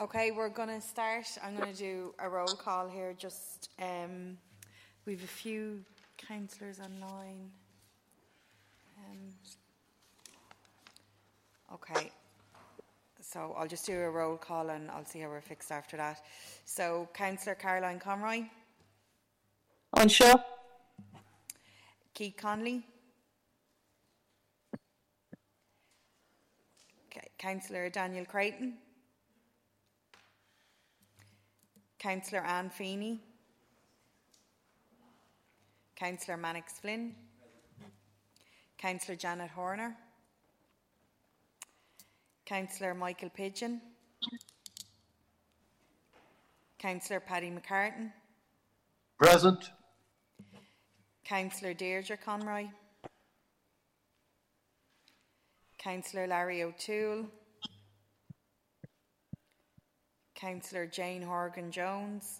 Okay, we're going to start. I'm going to do a roll call here. Just we have a few councillors online. Okay, so I'll just do a roll call and I'll see how we're fixed after that. So, Councillor Caroline Conroy. Unsure. Keith Connolly. Okay. Councillor Daniel Creighton. Councillor Anne Feeney. Councillor Mannix Flynn. Councillor Janet Horner. Councillor Michael Pidgeon. Councillor Paddy McCartan. Present. Councillor Deirdre Conroy. Councillor Larry O'Toole. Councillor Jane Horgan-Jones.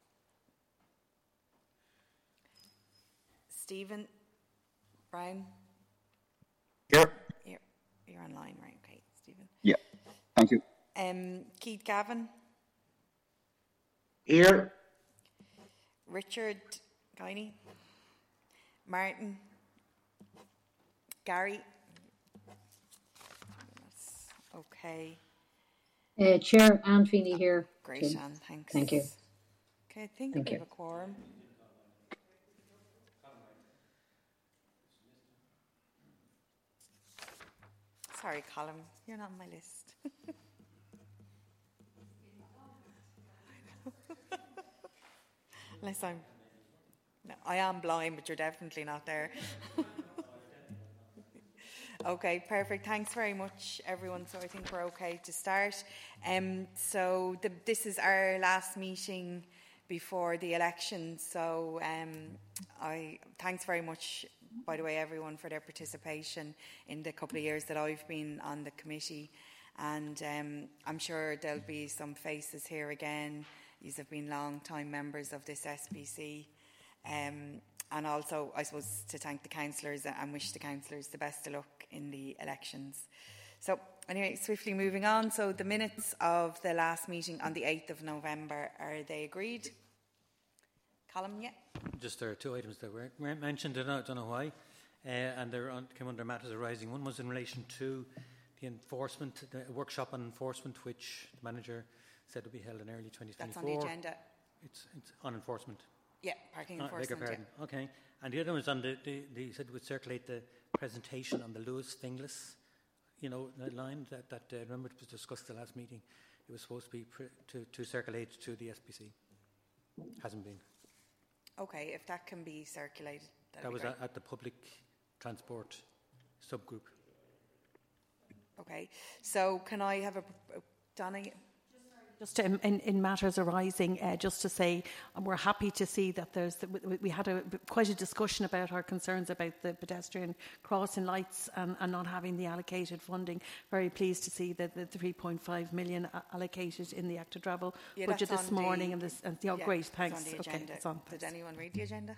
Stephen Brown. Here. You're online, right? Okay, Stephen. Yeah, thank you. Keith Gavin. Here. Richard Guiney. Martin. Gary. Okay. Chair Anne Feeney here. Great, Anne, thanks. Thank you. Okay, I think we have a quorum. Sorry, Colin, you're not on my list. Unless I am blind, but you're definitely not there. Okay, perfect. Thanks very much, everyone. So I think we're okay to start. This is our last meeting before the election. So thanks very much, by the way, everyone, for their participation in the couple of years that I've been on the committee. And I'm sure there'll be some faces here again. These have been long-time members of this SPC. And also, I suppose, to thank the councillors and wish the councillors the best of luck in the elections. So, anyway, swiftly moving on. So, the minutes of the last meeting on the 8th of November, are they agreed? Colin, yeah? Just there are two items that weren't mentioned, I don't know why, and they came under matters arising. One was in relation to the enforcement, the workshop on enforcement, which the manager said would be held in early 2024. That's on the agenda. It's on enforcement. Yeah, parking enforcement. Yeah. Okay. And the other was on they said would circulate the presentation on the Lewis Finglas, line that remember it was discussed at the last meeting. It was supposed to be to circulate to the SPC. Hasn't been. Okay, if that can be circulated. That was at the public transport subgroup. Okay, so can I have Donna? Just in matters arising, just to say we're happy to see that we had quite a discussion about our concerns about the pedestrian crossing lights and not having the allocated funding. Very pleased to see that the 3.5 million allocated in the Active Travel budget this morning. Great, thanks. It's on the agenda. Okay, it's on. Did anyone read the agenda?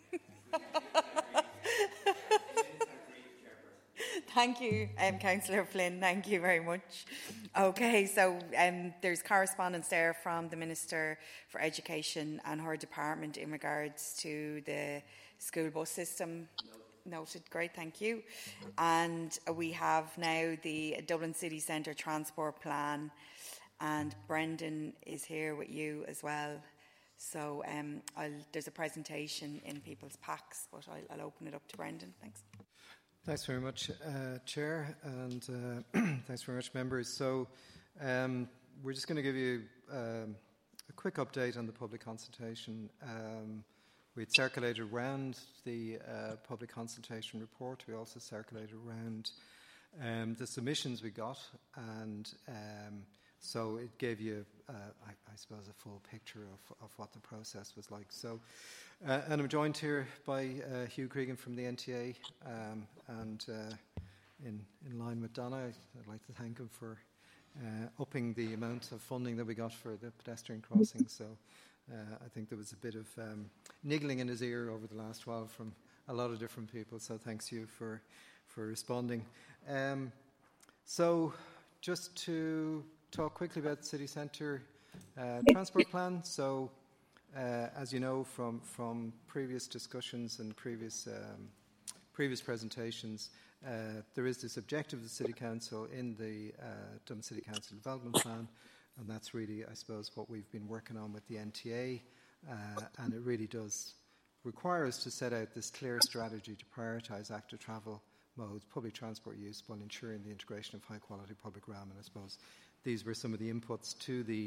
Thank you, Councillor Flynn. Thank you very much. Okay, so there's correspondence there from the Minister for Education and her department in regards to the school bus system. Noted. Great, thank you. And we have now the Dublin City Centre Transport Plan, and Brendan is here with you as well. So there's a presentation in people's packs, but I'll open it up to Brendan. Thanks. Thanks very much, Chair, and thanks very much, members. So we're just going to give you a quick update on the public consultation. We'd circulated around the public consultation report. We also circulated around the submissions we got, and so it gave you, I suppose, a full picture of what the process was like. So, and I'm joined here by Hugh Cregan from the NTA, and in line with Donna, I'd like to thank him for upping the amount of funding that we got for the pedestrian crossing. So I think there was a bit of niggling in his ear over the last while from a lot of different people. So thanks, Hugh, for responding. So just to talk quickly about the city centre transport plan. So, as you know from previous discussions and previous presentations, there is this objective of the City Council in the Dublin City Council Development Plan, and that's really, I suppose, what we've been working on with the NTA, and it really does require us to set out this clear strategy to prioritise active travel modes, public transport use, while ensuring the integration of high-quality public realm. And I suppose these were some of the inputs to the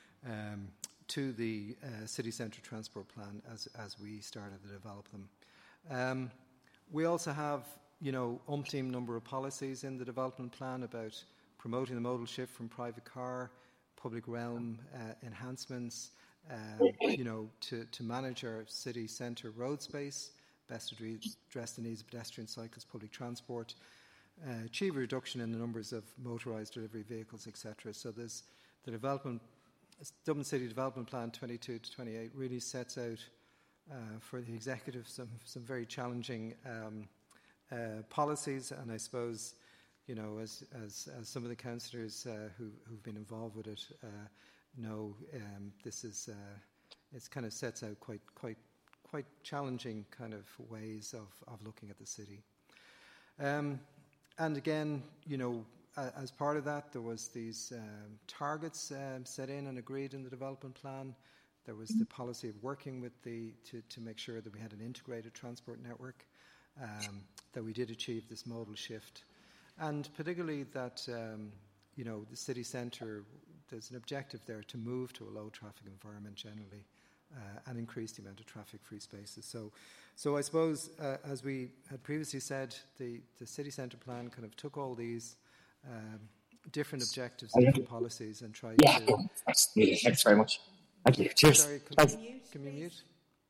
city centre transport plan as we started to develop them. We also have, umpteen number of policies in the development plan about promoting the modal shift from private car, public realm enhancements, to manage our city centre road space, best address the needs of pedestrians, cyclists, public transport, achieve a reduction in the numbers of motorised delivery vehicles, etc. So there's the Dublin City Development Plan 22 to 28 really sets out for the executive some very challenging policies, and I suppose, as some of the councillors who've been involved with it know, this is it kind of sets out quite challenging kind of ways of looking at the city. And again, as part of that, there was these targets set in and agreed in the development plan. There was the policy of working with to make sure that we had an integrated transport network, that we did achieve this modal shift, and particularly that the city centre, there's an objective there to move to a low traffic environment generally, and increase the amount of traffic-free spaces. So I suppose, as we had previously said, the city centre plan kind of took all these different objectives, different policies, and tried to... Thanks very much. Thank you. Cheers. Sorry, can you mute?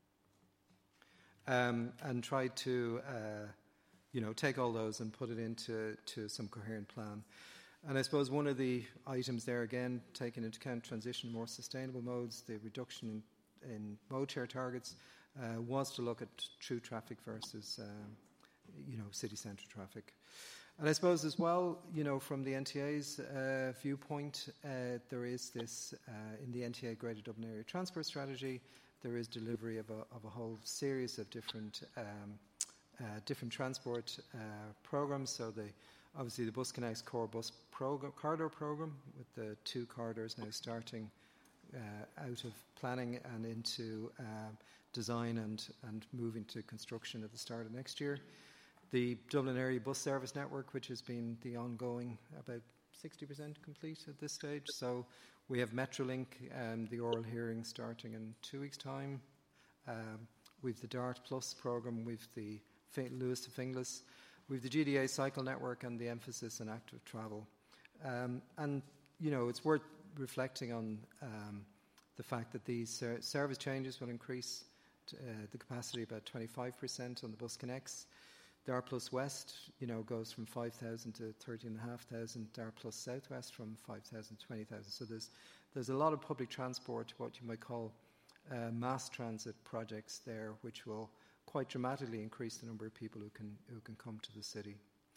And tried to, take all those and put it into some coherent plan. And I suppose one of the items there, again, taking into account transition to more sustainable modes, the reduction in mode share targets, was to look at true traffic versus, city centre traffic. And I suppose as well, from the NTA's viewpoint, there is this, in the NTA Greater Dublin Area Transport Strategy, there is delivery of a whole series of different transport programmes. So obviously the Bus Connect's core bus corridor programme, with the 2 corridors now starting out of planning and into design and moving to construction at the start of next year. The Dublin Area Bus Service Network, which has been the ongoing, about 60% complete at this stage. So we have Metrolink, the oral hearing starting in 2 weeks' time. We've the DART Plus programme, we've the Lewis to Finglas, we've the GDA Cycle Network, and the emphasis on active travel. And, it's worth reflecting on the fact that these service changes will increase the capacity about 25% on the Bus Connects. DART Plus West, goes from 5,000 to 13,500. DART Plus Southwest from 5,000 to 20,000. So there's a lot of public transport, what you might call mass transit projects there, which will quite dramatically increase the number of people who can come to the city.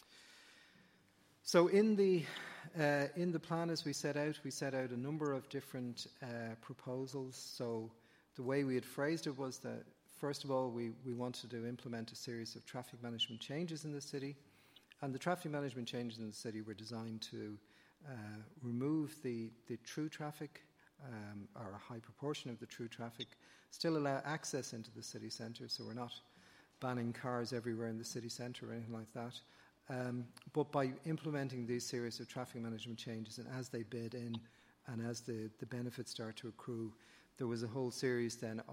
So in the plan, as we set out a number of different proposals. So the way we had phrased it was that, first of all, we wanted to implement a series of traffic management changes in the city, and the traffic management changes in the city were designed to remove the through traffic, or a high proportion of the through traffic, still allow access into the city centre, so we're not banning cars everywhere in the city centre or anything like that. But by implementing these series of traffic management changes, and as they bed in and as the benefits start to accrue, there was a whole series then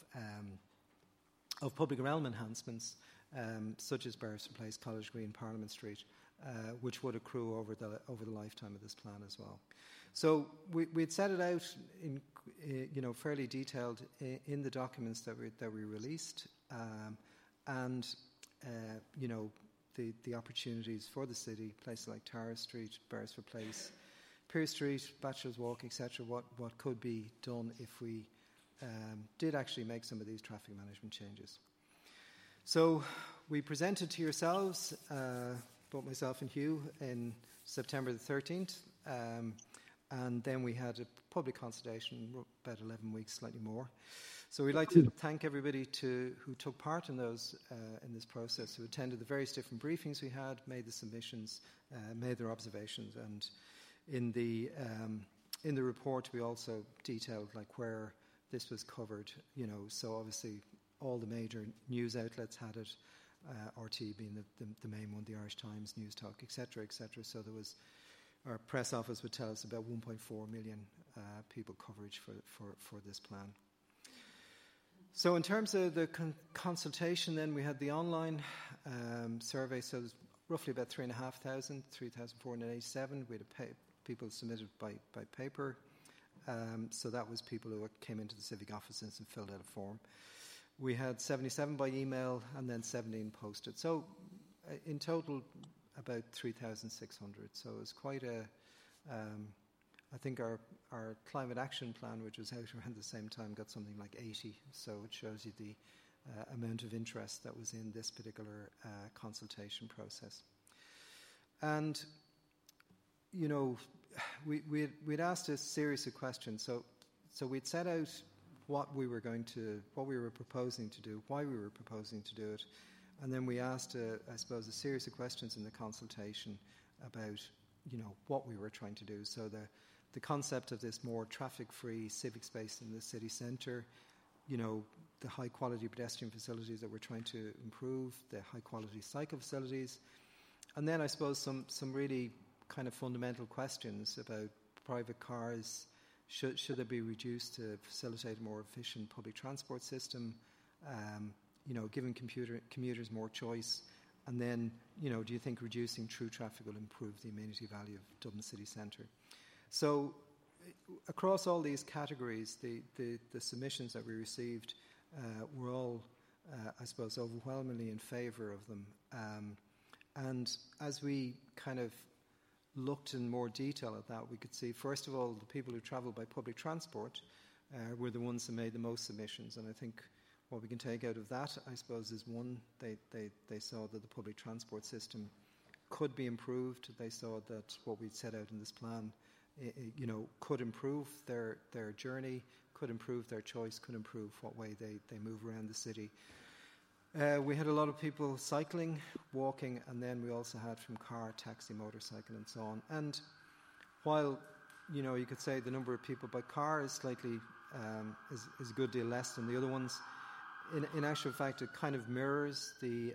of public realm enhancements, such as Beresford Place, College Green, Parliament Street, which would accrue over the lifetime of this plan as well. So we'd set it out in fairly detailed in the documents that we released, and the opportunities for the city, places like Tara Street, Beresford Place, Pearse Street, Bachelor's Walk, etc. What could be done if we did actually make some of these traffic management changes. So we presented to yourselves, both myself and Hugh, in September the 13th, And then we had a public consultation, about 11 weeks, slightly more. So we'd like to thank everybody who took part in in this process, who attended the various different briefings we had, made the submissions, made their observations. And in the report, we also detailed where this was covered. So obviously all the major news outlets had it, RT being the main one, the Irish Times, News Talk, etc., etc. So there was. Our press office would tell us about 1.4 million people coverage for this plan. So in terms of the consultation, then we had the online survey. So there's roughly about 3,500, 3,487. We had people submitted by paper. So that was people who came into the civic offices and filled out a form. We had 77 by email and then 17 posted. So in total, about 3,600. So it was quite I think our climate action plan, which was out around the same time, got something like 80. So it shows you the amount of interest that was in this particular consultation process. And, we'd asked a series of questions. So we'd set out what we were proposing to do, why we were proposing to do it. And then we asked, I suppose, a series of questions in the consultation about, what we were trying to do. So the concept of this more traffic-free civic space in the city centre, the high-quality pedestrian facilities that we're trying to improve, the high-quality cycle facilities, and then I suppose some really kind of fundamental questions about private cars. Should they be reduced to facilitate a more efficient public transport system? Giving commuters more choice, and then, do you think reducing through traffic will improve the amenity value of Dublin city centre? So, across all these categories, the submissions that we received were all, I suppose, overwhelmingly in favour of them. And as we kind of looked in more detail at that, we could see, first of all, the people who travel by public transport were the ones that made the most submissions, and I think what we can take out of that, I suppose, is one, they saw that the public transport system could be improved. They saw that what we'd set out in this plan, could improve their journey, could improve their choice, could improve what way they move around the city. We had a lot of people cycling, walking, and then we also had from car, taxi, motorcycle, and so on. And while, you could say the number of people by car is slightly, is a good deal less than the other ones, in actual fact, it kind of mirrors the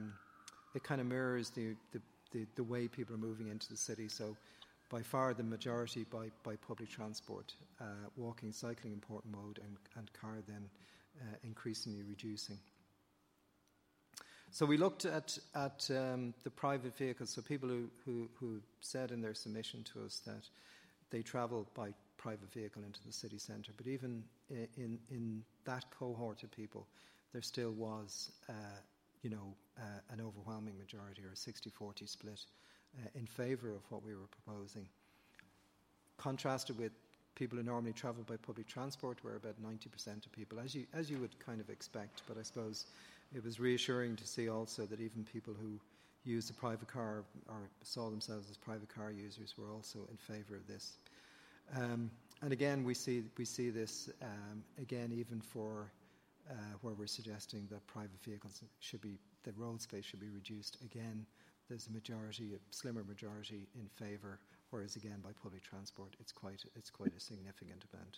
way people are moving into the city. So, by far the majority by public transport, walking, cycling, important mode, and car then increasingly reducing. So we looked at the private vehicles. So people who said in their submission to us that they travel by private vehicle into the city centre. But even in that cohort of people, there still was, an overwhelming majority, or a 60-40 split, in favour of what we were proposing. Contrasted with people who normally travel by public transport, where about 90% of people, as you would kind of expect. But I suppose it was reassuring to see also that even people who used a private car or saw themselves as private car users were also in favour of this. And again, we see this again even for where we're suggesting that private vehicles the road space should be reduced. Again, there's a slimmer majority in favour, whereas again by public transport it's quite a significant event.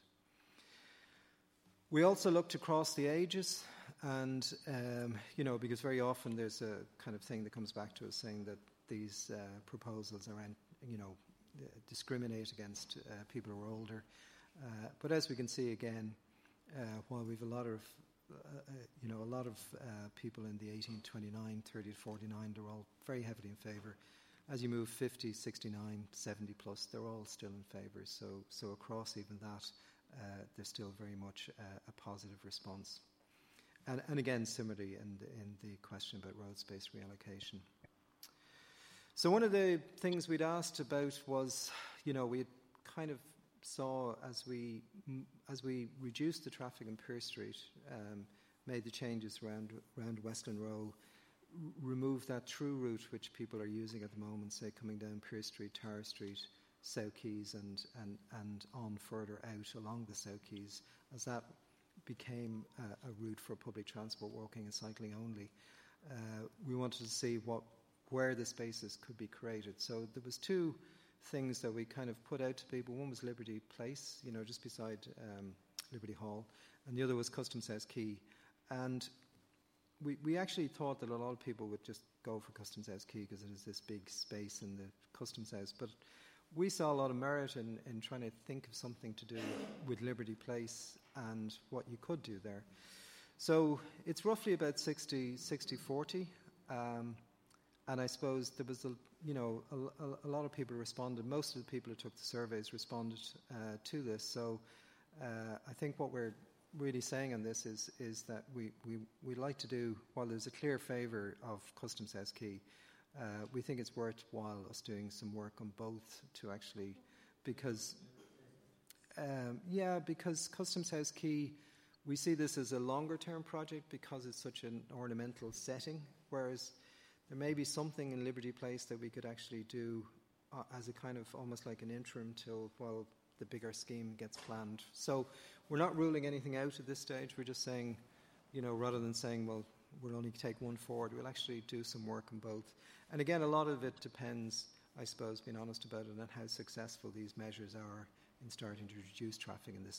We also looked across the ages, and because very often there's a kind of thing that comes back to us saying that these proposals are, discriminate against people who are older. But as we can see again, while we've a lot of people in the 18 to 29, 30 to 49, they're all very heavily in favour. As you move 50, 69, 70 plus, they're all still in favour. So across even that, there's still very much a positive response. And again, similarly in the question about road space reallocation. So one of the things we'd asked about was, we kind of saw as we reduced the traffic in Pearse Street, made the changes around Westland Row, removed that through route which people are using at the moment, say coming down Pearse Street, Tower Street, South Quays and on further out along the South Quays, as that became a route for public transport, walking and cycling only. We wanted to see where the spaces could be created. So there was two things that we kind of put out to people. One was Liberty Place, just beside Liberty Hall, and the other was Customs House Quay. And we actually thought that a lot of people would just go for Customs House Quay because it is this big space in the Customs House. But we saw a lot of merit in trying to think of something to do with Liberty Place and what you could do there. So it's roughly about 60-40. And I suppose there was a lot of people responded. Most of the people who took the surveys responded to this. So I think what we're really saying on this is that we like to do, while there's a clear favour of Customs House Quay, we think it's worthwhile us doing some work on both to actually, because Customs House Quay, we see this as a longer term project because it's such an ornamental setting, whereas there may be something in Liberty Place that we could actually do as a kind of almost like an interim till while the bigger scheme gets planned. So we're not ruling anything out at this stage. We're just saying, rather than saying, well, we'll only take one forward, we'll actually do some work on both. And again, a lot of it depends, I suppose, being honest about it, on how successful these measures are in starting to reduce traffic in this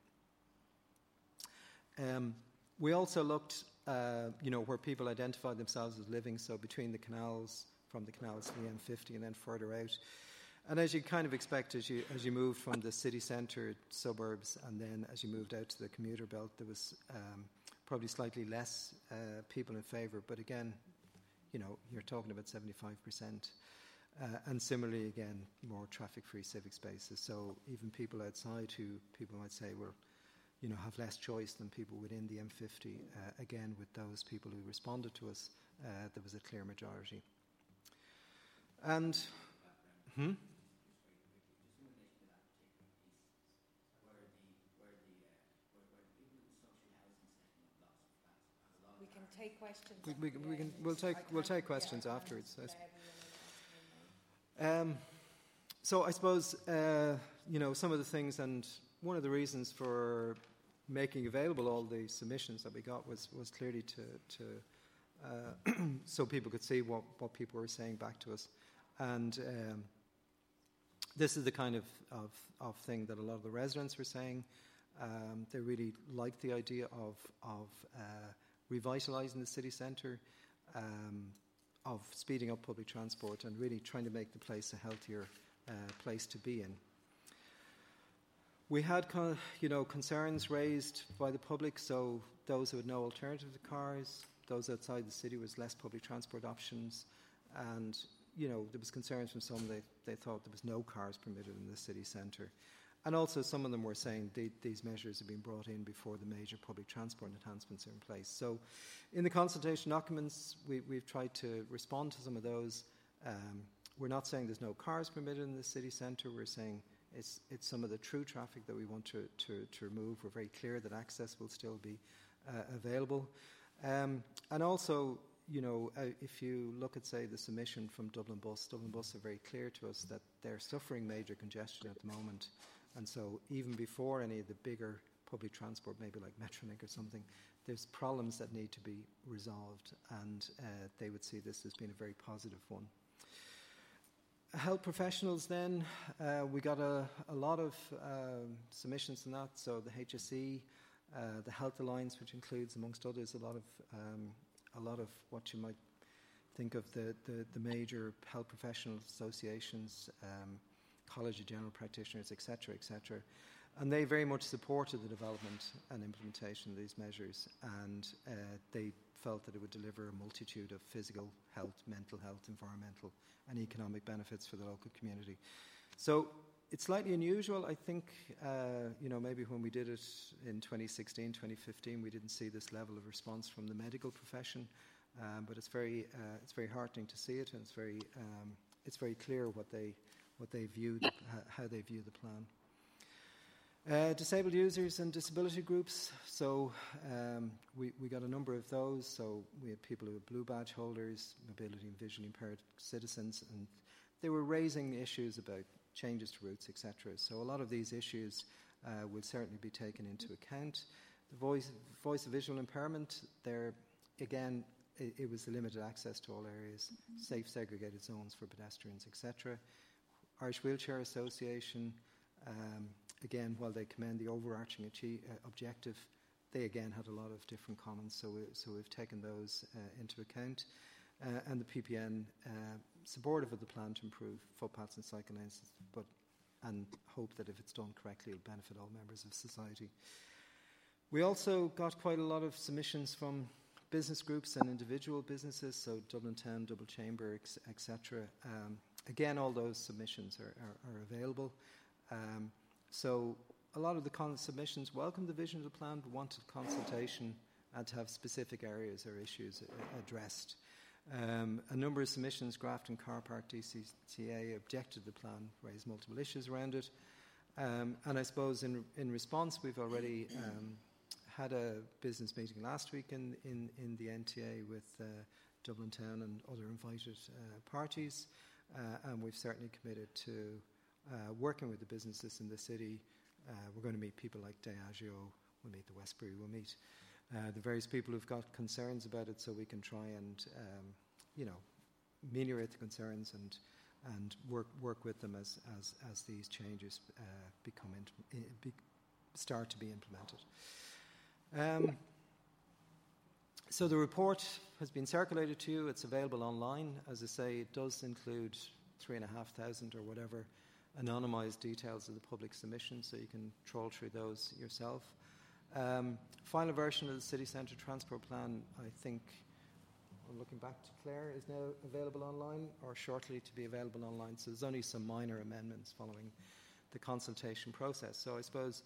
area. We also looked, where people identified themselves as living, so between the canals, from the canals to the M50 and then further out. And as you kind of expect, as you moved from the city centre suburbs and then as you moved out to the commuter belt, there was probably slightly less people in favour. But again, you're talking about 75%. And similarly, again, more traffic-free civic spaces. So even people outside who people might say will, have less choice than people within the M50. Again, with those people who responded to us, there was a clear majority. And, We can take questions. We'll take questions afterwards. So I suppose some of the things, and one of the reasons for making available all the submissions that we got was clearly to so people could see what people were saying back to us, and this is the kind of thing that a lot of the residents were saying. They really liked the idea of revitalising the city centre, of speeding up public transport and really trying to make the place a healthier place to be in. We had concerns raised by the public, so those who had no alternative to cars, those outside the city was less public transport options, and there was concerns from some. They thought there was no cars permitted in the city centre. And also some of them were saying these measures have been brought in before the major public transport enhancements are in place. So in the consultation documents, we've tried to respond to some of those. We're not saying there's no cars permitted in the city centre. We're saying it's some of the through traffic that we want to remove. We're very clear that access will still be available. And also, if you look at, say, the submission from Dublin Bus are very clear to us that they're suffering major congestion at the moment. And so even before any of the bigger public transport, maybe like Metrolink or something, there's problems that need to be resolved, and they would see this as being a very positive one. Health professionals then, we got a lot of submissions on that. So the HSE, the Health Alliance, which includes, amongst others, a lot of what you might think of the major health professional associations, College of General Practitioners, etc., etc. And they very much supported the development and implementation of these measures, and they felt that it would deliver a multitude of physical health, mental health, environmental and economic benefits for the local community. So it's slightly unusual. I think, maybe when we did it in 2016, 2015, we didn't see this level of response from the medical profession, but it's very heartening to see it, and it's very clear how they view the plan. Disabled users and disability groups. So we got a number of those. So we had people who were blue badge holders, mobility and visually impaired citizens, and they were raising issues about changes to routes, etc. So a lot of these issues will certainly be taken into account. The voice of visual impairment, there again, it was the limited access to all areas, safe segregated zones for pedestrians, etc. Irish Wheelchair Association, again, while they commend the overarching objective, they again had a lot of different comments, so we've taken those into account. And the PPN, supportive of the plan to improve footpaths and cycle lanes, and hope that if it's done correctly, it'll benefit all members of society. We also got quite a lot of submissions from business groups and individual businesses, so Dublin Town, Double Chamber, etc. Again, all those submissions are available. So a lot of the submissions welcomed the vision of the plan, but wanted consultation and to have specific areas or issues addressed. A number of submissions, Grafton Car Park DCTA, objected to the plan, raised multiple issues around it. And I suppose in response, we've already had a business meeting last week in the NTA with Dublin Town and other invited parties, and we've certainly committed to working with the businesses in the city. We're going to meet people like Diageo, we'll meet the Westbury, we'll meet the various people who've got concerns about it, so we can try and ameliorate the concerns and work with them as these changes start to be implemented. So the report has been circulated to you. It's available online. As I say, it does include 3,500 or whatever anonymised details of the public submission, so you can troll through those yourself. Final version of the City Centre Transport Plan, I think, looking back to Claire, is now available online or shortly to be available online. So there's only some minor amendments following the consultation process. So I suppose,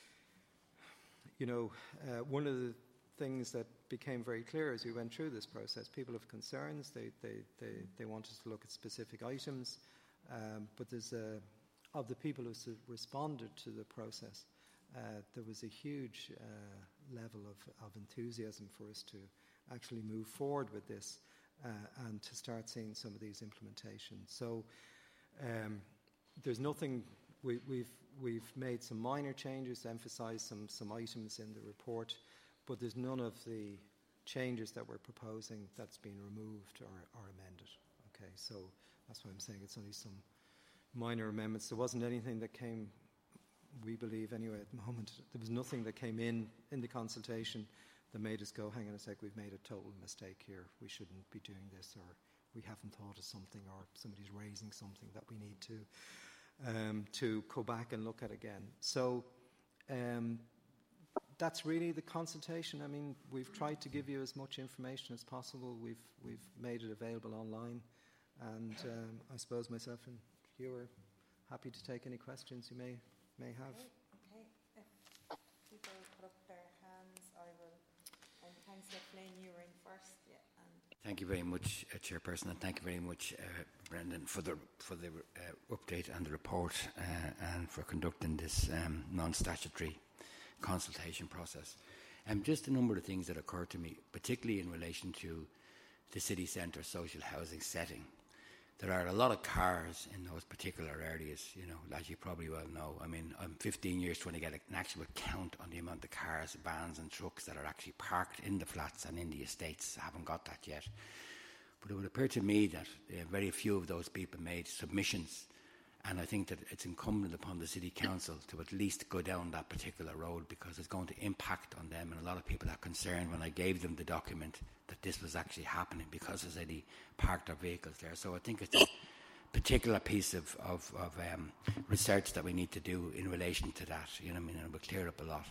one of the things that became very clear as we went through this process, people have concerns. They want us to look at specific items, but there's of the people who responded to the process, there was a huge level of enthusiasm for us to actually move forward with this and to start seeing some of these implementations. So there's nothing. We've made some minor changes, emphasised some items in the report, but there's none of the changes that we're proposing that's been removed or amended. Okay, so that's why I'm saying it's only some minor amendments. There wasn't anything that came, we believe anyway at the moment, there was nothing that came in the consultation that made us go, hang on a sec, we've made a total mistake here, we shouldn't be doing this, or we haven't thought of something, or somebody's raising something that we need to go back and look at again. So that's really the consultation. I mean, we've tried to give you as much information as possible. We've made it available online, and I suppose myself and you are happy to take any questions you may have. Okay. If people put up their hands, I will. And Councillor Flynn, you were in first. Yeah. Thank you very much, Chairperson, and thank you very much, Brendan, for the update and the report, and for conducting this non-statutory consultation process. Just a number of things that occurred to me, particularly in relation to the city centre social housing setting. There are a lot of cars in those particular areas, as you probably well know. I mean, I'm 15 years trying to get an actual count on the amount of cars, vans and trucks that are actually parked in the flats and in the estates. I haven't got that yet. But it would appear to me that very few of those people made submissions, and I think that it's incumbent upon the City Council to at least go down that particular road, because it's going to impact on them, and a lot of people are concerned when I gave them the document that this was actually happening, because as they parked their vehicles there. So I think it's a particular piece of research that we need to do in relation to that, and it will clear up a lot.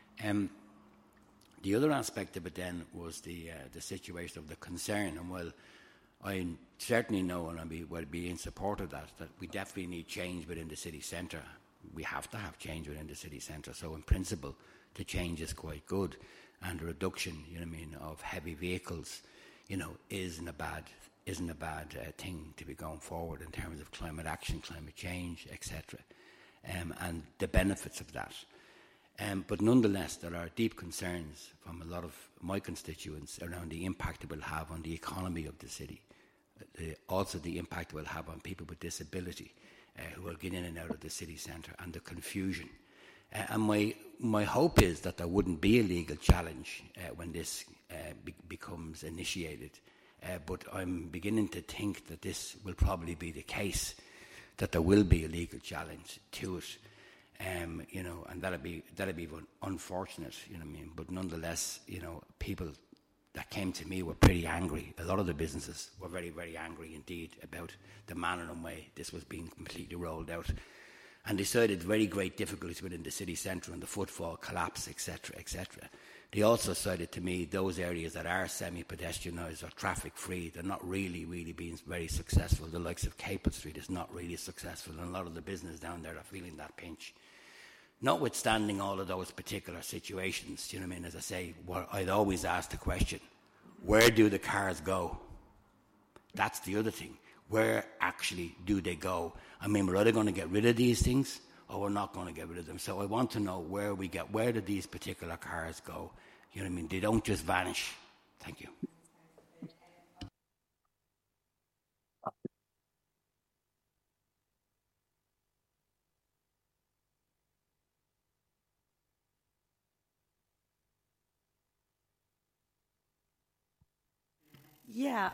The other aspect of it then was the situation of the concern, and while I certainly know, and I'll be in support of that we definitely need change within the city centre. We have to have change within the city centre. So in principle, the change is quite good, and the reduction, of heavy vehicles, isn't a bad thing to be going forward in terms of climate action, climate change, etc., and the benefits of that. But nonetheless, there are deep concerns from a lot of my constituents around the impact it will have on the economy of the city, also the impact it will have on people with disability, who will get in and out of the city centre, and the confusion. And my hope is that there wouldn't be a legal challenge when this becomes initiated. But I'm beginning to think that this will probably be the case, that there will be a legal challenge to it. You know, and that'd be unfortunate, you know what I mean. But nonetheless, you know, people that came to me were pretty angry. A lot of the businesses were very, very angry indeed about the manner and way this was being completely rolled out, and they cited very great difficulties within the city centre and the footfall collapse, etc., etc. They also cited to me those areas that are semi-pedestrianised or traffic-free. They're not really being very successful. The likes of Capel Street is not really successful, and a lot of the business down there are feeling that pinch. Notwithstanding all of those particular situations, you know what I mean, as I say, I'd always ask the question, where do the cars go? That's the other thing. Where actually do they go? I mean, we're either going to get rid of these things or we're not going to get rid of them. So I want to know where do these particular cars go? You know what I mean? They don't just vanish. Thank you. Yeah,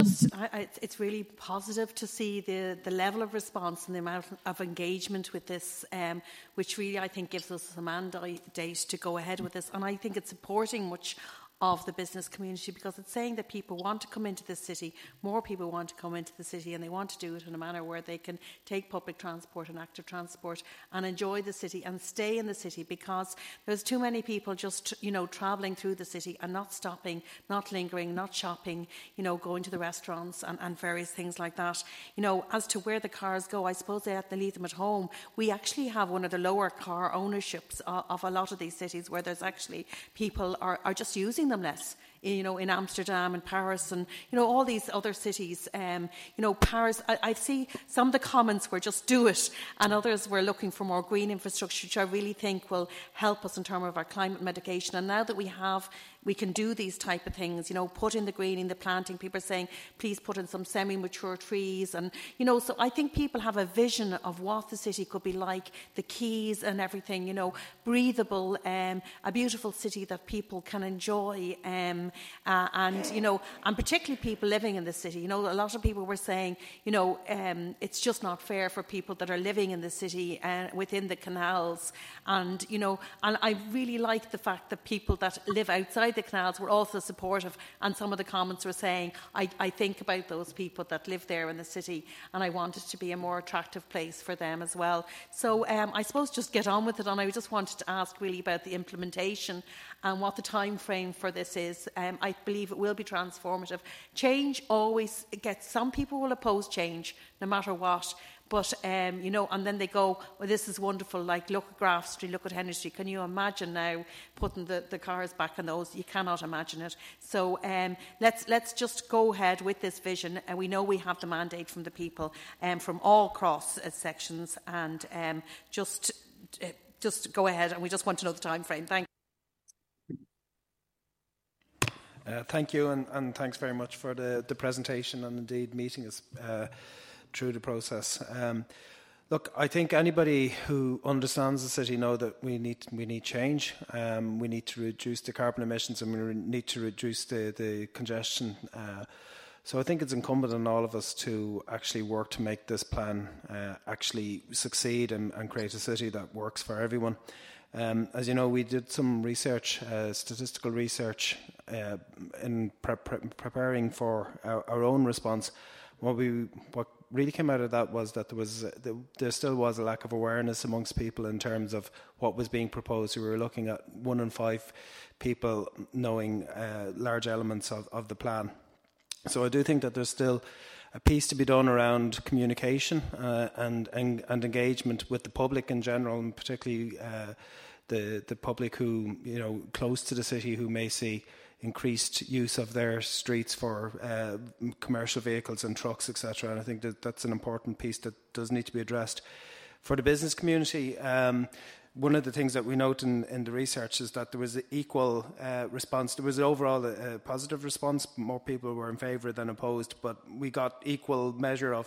it's really positive to see the level of response and the amount of engagement with this, which really I think gives us a mandate to go ahead with this. And I think it's supporting much of the business community, because it's saying that people want to come into the city, more people want to come into the city, and they want to do it in a manner where they can take public transport and active transport and enjoy the city and stay in the city, because there's too many people just, you know, travelling through the city and not stopping, not lingering, not shopping, you know, going to the restaurants and various things like that. You know, as to where the cars go, I suppose they have to leave them at home. We actually have one of the lower car ownerships of a lot of these cities, where there's actually people are just using them less. You know, in Amsterdam and Paris and, you know, all these other cities. You know, Paris, I see some of the comments were just do it, and others were looking for more green infrastructure, which I really think will help us in terms of our climate mitigation. And now that we can do these type of things, you know, put in the greening, the planting. People are saying, please put in some semi-mature trees. And, you know, so I think people have a vision of what the city could be like, the quays and everything, you know, breathable, a beautiful city that people can enjoy. And, you know, and particularly people living in the city. You know, a lot of people were saying, you know, it's just not fair for people that are living in the city within the canals. And, you know, and I really like the fact that people that live outside the canals were also supportive, and some of the comments were saying, I think about those people that live there in the city, and I want it to be a more attractive place for them as well. So I suppose just get on with it, and I just wanted to ask really about the implementation and what the time frame for this is. I believe it will be transformative. Change always gets, some people will oppose change no matter what. But, you know, and then they go, well, this is wonderful, like, look at Graf Street, look at Henry Street. Can you imagine now putting the cars back in those? You cannot imagine it. So let's just go ahead with this vision. And we know we have the mandate from the people from all cross sections, and just go ahead, and we just want to know the time frame. Thank you. Thank you, and thanks very much for the presentation, and indeed meeting us through the process. Look, I think anybody who understands the city know that we need change. We need to reduce the carbon emissions, and we need to reduce the congestion. So I think it's incumbent on all of us to actually work to make this plan actually succeed and create a city that works for everyone. As you know, we did some research, statistical research, in preparing for our own response. What really came out of that was that there still was a lack of awareness amongst people in terms of what was being proposed. We were looking at 1 in 5 people knowing large elements of the plan. So I do think that there's still a piece to be done around communication and engagement with the public in general, and particularly the public who, you know, close to the city, who may see increased use of their streets for commercial vehicles and trucks, etc. And I think that's an important piece that does need to be addressed. For the business community, one of the things that we note in the research is that there was an equal response. There was overall a positive response. More people were in favour than opposed, but we got equal measure of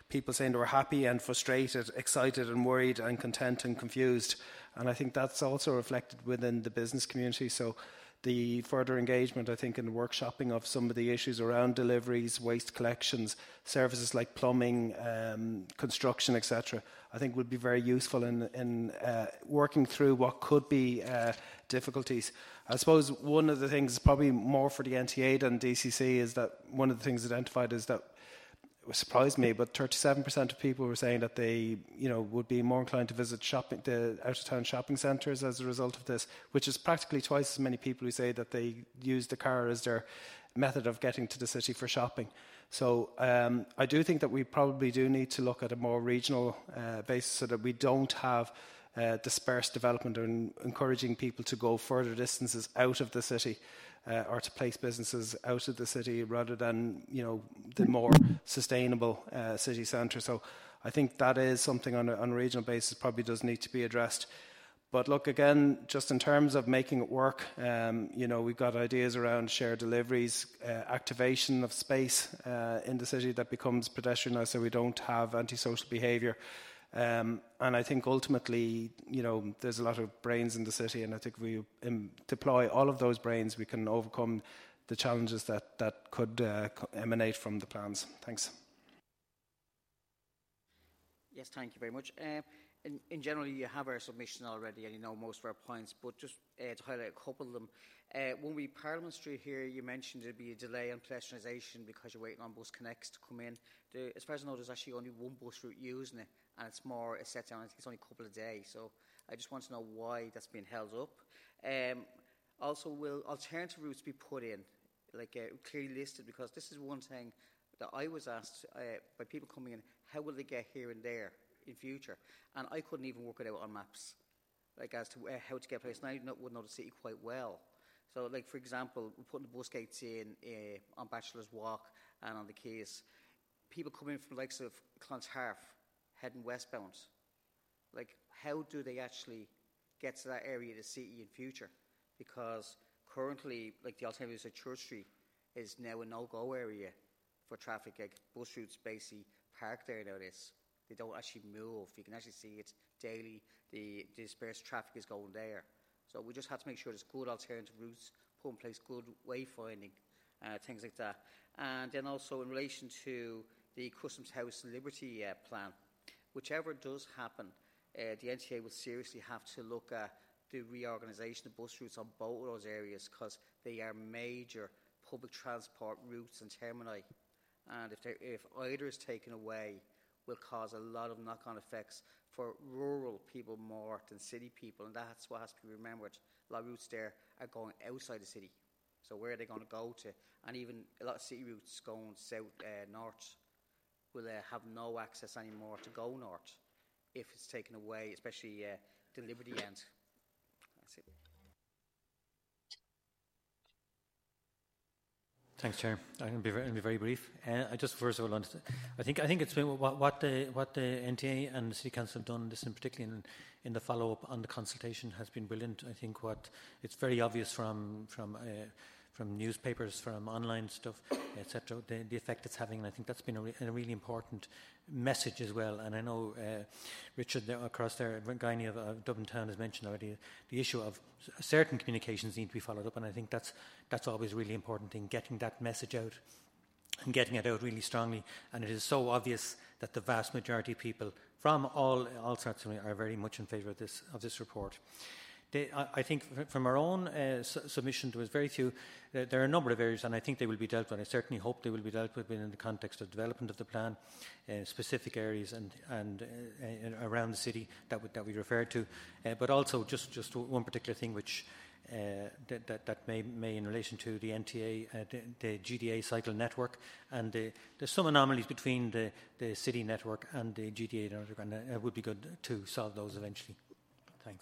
people saying they were happy and frustrated, excited and worried and content and confused. And I think that's also reflected within the business community. So the further engagement, I think, in the workshopping of some of the issues around deliveries, waste collections, services like plumbing, construction, etc., I think would be very useful in working through what could be difficulties. I suppose one of the things, probably more for the NTA than DCC, is that one of the things identified is that, it surprised me, but 37% of people were saying that they, would be more inclined to visit the out-of-town shopping centres as a result of this, which is practically twice as many people who say that they use the car as their method of getting to the city for shopping. So I do think that we probably do need to look at a more regional basis so that we don't have dispersed development and encouraging people to go further distances out of the city. Or to place businesses out of the city rather than, the more sustainable city centre. So I think that is something on a regional basis probably does need to be addressed. But look, again, just in terms of making it work, we've got ideas around shared deliveries, activation of space in the city that becomes pedestrianised so we don't have antisocial behaviour. And I think ultimately, there's a lot of brains in the city, and I think if we deploy all of those brains, we can overcome the challenges that could emanate from the plans. Thanks. Yes, thank you very much. In general, you have our submission already, and you know most of our points, but just to highlight a couple of them. When we Parliament Street here, you mentioned there'd be a delay on pedestrianisation because you're waiting on Bus Connects to come in. As far as I know, there's actually only one bus route using it, and it's more a set down. I think it's only a couple of days. So I just want to know why that's been held up. Also, will alternative routes be put in, clearly listed? Because this is one thing that I was asked by people coming in, how will they get here and there in future? And I couldn't even work it out on maps, as to how to get place. And I would know the city quite well. So, for example, we're putting the bus gates in on Bachelor's Walk and on the quays. People come in from the likes of Clontarf, heading westbound. How do they actually get to that area of the city in future? Because currently, the alternatives at Church Street is now a no-go area for traffic. Bus routes basically park there nowadays. They don't actually move. You can actually see it daily. The dispersed traffic is going there. So we just have to make sure there's good alternative routes, put in place good wayfinding, things like that. And then also in relation to the Customs House Liberty plan, whichever does happen, the NTA will seriously have to look at the reorganisation of bus routes on both of those areas, because they are major public transport routes and termini. And if either is taken away, will cause a lot of knock-on effects for rural people more than city people, and that's what has to be remembered. A lot of routes there are going outside the city, so where are they going to go to? And even a lot of city routes going south, north, will have no access anymore to go north if it's taken away, especially the Liberty end. That's it. Thanks, Chair. I'm going to be very brief. I just first of all, I think it's been what the NTA and the City Council have done, this in particular in the follow-up on the consultation, has been brilliant. I think it's very obvious from newspapers, from online stuff, etc., the effect it's having, and I think that's been a really important message as well. And I know Richard across there, Guiney of Dublin Town has mentioned already the issue of certain communications need to be followed up, and I think that's always a really important thing, getting that message out and getting it out really strongly. And it is so obvious that the vast majority of people from all sorts of are very much in favour of this report. I think from our own submission, there was very few. There are a number of areas, and I think they will be dealt with. I certainly hope they will be dealt with within the context of development of the plan, specific areas and around the city that we referred to, but also just one particular thing which that may in relation to the NTA, the GDA cycle network, and there's some anomalies between the city network and the GDA network, and it would be good to solve those eventually. Thanks.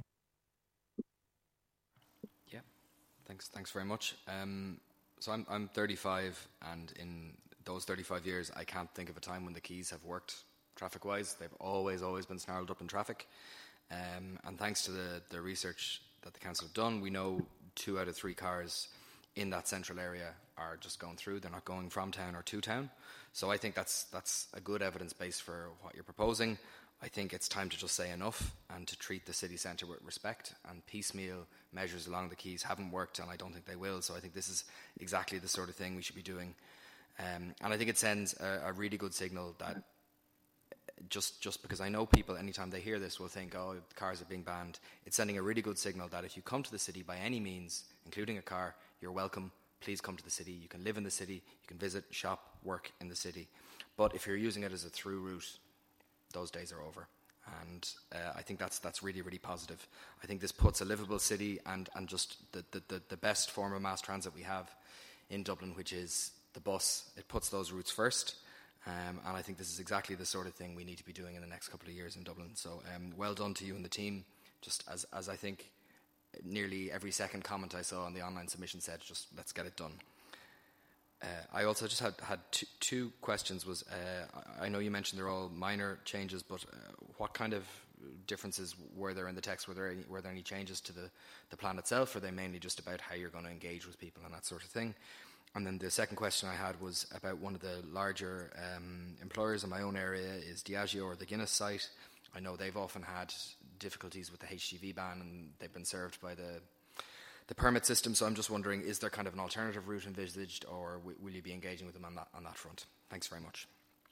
Thanks very much. So I'm 35, and in those 35 years, I can't think of a time when the quays have worked traffic-wise. They've always been snarled up in traffic. And thanks to the research that the council have done, we know 2 out of 3 cars in that central area are just going through. They're not going from town or to town. So I think that's a good evidence base for what you're proposing. I think it's time to just say enough and to treat the city centre with respect, and piecemeal measures along the quays haven't worked, and I don't think they will. So I think this is exactly the sort of thing we should be doing. And I think it sends a really good signal that just because I know people, anytime they hear this, will think, oh, cars are being banned. It's sending a really good signal that if you come to the city by any means, including a car, you're welcome. Please come to the city. You can live in the city. You can visit, shop, work in the city. But if you're using it as a through route, those days are over. And I think that's really, really positive. I think this puts a livable city and just the best form of mass transit we have in Dublin, which is the bus. It puts those routes first. And I think this is exactly the sort of thing we need to be doing in the next couple of years in Dublin. So well done to you and the team. Just as I think nearly every second comment I saw on the online submission said, just let's get it done. I also just had two questions. I know you mentioned they're all minor changes, but what kind of differences were there in the text? Were there any changes to the plan itself? Or are they mainly just about how you're going to engage with people and that sort of thing? And then the second question I had was about one of the larger employers in my own area is Diageo or the Guinness site. I know they've often had difficulties with the HGV ban and they've been served by the permit system. So I'm just wondering, is there kind of an alternative route envisaged, or will you be engaging with them on that front? Thanks very much.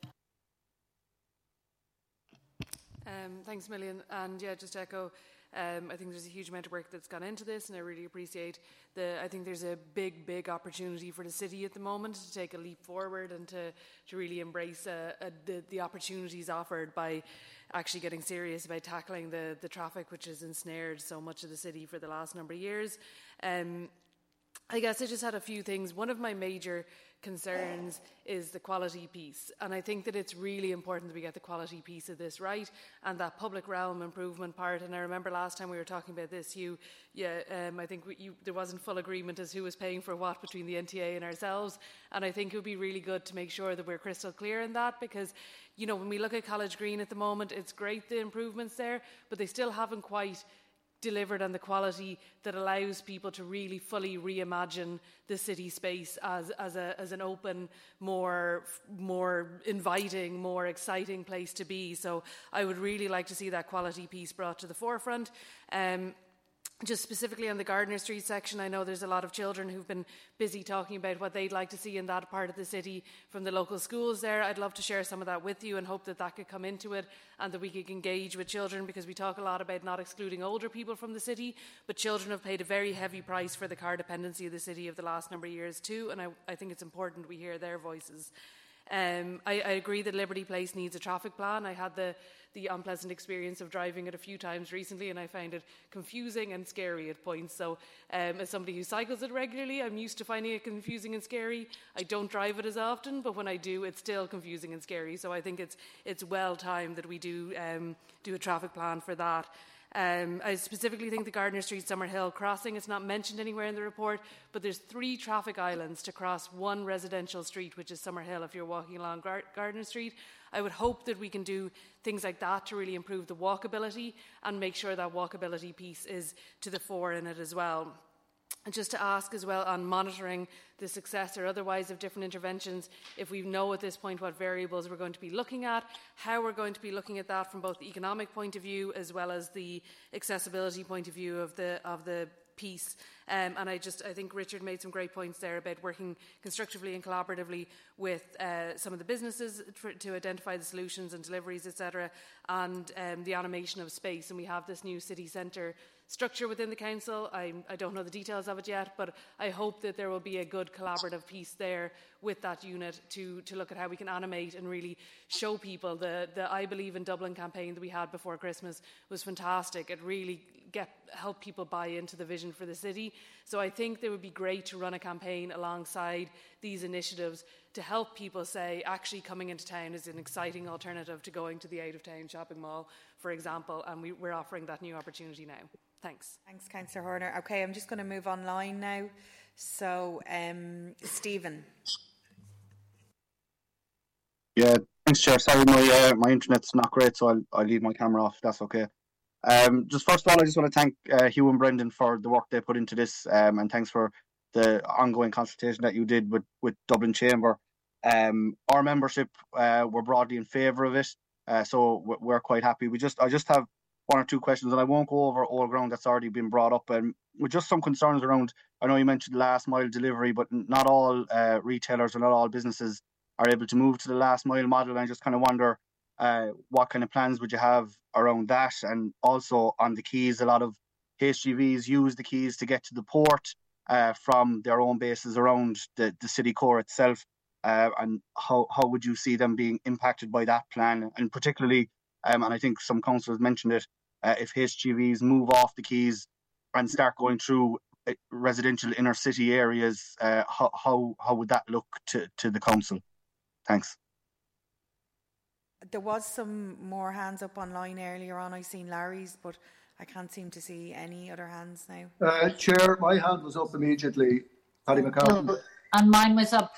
Thanks a million. And yeah, just to echo, I think there's a huge amount of work that's gone into this, and I really appreciate I think there's a big opportunity for the city at the moment to take a leap forward and to really embrace the opportunities offered by actually getting serious about tackling the traffic which has ensnared so much of the city for the last number of years. I guess I just had a few things. One of my major concerns is the quality piece, and I think that it's really important that we get the quality piece of this right, and that public realm improvement part. And I remember last time we were talking about this, I think there wasn't full agreement as who was paying for what between the NTA and ourselves, and I think it would be really good to make sure that we're crystal clear in that, because when we look at College Green at the moment, it's great the improvements there, but they still haven't quite delivered on the quality that allows people to really fully reimagine the city space as an open, more inviting, more exciting place to be. So I would really like to see that quality piece brought to the forefront. Just specifically on the Gardiner Street section, I know there's a lot of children who've been busy talking about what they'd like to see in that part of the city from the local schools there. I'd love to share some of that with you and hope that could come into it and that we could engage with children, because we talk a lot about not excluding older people from the city, but children have paid a very heavy price for the car dependency of the city of the last number of years too, and I think it's important we hear their voices. I agree that Liberty Place needs a traffic plan. I had the unpleasant experience of driving it a few times recently, and I find it confusing and scary at points. So as somebody who cycles it regularly, I'm used to finding it confusing and scary. I don't drive it as often, but when I do, it's still confusing and scary. So I think it's well timed that we do a traffic plan for that. I specifically think the Gardiner Street Summerhill crossing, it's not mentioned anywhere in the report, but there's 3 traffic islands to cross one residential street, which is Summerhill, if you're walking along Gardiner Street. I would hope that we can do things like that to really improve the walkability and make sure that walkability piece is to the fore in it as well. And just to ask as well on monitoring the success or otherwise of different interventions, if we know at this point what variables we're going to be looking at, how we're going to be looking at that from both the economic point of view as well as the accessibility point of view of the piece. And I think Richard made some great points there about working constructively and collaboratively with some of the businesses to identify the solutions and deliveries, etc., and the animation of space. And we have this new city centre structure within the council. I don't know the details of it yet, but I hope that there will be a good collaborative piece there with that unit to look at how we can animate and really show people. The I Believe in Dublin campaign that we had before Christmas was fantastic. It really helped people buy into the vision for the city. So I think it would be great to run a campaign alongside these initiatives to help people say actually coming into town is an exciting alternative to going to the out-of-town shopping mall, for example, and we're offering that new opportunity now. Thanks. Thanks, Councillor Horner. Okay, I'm just going to move online now. So, Stephen. Yeah, thanks, Chair. Sorry, my internet's not great, so I'll leave my camera off. That's okay. Just first of all, I just want to thank Hugh and Brendan for the work they put into this, and thanks for the ongoing consultation that you did with Dublin Chamber. Our membership were broadly in favour of it, so we're quite happy. I just have one or two questions, and I won't go over all ground that's already been brought up. With just some concerns around, I know you mentioned last mile delivery, but not all retailers or not all businesses are able to move to the last mile model. And I just kind of wonder what kind of plans would you have around that? And also on the quays, a lot of HGVs use the quays to get to the port from their own bases around the city core itself. And how would you see them being impacted by that plan? And particularly, and I think some councillors mentioned it, if HGVs move off the quays and start going through residential inner city areas, how would that look to the council? Thanks. There was some more hands up online earlier on. I seen Larry's, but I can't seem to see any other hands now. Chair, my hand was up immediately. Paddy McCarthy. And mine was up.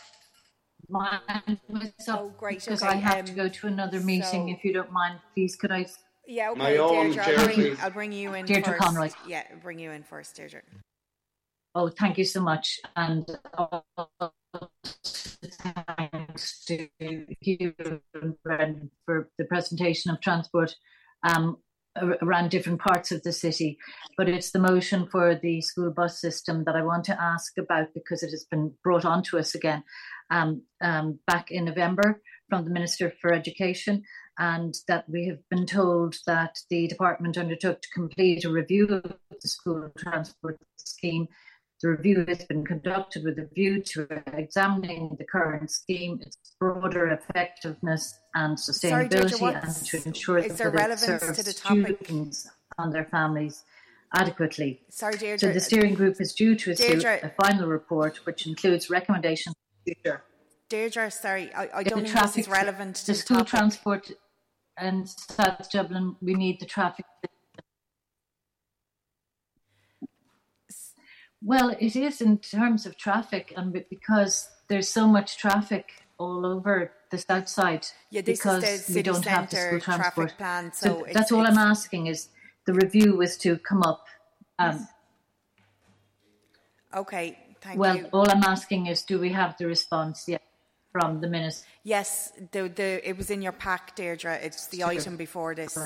Great. Because Okay. I have to go to another meeting. If you don't mind, please, could I? Yeah, okay, My own Deirdre, I'll bring you in Deirdre first. Conroy. Yeah, bring you in first, Deirdre. Oh, thank you so much. And thanks to you and Brendan for the presentation of transport around different parts of the city. But it's the motion for the school bus system that I want to ask about, because it has been brought on to us again back in November from the Minister for Education, and that we have been told that the department undertook to complete a review of the school transport scheme. The review has been conducted with a view to examining the current scheme, its broader effectiveness and sustainability, Deirdre, and to ensure is that there it relevance serves to the topic? students and their families adequately. Sorry, Deirdre. So the steering group is due to issue Deirdre. a final report, which includes recommendations for the future. Deirdre, sorry, I The don't think this is relevant to the school topic. transport in South Dublin. We need the traffic. Well, it is in terms of traffic, and because there's so much traffic all over the south side, Yeah, this because is the we city don't have the centre school transport traffic plan. So So that's all I'm asking is the review was to come up. Okay, thank Well, you. all I'm asking is, do we have the response yet from the minister? Yes, it was in your pack, Deirdre. It's the item before this.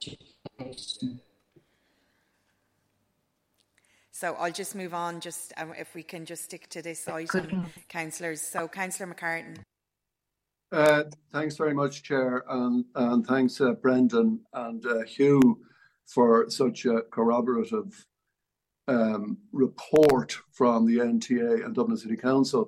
So I'll just move on, just if we can just stick to this item, councillors. So Councillor McCartan. Thanks very much, Chair, and thanks Brendan and Hugh for such a corroborative report from the NTA and Dublin City Council.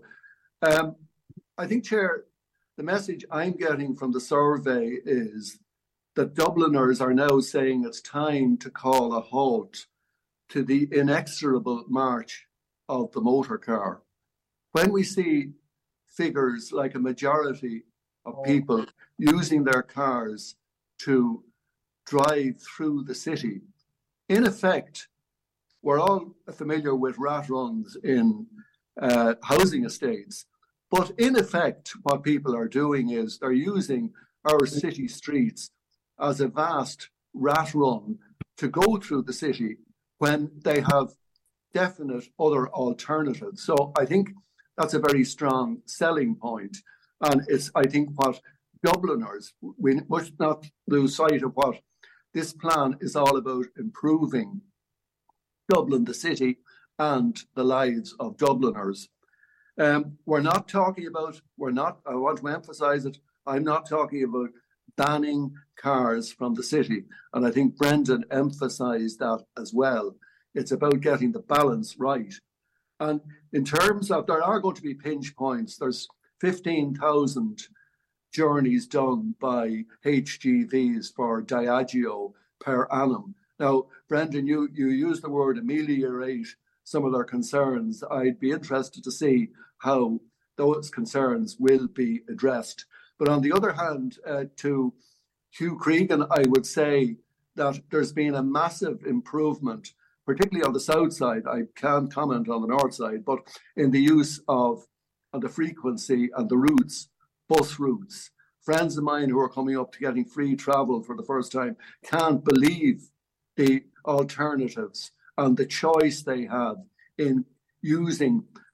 I think, Chair, the message I'm getting from the survey is that Dubliners are now saying it's time to call a halt to the inexorable march of the motor car. When we see figures like a majority of people using their cars to drive through the city, in effect, we're all familiar with rat runs in housing estates, but in effect, what people are doing is they're using our city streets as a vast rat run to go through the city when they have definite other alternatives. So I think that's a very strong selling point. And it's, I think, what Dubliners, we must not lose sight of what this plan is all about: improving Dublin, the city, and the lives of Dubliners. We're not talking about, I want to emphasise it, I'm not talking about banning cars from the city. And I think Brendan emphasised that as well. It's about getting the balance right. And in terms of, there are going to be pinch points. There's 15,000 journeys done by HGVs for Diageo per annum. Now, Brendan, you used the word ameliorate some of their concerns. I'd be interested to see how those concerns will be addressed. But on the other hand, to Hugh Cregan, I would say that there's been a massive improvement, particularly on the south side. I can't comment on the north side, but in the use of the frequency and the routes, bus routes. Friends of mine who are coming up to getting free travel for the first time can't believe the alternatives and the choice they have in using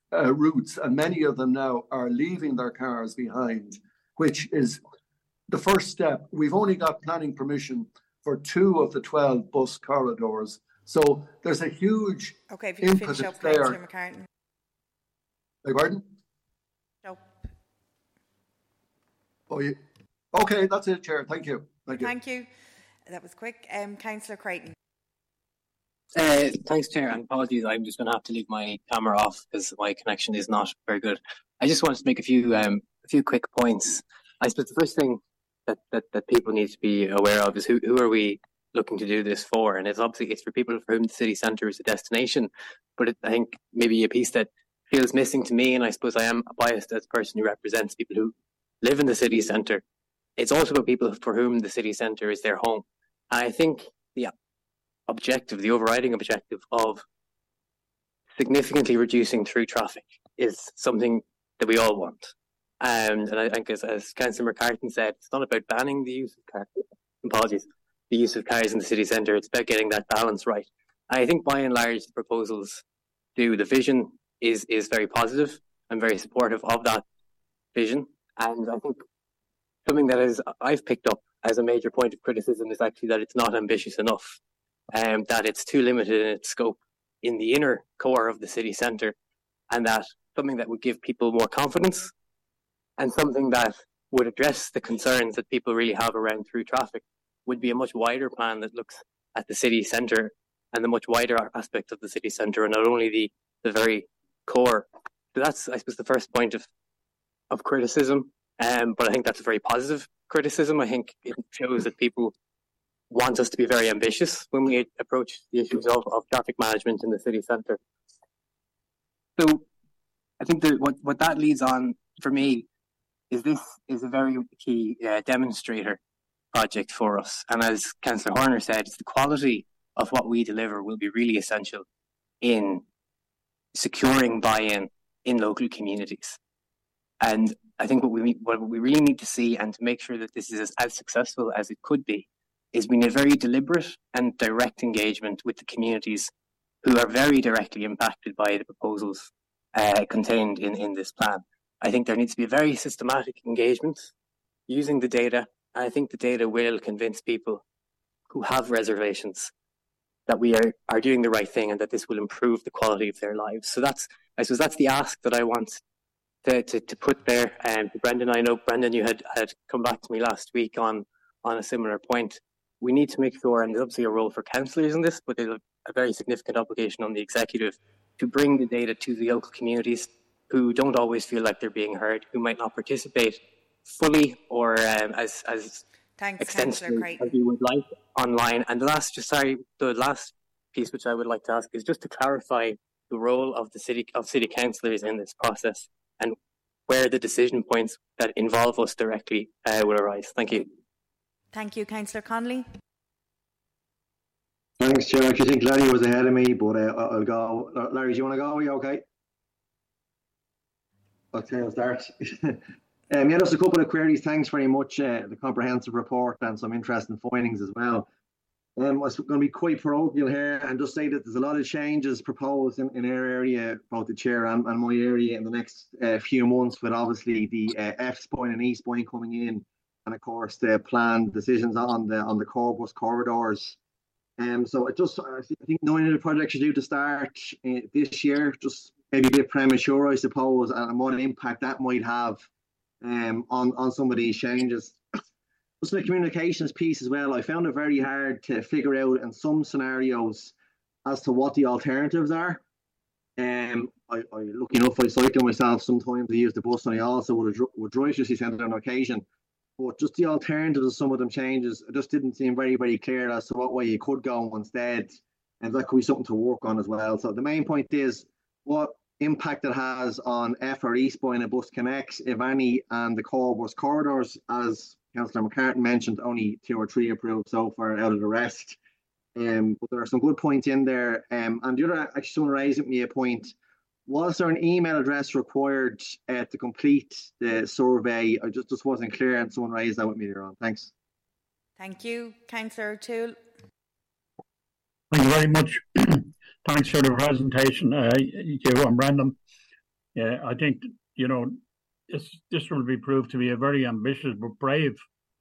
routes, and many of them now are leaving their cars behind, which is the first step. We've only got planning permission for 2 of the 12 bus corridors. So there's a huge if you finish up, Councillor McCartan. Beg pardon? No. Oh, yeah. Okay, that's it, Chair. Thank you. Thank you. That was quick. Councillor Creighton. Thanks, Chair, and apologies. I'm just going to have to leave my camera off because my connection is not very good. I just wanted to make a few quick points. I suppose the first thing that people need to be aware of is who are we looking to do this for? And it's for people for whom the city centre is a destination. But I think maybe a piece that feels missing to me, and I suppose I am biased as a person who represents people who live in the city centre, it's also about people for whom the city centre is their home. And I think the overriding objective of significantly reducing through traffic is something that we all want. And I think, as Councillor McCartan said, it's not about banning the use of the use of cars in the city centre. It's about getting that balance right. And I think, by and large, the proposals do. The vision is very positive. I'm very supportive of that vision. And I think something that I've picked up as a major point of criticism is actually that it's not ambitious enough, that it's too limited in its scope in the inner core of the city centre, and that something that would give people more confidence and something that would address the concerns that people really have around through traffic would be a much wider plan that looks at the city centre and the much wider aspect of the city centre, and not only the very core. So that's, I suppose, the first point of criticism, but I think that's a very positive criticism. I think it shows that people want us to be very ambitious when we approach the issues of traffic management in the city centre. So I think that what that leads on for me is this is a very key demonstrator project for us. And as Councillor Horner said, it's the quality of what we deliver will be really essential in securing buy-in in local communities. And I think what we really need to see, and to make sure that this is as successful as it could be, is we need a very deliberate and direct engagement with the communities who are very directly impacted by the proposals contained in this plan. I think there needs to be a very systematic engagement using the data. And I think the data will convince people who have reservations that we are doing the right thing and that this will improve the quality of their lives. So I suppose that's the ask that I want to put there. To Brendan, I know, Brendan, you had come back to me last week on a similar point. We need to make sure, and there's obviously a role for councillors in this, but there's a very significant obligation on the executive to bring the data to the local communities who don't always feel like they're being heard, who might not participate fully or as extensively as you would like online. And the last piece which I would like to ask is just to clarify the role of city councillors in this process and where the decision points that involve us directly will arise. Thank you. Thank you, Councillor Connolly. Thanks, Chair. I actually think Larry was ahead of me, but I'll go. Larry, do you want to go? Are you okay? Okay, I'll start. Just a couple of queries. Thanks very much. The comprehensive report and some interesting findings as well. I'm going to be quite parochial here and just say that there's a lot of changes proposed in our area, both the Chair and my area, in the next few months, with obviously the F-spine and E-spine coming in, and of course the planned decisions on the core bus corridors. So I think 9 of the projects are due to start this year, just maybe a bit premature, I suppose, and what impact that might have on some of these changes. Just the communications piece as well, I found it very hard to figure out in some scenarios as to what the alternatives are. Lucky enough, I cycle myself sometimes. I use the bus, and I also would drive to the city centre on occasion. But just the alternatives of some of them changes, it just didn't seem very, very clear as to what way you could go instead. And that could be something to work on as well. So the main point is what impact it has on F or E-spine and Bus Connects, if any, and the core bus corridors. As Councillor McCartan mentioned, only 2 or 3 approved so far out of the rest. But there are some good points in there. And the other, actually, someone raised with me a point. Was there an email address required to complete the survey? I just wasn't clear, and someone raised that with me earlier on. Thanks. Thank you. Councillor O'Toole. Thank you very much. Thanks for the presentation, you and Brendan. I think, this will be proved to be a very ambitious but brave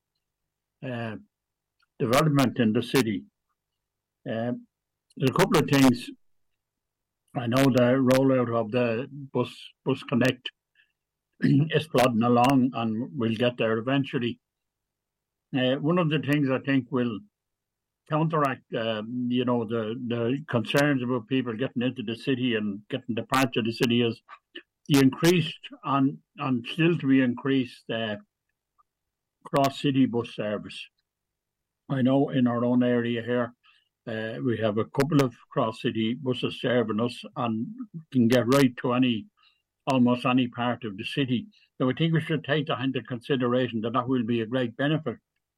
development in the city. There's a couple of things. I know the rollout of the Bus Connect is plodding along, and we'll get there eventually. One of the things I think will counteract, the concerns about people getting into the city and getting the parts of the city is the increased and still to be increased cross-city bus service. I know in our own area here, we have a couple of cross-city buses serving us and can get right to almost any part of the city. So I think we should take that into consideration, that will be a great benefit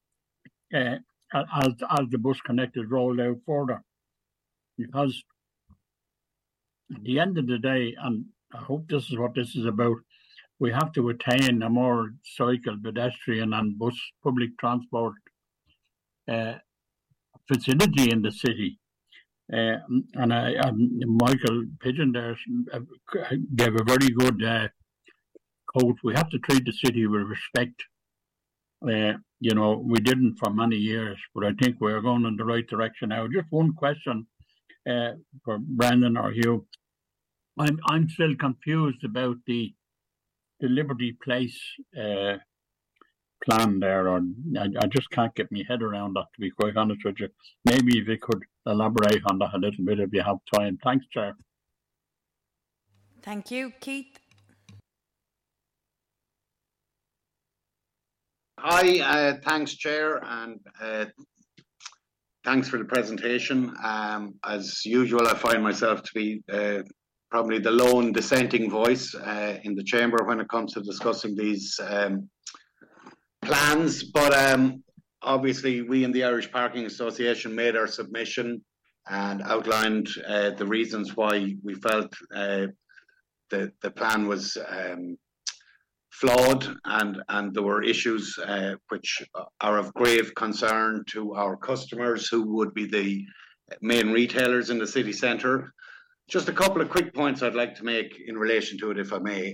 as the Bus Connect is rolled out further. Because at the end of the day, and I hope this is what this is about, we have to attain a more cycle, pedestrian and bus public transport facility in the city. And Michael Pidgeon there gave a very good quote. We have to treat the city with respect. We didn't for many years, but I think we're going in the right direction now. Just one question for Brendan or Hugh. I'm still confused about the Liberty Place plan there. I just can't get my head around that, to be quite honest with you. Maybe if you could elaborate on that a little bit if you have time. Thanks, Chair. Thank you. Keith? Hi, thanks, Chair, and thanks for the presentation. As usual, I find myself to be probably the lone dissenting voice in the Chamber when it comes to discussing these plans. But obviously, we in the Irish Parking Association made our submission and outlined the reasons why we felt the plan was flawed, and there were issues which are of grave concern to our customers, who would be the main retailers in the city centre. Just a couple of quick points I'd like to make in relation to it, if I may.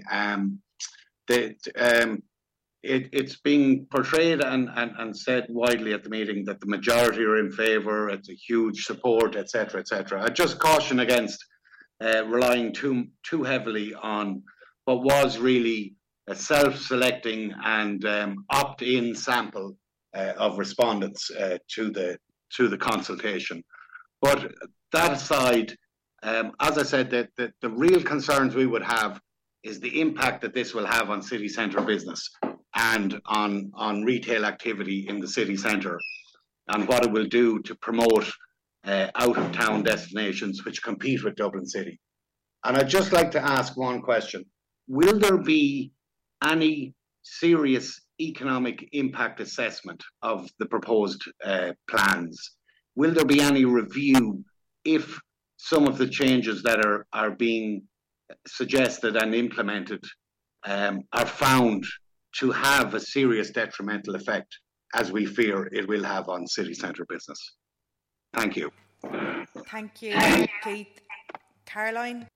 It's being portrayed and said widely at the meeting that the majority are in favour, it's a huge support, etc., etc. I just caution against relying too heavily on what was really a self-selecting and opt-in sample of respondents to the consultation. But that aside, as I said, the real concerns we would have is the impact that this will have on city centre business and on retail activity in the city centre, and what it will do to promote out-of-town destinations which compete with Dublin City. And I'd just like to ask one question. Will there be any serious economic impact assessment of the proposed plans? Will there be any review if some of the changes that are being suggested and implemented are found to have a serious detrimental effect, as we fear it will have on city centre business? Thank you. Thank you, Keith. Caroline?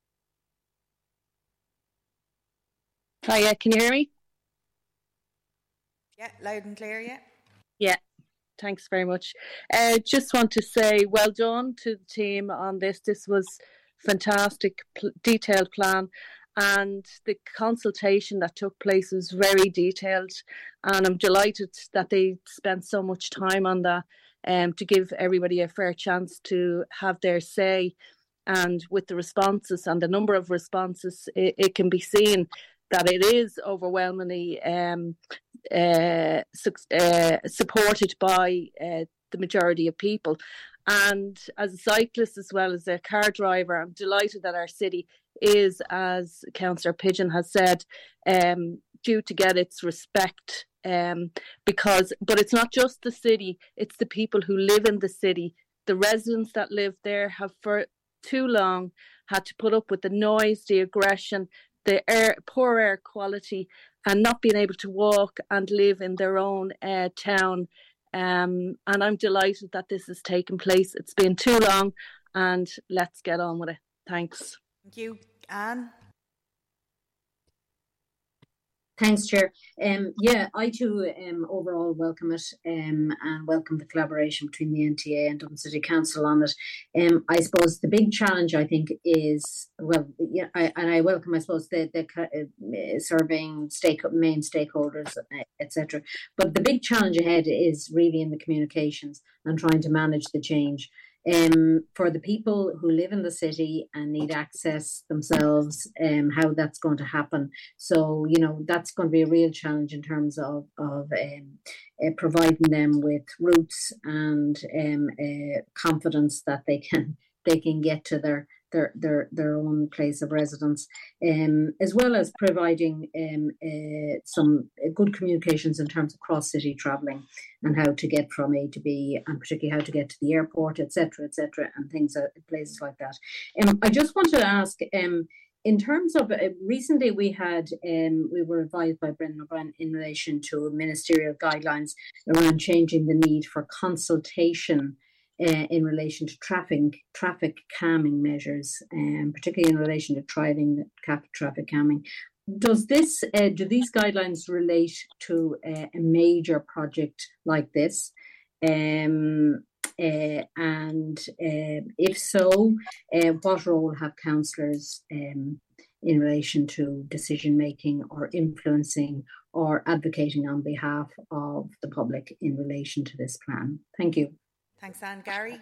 Hi, can you hear me? Yeah, loud and clear, yeah. Yeah, thanks very much. Just want to say well done to the team on this. This was fantastic, detailed plan, and the consultation that took place was very detailed, and I'm delighted that they spent so much time on that to give everybody a fair chance to have their say. And with the responses and the number of responses, it can be seen that it is overwhelmingly supported by the majority of people. And as a cyclist as well as a car driver, I'm delighted that our city is, as Councillor Pidgeon has said, due to get its respect. But it's not just the city, it's the people who live in the city. The residents that live there have for too long had to put up with the noise, the aggression, the poor air quality, and not being able to walk and live in their own town. And I'm delighted that this has taken place. It's been too long, and let's get on with it. Thanks. Thank you. Anne? Thanks, Chair. Yeah, I too overall welcome it and welcome the collaboration between the NTA and Dublin City Council on it. I suppose the big challenge, I think, is, well, yeah, I welcome, I suppose, the surveying main stakeholders, etc. But the big challenge ahead is really in the communications and trying to manage the change. For the people who live in the city and need access themselves, how that's going to happen. So, that's going to be a real challenge in terms of providing them with routes and confidence that they can get to their own place of residence, as well as providing some good communications in terms of cross-city travelling and how to get from A to B, and particularly how to get to the airport, etc., and things places like that. I just wanted to ask, in terms of recently we were advised by Brendan O'Brien in relation to ministerial guidelines around changing the need for consultation in relation to traffic calming measures, particularly in relation to traffic calming. Do these guidelines relate to a major project like this? And if so, what role have councillors in relation to decision making or influencing or advocating on behalf of the public in relation to this plan? Thank you. Thanks, Anne. Gary?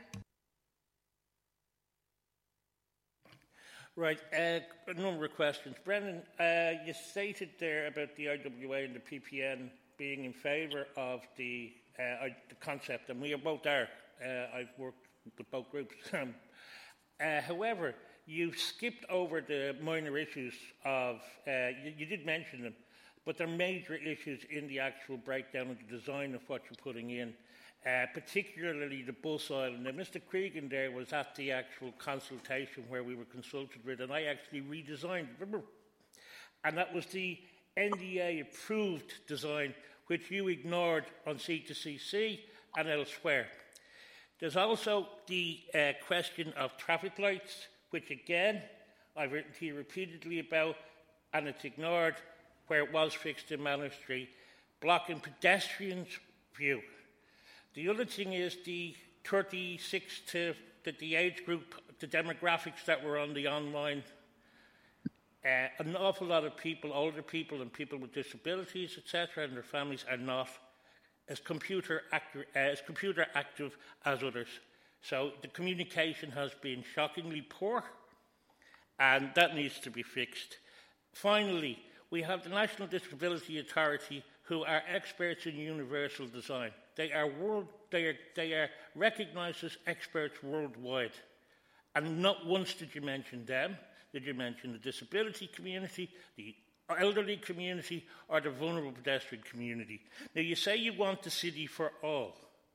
Right, a number of questions. Brendan, you stated there about the IWA and the PPN being in favour of the concept, and we both are. I've worked with both groups. However, you skipped over the minor issues of, you did mention them, but they're major issues in the actual breakdown of the design of what you're putting in. Particularly the bus aisle. Now, Mr. Cregan there was at the actual consultation where we were consulted with, and I actually redesigned it. Remember? And that was the NDA approved design, which you ignored on C2CC and elsewhere. There's also the question of traffic lights, which again I've written to you repeatedly about, and it's ignored where it was fixed in Manor Street, blocking pedestrians' view. The other thing is the 36 to the age group, the demographics that were on the online. An awful lot of people, older people and people with disabilities, etc., and their families are not as computer active as others. So the communication has been shockingly poor, and that needs to be fixed. Finally, we have the National Disability Authority, who are experts in universal design. They are recognised as experts worldwide. And not once did you mention them. Did you mention the disability community, the elderly community, or the vulnerable pedestrian community? Now, you say you want the city for all,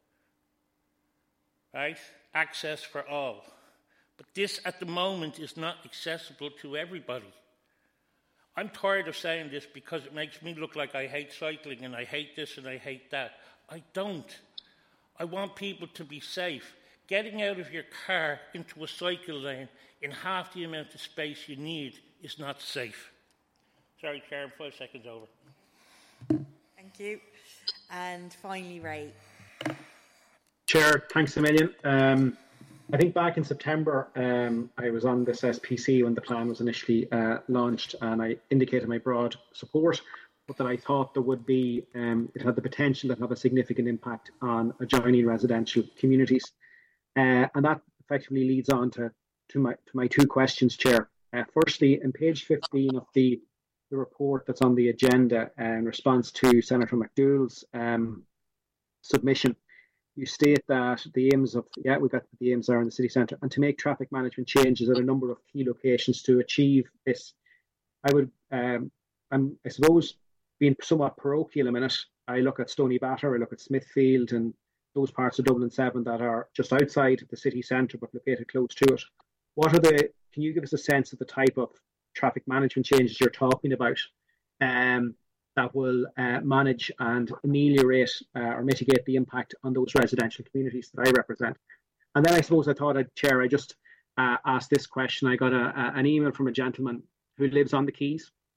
right? Access for all. But this, at the moment, is not accessible to everybody. I'm tired of saying this because it makes me look like I hate cycling and I hate this and I hate that. I don't. I want people to be safe. Getting out of your car into a cycle lane in half the amount of space you need is not safe. Sorry, Chair, I'm 5 seconds over. Thank you. And finally, Ray. Chair, thanks a million. I think back in September, I was on this SPC when the plan was initially launched, and I indicated my broad support, but that I thought there would be, it had the potential to have a significant impact on adjoining residential communities. And that effectively leads on to my two questions, Chair. Firstly, in page 15 of the report that's on the agenda in response to Senator McDougall's submission, you state that the aims of, we've got the aims are in the city centre, and to make traffic management changes at a number of key locations to achieve this. I suppose, being somewhat parochial a minute, I look at Stony Batter, I look at Smithfield and those parts of Dublin 7 that are just outside the city centre but located close to it. Can you give us a sense of the type of traffic management changes you're talking about that will manage and ameliorate or mitigate the impact on those residential communities that I represent? And then I suppose Chair, I just asked this question. I got an email from a gentleman who lives on the Quays,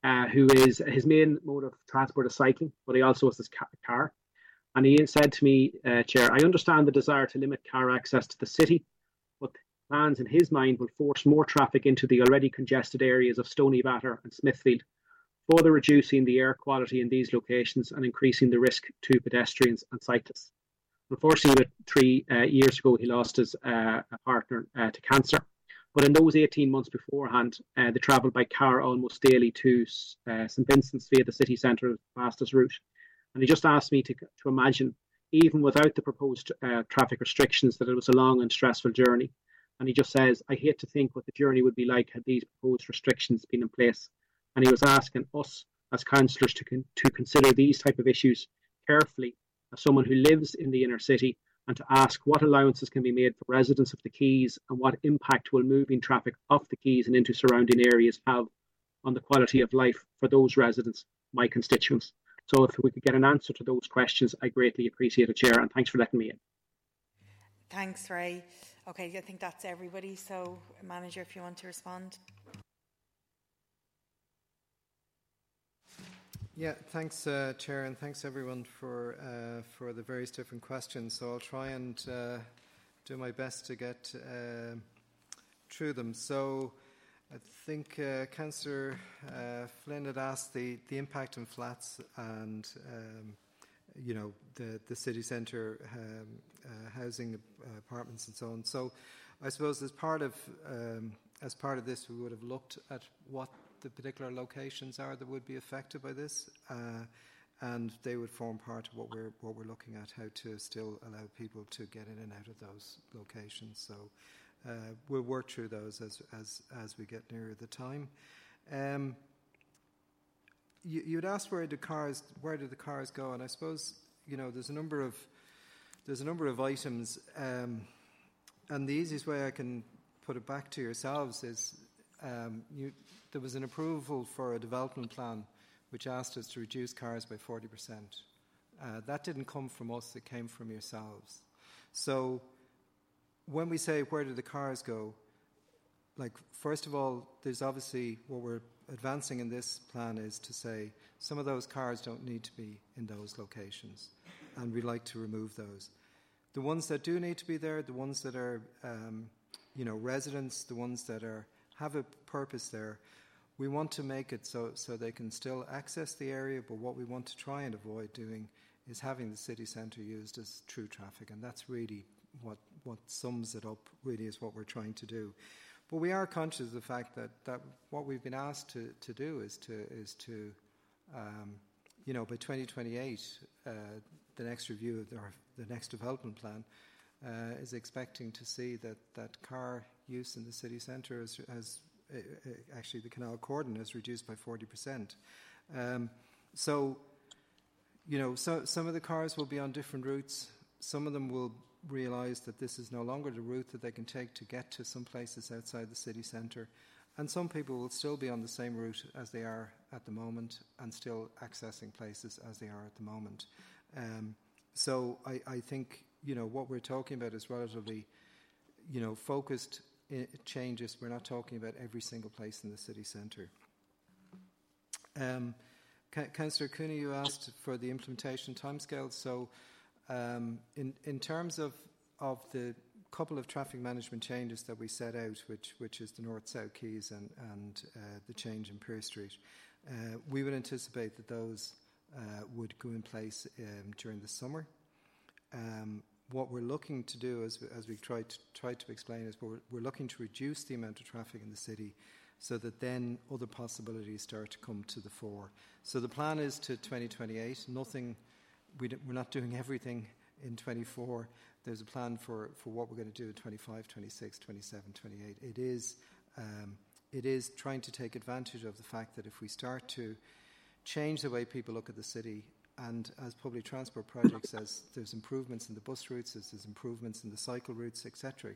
who is his main mode of transport is cycling, but he also has his car. And he said to me, Chair, I understand the desire to limit car access to the city, but plans in his mind will force more traffic into the already congested areas of Stoneybatter and Smithfield, further reducing the air quality in these locations and increasing the risk to pedestrians and cyclists. Unfortunately, 3 years ago, he lost his partner to cancer. But in those 18 months beforehand, they travelled by car almost daily to St Vincent's via the city centre as the fastest route. And he just asked me to imagine, even without the proposed traffic restrictions, that it was a long and stressful journey. And he just says, I hate to think what the journey would be like had these proposed restrictions been in place. And he was asking us as councillors to consider these type of issues carefully as someone who lives in the inner city, and to ask what allowances can be made for residents of the Quays and what impact will moving traffic off the Quays and into surrounding areas have on the quality of life for those residents, my constituents. So if we could get an answer to those questions, I greatly appreciate it, Chair, and thanks for letting me in. Thanks, Ray. Okay, I think that's everybody. So, Manager, if you want to respond. Yeah, thanks, Chair, and thanks everyone for the various different questions. So I'll try and do my best to get through them. So I think Councillor Flynn had asked the impact on flats and the city centre housing apartments and so on. So I suppose as part of this, we would have looked at what the particular locations are that would be affected by this, and they would form part of what we're looking at, how to still allow people to get in and out of those locations. So we'll work through those as we get nearer the time. You'd asked where did the cars go, and I suppose there's a number of items, and the easiest way I can put it back to yourselves is there was an approval for a development plan which asked us to reduce cars by 40%. That didn't come from us, it came from yourselves. So when we say where do the cars go, first of all, there's obviously what we're advancing in this plan is to say some of those cars don't need to be in those locations, and we'd like to remove those. The ones that do need to be there, the ones that are residents, the ones that have a purpose there, we want to make it so they can still access the area, but what we want to try and avoid doing is having the city centre used as through traffic, and that's really what sums it up, really is what we're trying to do. But we are conscious of the fact that what we've been asked to do is to by 2028, the next review of the next development plan is expecting to see that car use in the city centre has actually the canal cordon has reduced by 40%. So some of the cars will be on different routes. Some of them will realise that this is no longer the route that they can take to get to some places outside the city centre. And some people will still be on the same route as they are at the moment and still accessing places as they are at the moment. So I think, what we're talking about is relatively, focused changes. We're not talking about every single place in the city centre. Councillor Cooney, you asked for the implementation timescale. So in terms of the couple of traffic management changes that we set out, which is the North-South Quays and the change in Pearse Street, we would anticipate that those would go in place during the summer. What we're looking to do, as we've tried to explain, is we're looking to reduce the amount of traffic in the city so that then other possibilities start to come to the fore. So the plan is to 2028. We're not doing everything in 24. There's a plan for what we're going to do in 25, 26, 27, 28. It is trying to take advantage of the fact that if we start to change the way people look at the city, and as public transport projects, as there's improvements in the bus routes, as there's improvements in the cycle routes, etc.,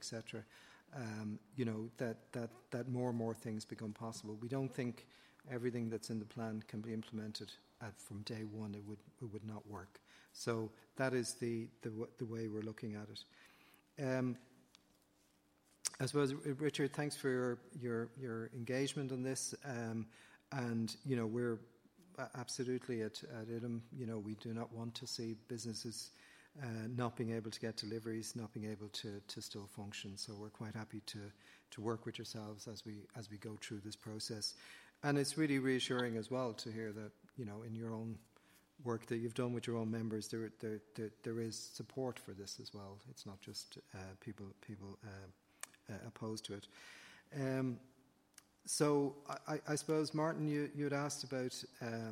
that more and more things become possible. We don't think everything that's in the plan can be implemented from day one. It would not work. So that is the way we're looking at it. I suppose, Richard, thanks for your engagement on this. And, we're absolutely at IDIM, we do not want to see businesses not being able to get deliveries, not being able to still function. So we're quite happy to work with yourselves as we go through this process. And it's really reassuring as well to hear that, in your own work that you've done with your own members, there is support for this as well. It's not just people opposed to it. So I suppose, Martin, you had asked about,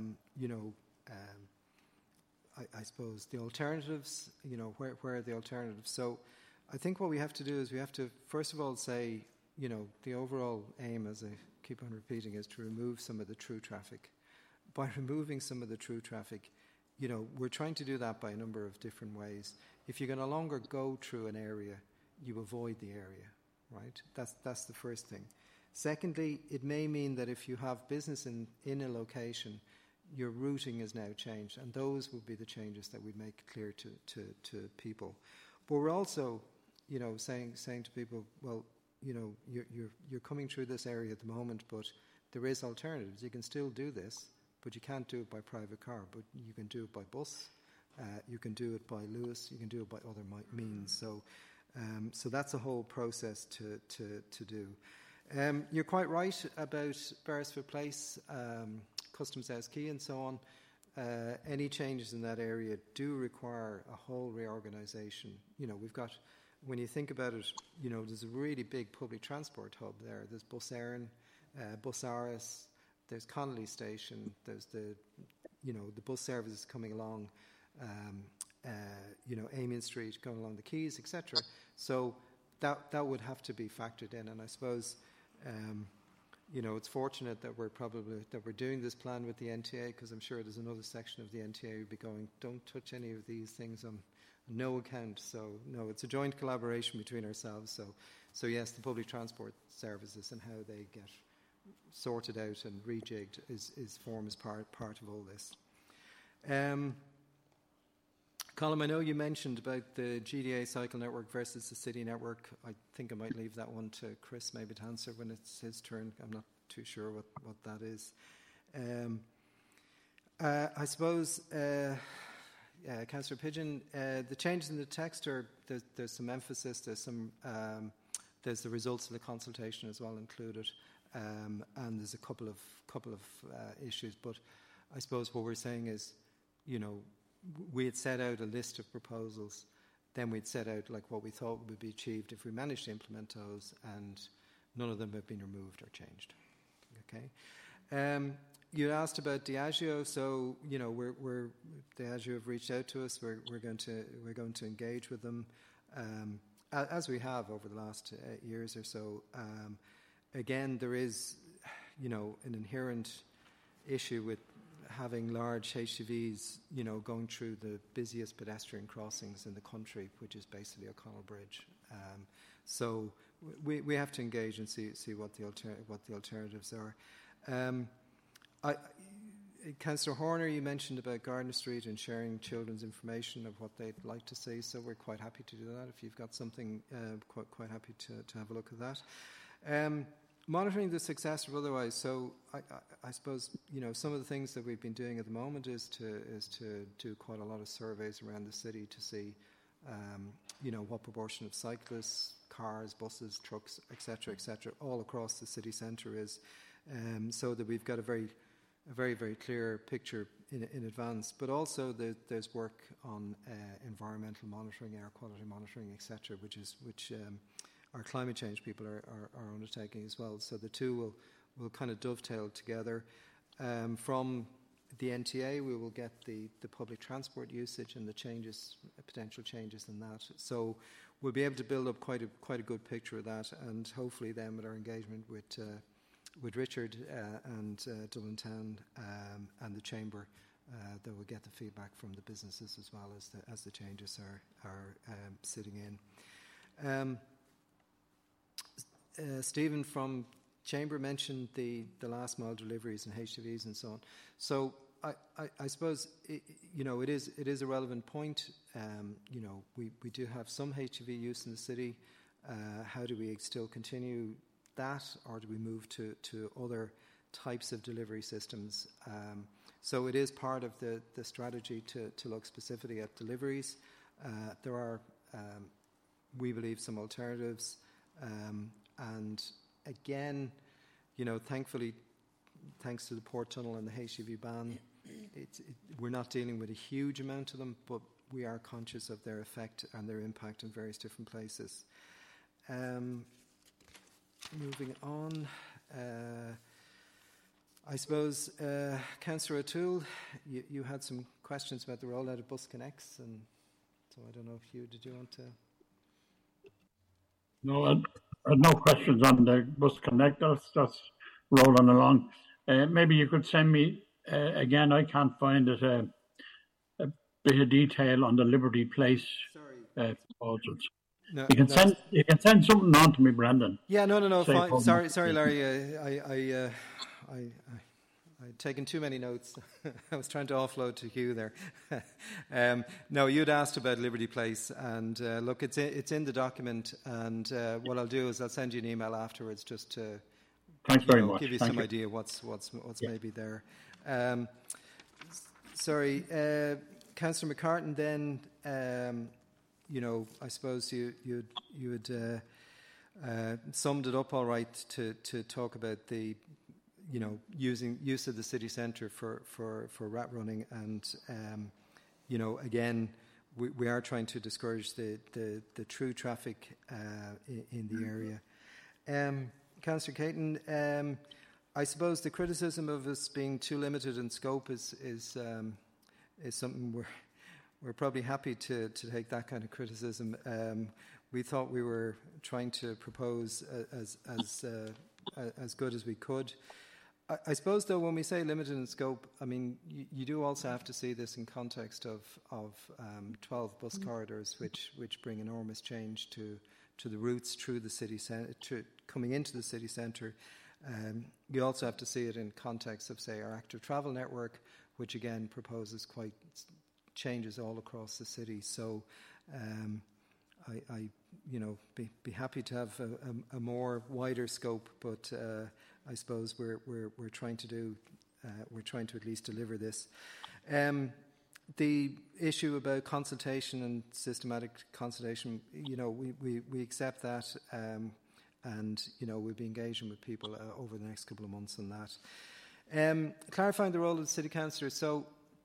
I suppose the alternatives, where are the alternatives? So I think what we have to do is we have to, first of all, say, the overall aim, as I keep on repeating, is to remove some of the through traffic. By removing some of the through traffic, we're trying to do that by a number of different ways. If you're going to no longer go through an area, you avoid the area, right? That's the first thing. Secondly, it may mean that if you have business in a location, your routing is now changed, and those would be the changes that we make clear to people. But we're also, saying to people, well, you're coming through this area at the moment, but there is alternatives. You can still do this, but you can't do it by private car, but you can do it by bus, you can do it by Lewis, you can do it by other means. So that's a whole process to do. You're quite right about Beresford Place, Customs House Quay and so on. Any changes in that area do require a whole reorganisation. We've got, when you think about it, there's a really big public transport hub there. There's Bus Éireann, Bus Áras, there's Connolly Station, there's the bus services coming along, Amiens Street going along the quays, etc. So that would have to be factored in, and I suppose it's fortunate that we're doing this plan with the NTA, because I'm sure there's another section of the NTA who'd be going, don't touch any of these things on no account. So no, it's a joint collaboration between ourselves. So yes, the public transport services and how they get sorted out and rejigged forms part of all this. Colin, I know you mentioned about the GDA cycle network versus the city network. I think I might leave that one to Chris maybe to answer when it's his turn. I'm not too sure what that is. I suppose, Councillor Pidgeon, the changes in the text there's some emphasis, there's the results of the consultation as well included, and there's a couple of issues. But I suppose what we're saying is, we had set out a list of proposals, then we'd set out what we thought would be achieved if we managed to implement those, and none of them have been removed or changed. Okay. You asked about Diageo, so we're Diageo have reached out to us. We're going to engage with them, as we have over the last 8 years or so. Again, there is an inherent issue with having large HGVs, going through the busiest pedestrian crossings in the country, which is basically O'Connell Bridge. So we have to engage and see what the alternatives are. Councillor Horner, you mentioned about Gardner Street and sharing children's information of what they'd like to see, so we're quite happy to do that. If you've got something, quite happy to have a look at that. Monitoring the success of otherwise, so I suppose some of the things that we've been doing at the moment is to do quite a lot of surveys around the city to see what proportion of cyclists, cars, buses, trucks, etc., all across the city centre is, so that we've got a very clear picture in advance. But also there's work on environmental monitoring, air quality monitoring, etc., which our climate change people are undertaking as well. So the two will kind of dovetail together. From the NTA, we will get the public transport usage and the potential changes in that. So we'll be able to build up quite a good picture of that, and hopefully then with our engagement with Richard and Dublin Town and the Chamber, that we'll get the feedback from the businesses as well as the changes are sitting in. Stephen from Chamber mentioned the last mile deliveries and HGVs and so on. So I suppose it is a relevant point. We do have some HGV use in the city. How do we still continue that, or do we move to other types of delivery systems. So it is part of the strategy to look specifically at deliveries. There are, we believe, some alternatives. And again, thankfully, thanks to the Port Tunnel and the HGV ban, we're not dealing with a huge amount of them, but we are conscious of their effect and their impact in various different places. Moving on, I suppose, Councillor O'Toole, you had some questions about the rollout of Bus Connects, and so I don't know if did you want to? No, I had no questions on the Bus Connect. That's rolling along. Maybe you could send me again. I can't find it. A bit of detail on the Liberty Place proposals. No, you can send something on to me, Brendan. Yeah, no. Fine. Sorry, Larry. I'd taken too many notes. I was trying to offload to Hugh there. No, you'd asked about Liberty Place, and look, it's in the document. And what I'll do is I'll send you an email afterwards, just to Thanks very much. give you some idea what's maybe there. Sorry, Councillor McCartan. Then, I suppose you had summed it up all right to talk about the use of the city centre for rat running, and again, we are trying to discourage the through traffic in the area. Councillor Caton, I suppose the criticism of us being too limited in scope is something we're probably happy to take that kind of criticism. We thought we were trying to propose as good as we could. I suppose, though, when we say limited in scope, I mean, you do also have to see this in context of 12 bus corridors, which bring enormous change to the routes through the city centre, coming into the city centre. You also have to see it in context of, say, our active travel network, which again proposes quite changes all across the city. So I be happy to have a more wider scope, but I suppose we're trying to at least deliver this. The issue about consultation and systematic consultation, we accept that, and we'll be engaging with people over the next couple of months on that. Clarifying the role of the city councillor. So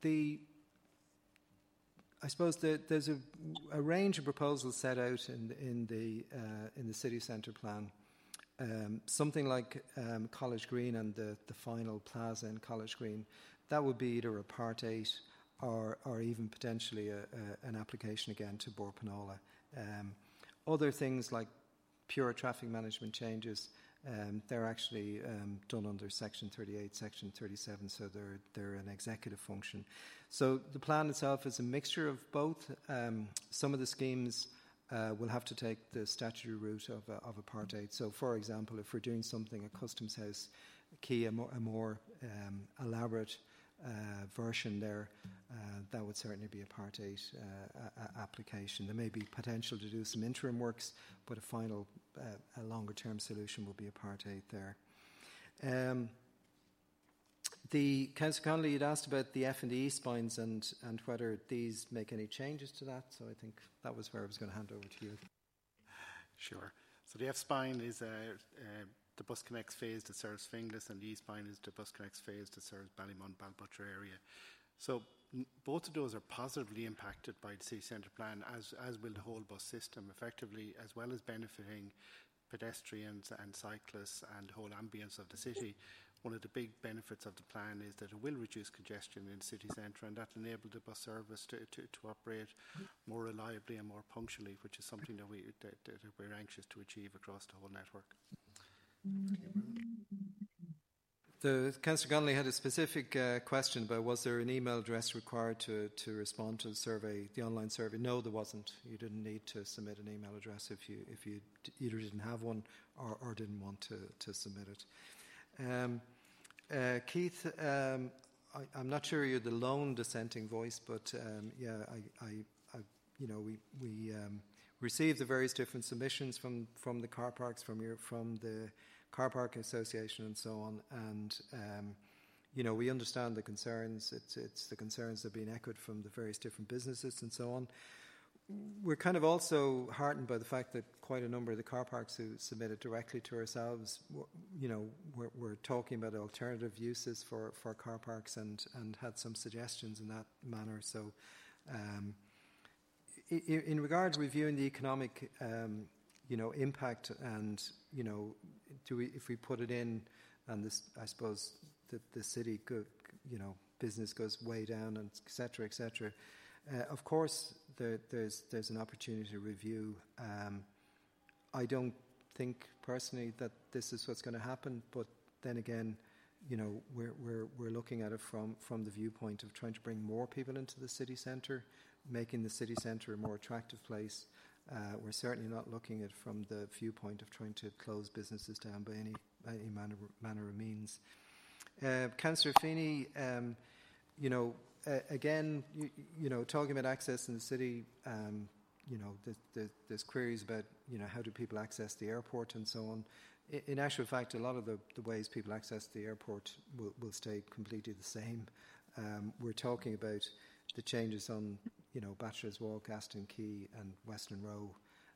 I suppose there's a range of proposals set out in the city centre plan. Something like College Green and the final plaza in College Green, that would be either a Part 8 or even potentially an application again to Bord Pleanála. Other things like pure traffic management changes, they're actually done under Section 38, Section 37, so they're an executive function. So the plan itself is a mixture of both. Some of the schemes will have to take the statutory route of a Part 8. So, for example, if we're doing something, a Customs House key, a more elaborate version there, that would certainly be a Part 8 application. There may be potential to do some interim works, but a final, a longer-term solution will be a Part 8 there. The Councillor Connolly, you'd asked about the F&E spines and whether these make any changes to that. So I think that was where I was going to hand over to you. Sure. So the F spine is the Bus Connects phase that serves Finglas, and the E spine is the Bus Connects phase that serves Ballymun, Balbutcher area. So both of those are positively impacted by the city centre plan, as will the whole bus system, effectively, as well as benefiting pedestrians and cyclists and the whole ambience of the city. One of the big benefits of the plan is that it will reduce congestion in the city centre, and that will enable the bus service to operate more reliably and more punctually, which is something that we're anxious to achieve across the whole network. The Councillor Connolly had a specific question about was there an email address required to respond to the survey, the online survey. No, there wasn't. You didn't need to submit an email address if you either didn't have one or didn't want to submit it. Keith, I'm not sure you're the lone dissenting voice, but we received the various different submissions from the car parks, from the car park association and so on. And we understand the concerns. It's the concerns that have been echoed from the various different businesses and so on. We're kind of also heartened by the fact that quite a number of the car parks who submitted directly to ourselves, we're talking about alternative uses for car parks and had some suggestions in that manner. So in regard to reviewing the economic impact and, if we put it in and this, I suppose the city, business goes way down and et cetera, et cetera. Of course, there's an opportunity to review. I don't think personally that this is what's going to happen, but then again, we're looking at it from the viewpoint of trying to bring more people into the city centre, making the city centre a more attractive place. We're certainly not looking at it from the viewpoint of trying to close businesses down by any manner or means. Councillor Feeney, again, talking about access in the city, there's queries about, how do people access the airport and so on. In actual fact, a lot of the ways people access the airport will stay completely the same. We're talking about the changes on, Bachelor's Walk, Aston Quay and Western Row.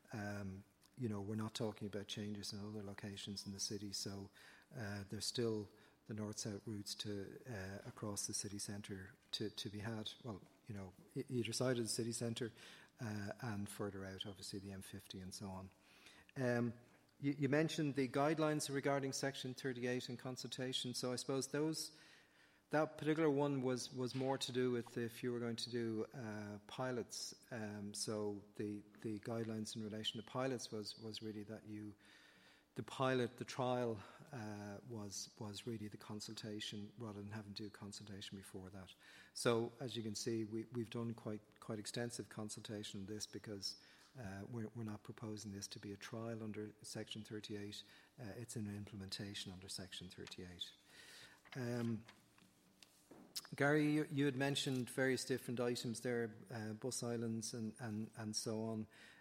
We're not talking about changes in other locations in the city, so there's still the north-south routes to across the city centre to be had, either side of the city centre and further out, obviously the M50 and so on. You mentioned the guidelines regarding Section 38 and consultation, so I suppose that particular one was more to do with if you were going to do pilots. So the guidelines in relation to pilots was really that the trial was really the consultation rather than having to do consultation before that. So as you can see, we've done quite extensive consultation on this because we're not proposing this to be a trial under Section 38. It's an implementation under Section 38. Gary, you had mentioned various different items there, bus islands and so on.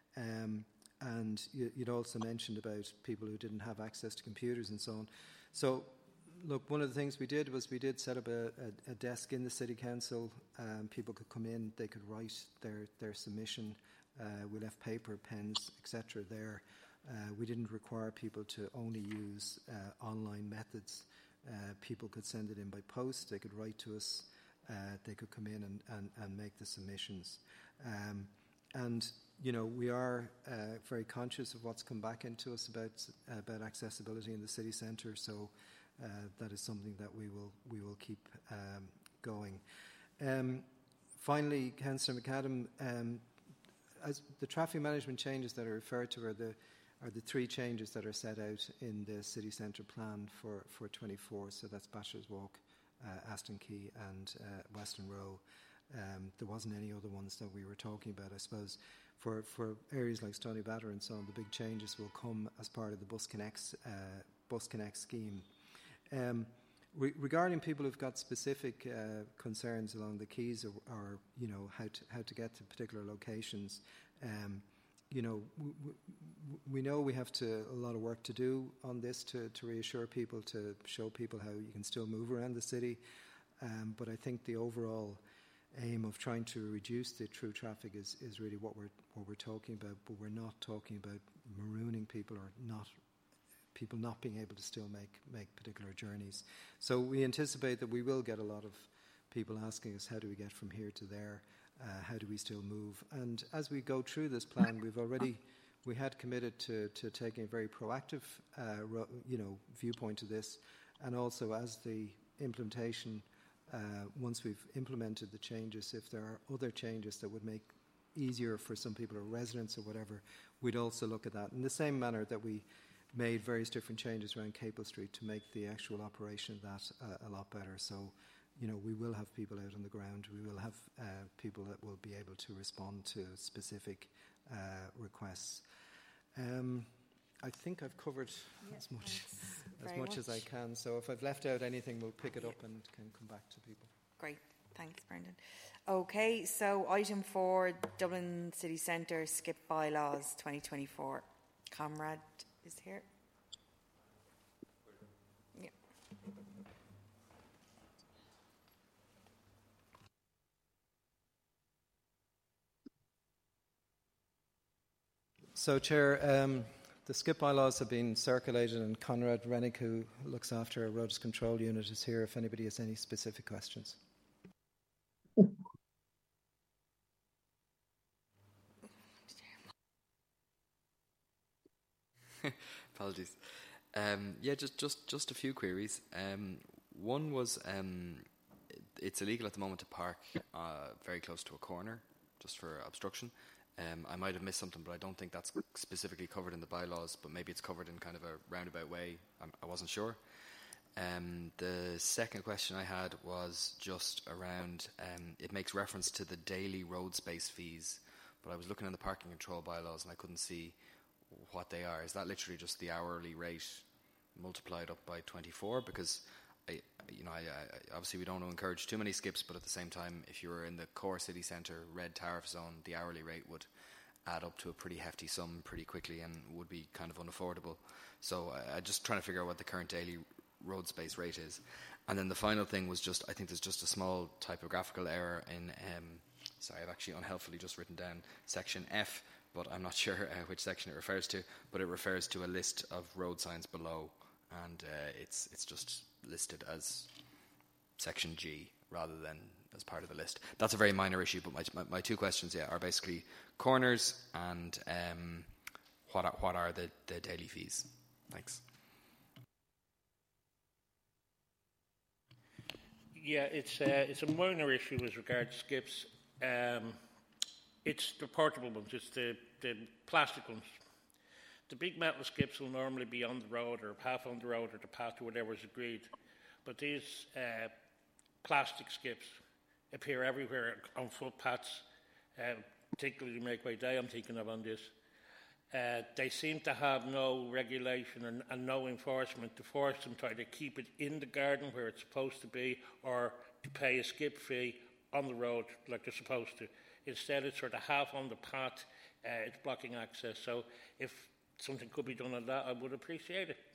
And you'd also mentioned about people who didn't have access to computers and so on. So, look, one of the things we did was we did set up a desk in the City Council. People could come in, they could write their submission. We left paper, pens, etc. there. We didn't require people to only use online methods. People could send it in by post, they could write to us, they could come in and make the submissions. And we are very conscious of what's come back into us about accessibility in the city centre. So that is something that we will keep going. Finally, Councillor McAdam, as the traffic management changes that are referred to are the three changes that are set out in the city centre plan for 24. So that's Bachelor's Walk, Aston Quay, and Western Row. There wasn't any other ones that we were talking about. I suppose for areas like Stoney Batter and so on, the big changes will come as part of the Bus Connect scheme. Regarding people who've got specific concerns along the quays or how to get to particular locations, we know we have a lot of work to do on this to reassure people, to show people how you can still move around the city. But I think the overall aim of trying to reduce the through traffic is really what we're talking about. But we're not talking about marooning people or people not being able to still make particular journeys. So we anticipate that we will get a lot of people asking us, how do we get from here to there? How do we still move? And as we go through this plan, we had committed to taking a very proactive, viewpoint to this, and also as the implementation, once we've implemented the changes, if there are other changes that would make easier for some people or residents or whatever, we'd also look at that in the same manner that we made various different changes around Capel Street to make the actual operation of that a lot better. So, we will have people out on the ground. We will have people that will be able to respond to specific requests. I think I've covered as much as I can. So if I've left out anything, we'll pick it up and can come back to people. Great. Thanks, Brendan. Okay, so item 4, Dublin City Centre Skip Bylaws 2024. Comrade is here. So, Chair, the skip bylaws have been circulated, and Conrad Rennick, who looks after our roads control unit, is here if anybody has any specific questions. Apologies. Yeah, just a few queries. One was it's illegal at the moment to park very close to a corner, just for obstruction. I might have missed something, but I don't think that's specifically covered in the bylaws, but maybe it's covered in kind of a roundabout way. I wasn't sure. The second question I had was just around, it makes reference to the daily road space fees, but I was looking in the parking control bylaws and I couldn't see what they are. Is that literally just the hourly rate multiplied up by 24? Because I obviously we don't want to encourage too many skips, but at the same time, if you were in the core city centre red tariff zone, the hourly rate would add up to a pretty hefty sum pretty quickly and would be kind of unaffordable. So I'm just trying to figure out what the current daily road space rate is. And then the final thing was just, I think there's just a small typographical error in, sorry, I've actually unhelpfully just written down section F, but I'm not sure which section it refers to, but it refers to a list of road signs below, and it's just listed as section G rather than as part of the list. That's a very minor issue, but my two questions are basically corners and what are the daily fees? Thanks. Yeah, it's a minor issue as regards skips. It's the portable ones, it's the plastic ones. The big metal skips will normally be on the road or half on the road or the path or whatever is agreed. But these plastic skips appear everywhere on footpaths, particularly Makeway Day I'm thinking of on this. They seem to have no regulation and no enforcement to force them to either keep it in the garden where it's supposed to be or to pay a skip fee on the road like they're supposed to. Instead, it's sort of half on the path, it's blocking access. So if something could be done on that, I would appreciate it.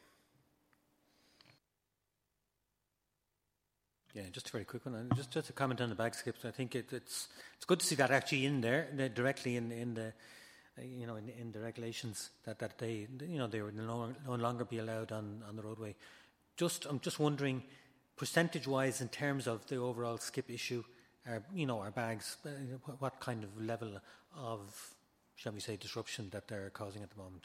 Yeah, just a very quick one. Just a comment on the bag skips. I think it's good to see that actually in there, directly in the in the regulations that they they would no longer be allowed on the roadway. I'm just wondering, percentage-wise, in terms of the overall skip issue, our bags, what kind of level of, shall we say, disruption that they're causing at the moment?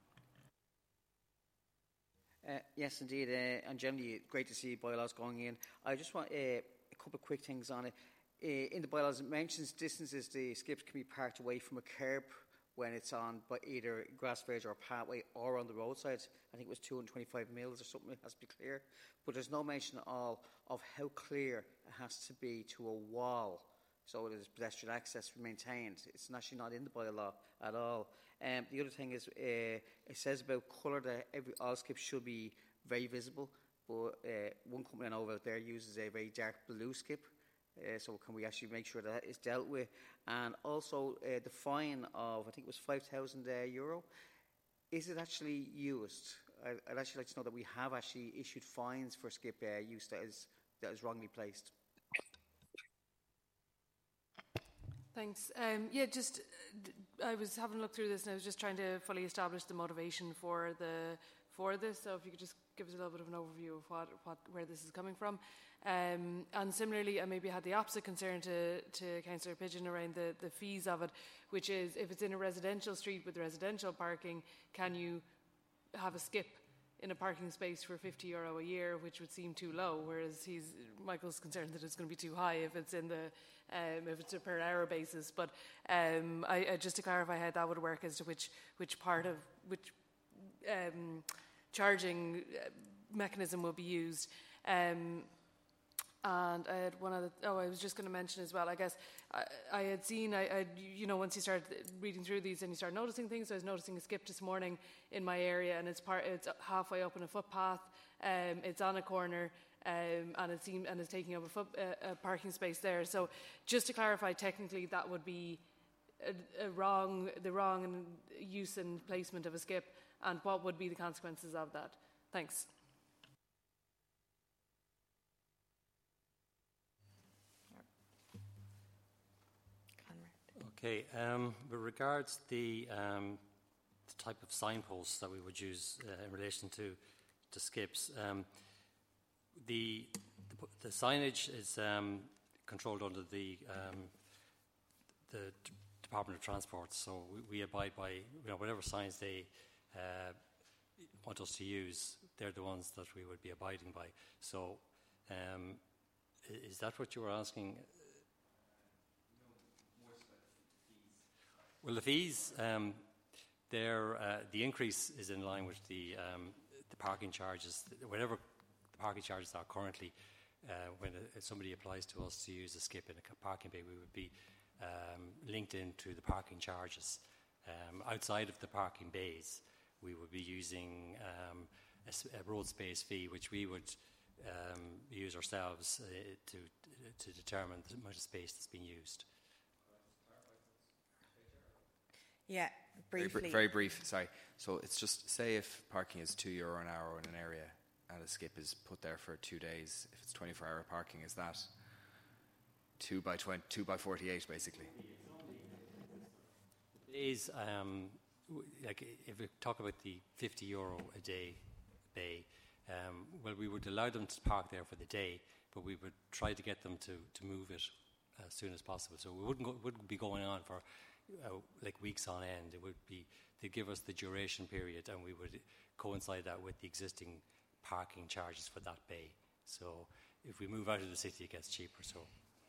Yes, indeed, and generally great to see bylaws going in. I just want a couple of quick things on it. In the bylaws, it mentions distances the skips can be parked away from a curb when it's on by either grass verge or pathway or on the roadside. I think it was 225 mils or something, it has to be clear. But there's no mention at all of how clear it has to be to a wall so that pedestrian access maintained. It's actually not in the bylaw at all. The other thing is it says about colour that all skips should be very visible, but one company I know about there uses a very dark blue skip. So can we actually make sure that is dealt with? And also the fine of, I think it was €5,000. Is it actually used? I'd actually like to know that we have actually issued fines for skip use that is wrongly placed. Thanks. I was having a look through this and I was just trying to fully establish the motivation for this. So if you could just give us a little bit of an overview of where this is coming from. And similarly, I maybe had the opposite concern to Councillor Pigeon around the fees of it, which is if it's in a residential street with residential parking, can you have a skip in a parking space for €50 a year, which would seem too low, whereas Michael's concerned that it's going to be too high if it's if it's a per hour basis. But just to clarify how that would work as to which charging mechanism will be used. And I had one other. I was just going to mention as well. I guess I had seen. Once you start reading through these and you start noticing things. I was noticing a skip this morning in my area, and it's halfway up on a footpath. It's on a corner, and it's taking up a parking space there. So, just to clarify, technically that would be the wrong use and placement of a skip, and what would be the consequences of that? Thanks. Okay, with regards the type of signposts that we would use in relation to skips, the signage is controlled under the Department of Transport, so we abide by whatever signs they want us to use. They're the ones that we would be abiding by. So, is that what you were asking? Well, the fees, the increase is in line with the parking charges. Whatever the parking charges are currently, when somebody applies to us to use a skip in a parking bay, we would be linked into the parking charges. Outside of the parking bays, we would be using a road space fee, which we would use ourselves to determine the amount of space that's being used. Yeah, briefly. Very brief, sorry. So it's just, say if parking is €2 an hour in an area and a skip is put there for 2 days, if it's 24-hour parking, is that 2 by 48 basically? It is, like if we talk about the €50 a day bay, well, we would allow them to park there for the day, but we would try to get them to move it as soon as possible. So we wouldn't be going on for like weeks on end. It would be, they'd give us the duration period, and we would coincide that with the existing parking charges for that bay. So if we move out of the city, it gets cheaper. So,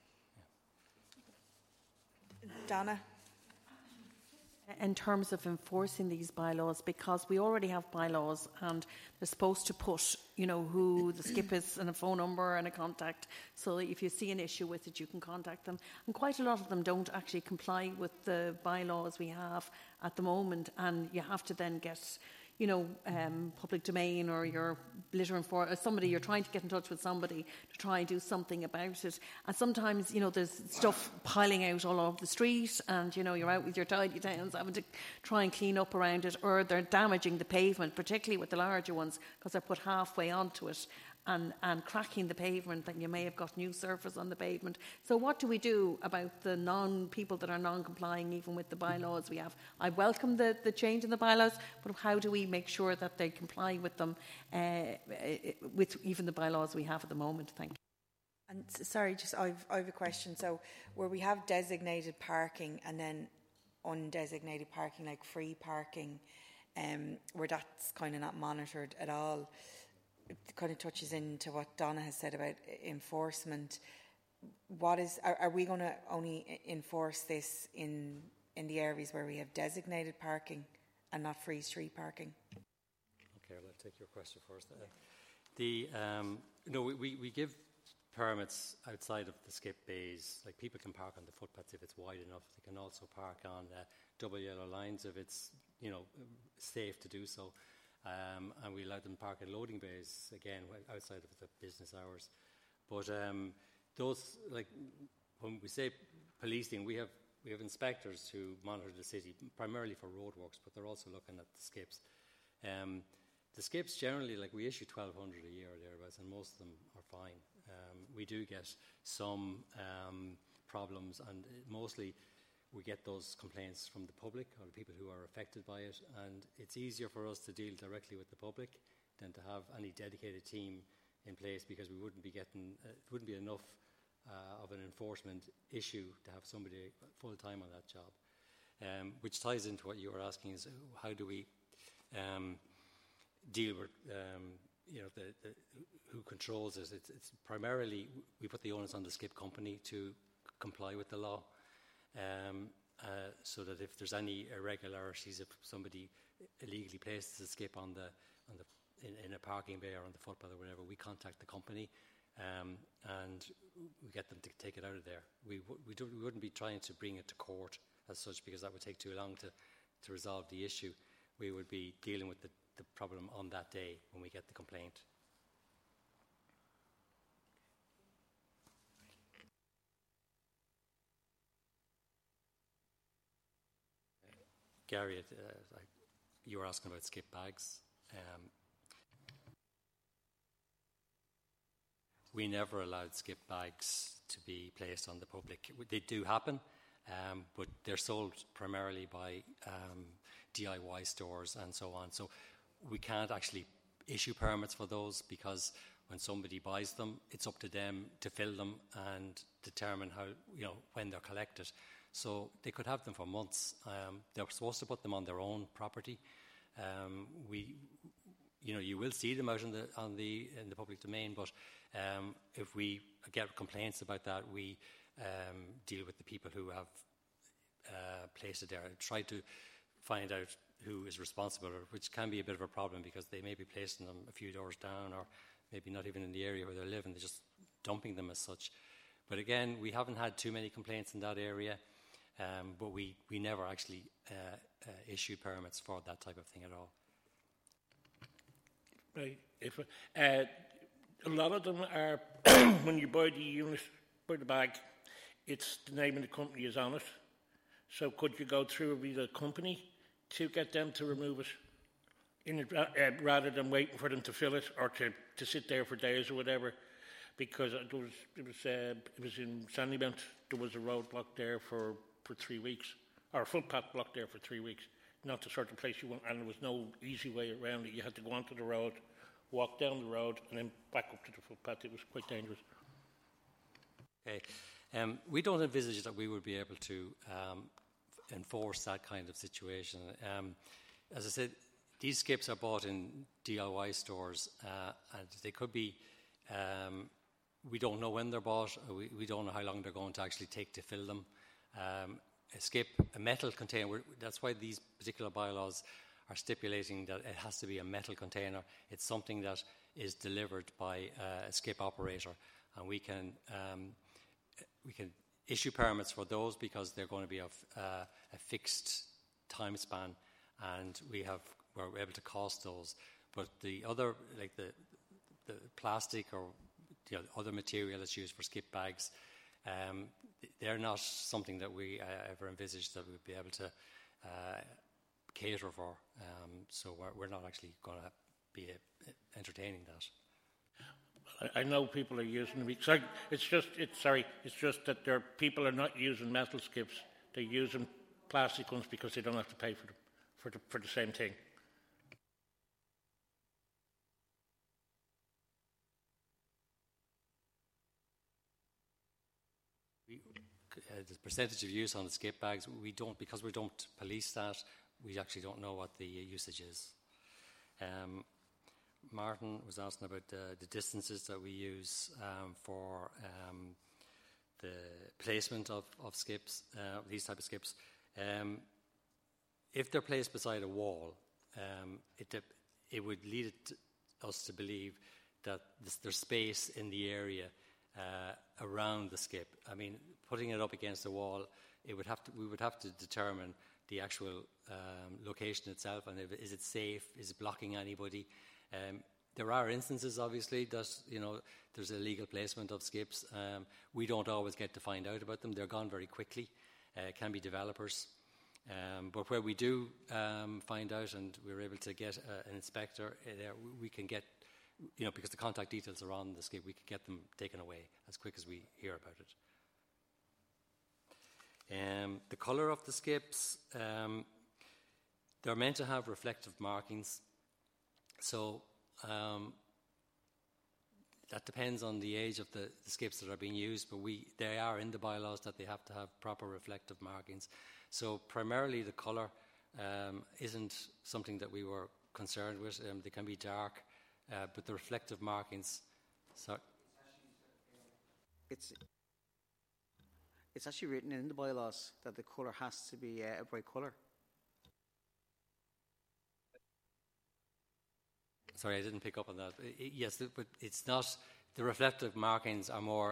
yeah. Donna? In terms of enforcing these bylaws, because we already have bylaws and they're supposed to put, who the skip is and a phone number and a contact, so that if you see an issue with it, you can contact them. And quite a lot of them don't actually comply with the bylaws we have at the moment, and you have to then get, public domain, or your litter or somebody, you're trying to get in touch with somebody to try and do something about it. And sometimes, there's stuff piling out all over the street, and, you're out with your tidy towns having to try and clean up around it, or they're damaging the pavement, particularly with the larger ones, because they're put halfway onto it and cracking the pavement, and you may have got new surface on the pavement. So what do we do about the people that are non-complying even with the bylaws we have? I welcome the change in the bylaws, but how do we make sure that they comply with them, with even the bylaws we have at the moment? Thank you. And sorry, I have a question. So where we have designated parking and then undesignated parking, like free parking, where that's kind of not monitored at all, it kind of touches into what Donna has said about enforcement. Are we going to only enforce this in the areas where we have designated parking and not free street parking? Okay, I'll take your question first. We give permits outside of the skip bays. Like, people can park on the footpaths if it's wide enough. They can also park on double yellow lines if it's safe to do so. And we allow them to park in loading bays, again, outside of the business hours. But those, like, when we say policing, we have inspectors who monitor the city, primarily for roadworks, but they're also looking at the skips. The skips generally, like, we issue 1,200 a year or thereabouts, and most of them are fine. We do get some problems, and mostly we get those complaints from the public or the people who are affected by it, and it's easier for us to deal directly with the public than to have any dedicated team in place, because we wouldn't be getting, it wouldn't be enough of an enforcement issue to have somebody full time on that job. Which ties into what you were asking, is how do we deal with who controls it? It's primarily, we put the onus on the skip company to comply with the law. So that if there's any irregularities, if somebody illegally places a skip in a parking bay or on the footpath or whatever, we contact the company and we get them to take it out of there. We wouldn't be trying to bring it to court as such, because that would take too long to resolve the issue. We would be dealing with the problem on that day when we get the complaint. Gary, you were asking about skip bags. We never allowed skip bags to be placed on the public. They do happen, but they're sold primarily by DIY stores and so on. So we can't actually issue permits for those, because when somebody buys them, it's up to them to fill them and determine how, when they're collected. So they could have them for months. They're supposed to put them on their own property. You will see them out in the public domain, but if we get complaints about that, we deal with the people who have placed it there and try to find out who is responsible, which can be a bit of a problem because they may be placing them a few doors down, or maybe not even in the area where they live, and they're just dumping them as such. But again, we haven't had too many complaints in that area, but we never actually issue permits for that type of thing at all. Right. A lot of them are, when you buy the unit, buy the bag, it's the name of the company is on it. So could you go through with the company to get them to remove it, rather than waiting for them to fill it or to sit there for days or whatever? Because it was in Sandymount, there was a roadblock there for 3 weeks, or a footpath blocked there for 3 weeks. Not the sort of place you want, and there was no easy way around it. You had to go onto the road, walk down the road, and then back up to the footpath. It was quite dangerous. Okay. We don't envisage that we would be able to enforce that kind of situation. As I said, these skips are bought in DIY stores, and they could be, we don't know when they're bought, we don't know how long they're going to actually take to fill them. A skip, a metal container, that's why these particular bylaws are stipulating that it has to be a metal container. It's something that is delivered by a skip operator, and we can issue permits for those because they're going to be of a fixed time span, and we're able to cost those. But the other, like the plastic or other material that's used for skip bags, they're not something that we ever envisaged that we'd be able to cater for. So we're not actually going to be entertaining that. I know people are using them. It's just that people are not using metal skips. They're using plastic ones because they don't have to pay for them for the same thing. The percentage of use on the skip bags, because we don't police that, we actually don't know what the usage is. Martin was asking about the distances that we use for the placement of skips, these type of skips. If they're placed beside a wall, it would lead us to believe that there's space in the area around the skip. I mean, putting it up against a wall, we would have to determine the actual location itself, and is it safe? Is it blocking anybody? There are instances, obviously, that there's illegal placement of skips. We don't always get to find out about them. They're gone very quickly. It can be developers. But where we do find out and we're able to get an inspector there, we can get, because the contact details are on the skip, we can get them taken away as quick as we hear about it. The colour of the skips, they're meant to have reflective markings. So that depends on the age of the skips that are being used, but they are in the bylaws that they have to have proper reflective markings. So primarily the colour isn't something that we were concerned with. They can be dark, but the reflective markings... It's actually written in the bylaws that the colour has to be a bright colour. Sorry, I didn't pick up on that. Yes, but it's not. The reflective markings are more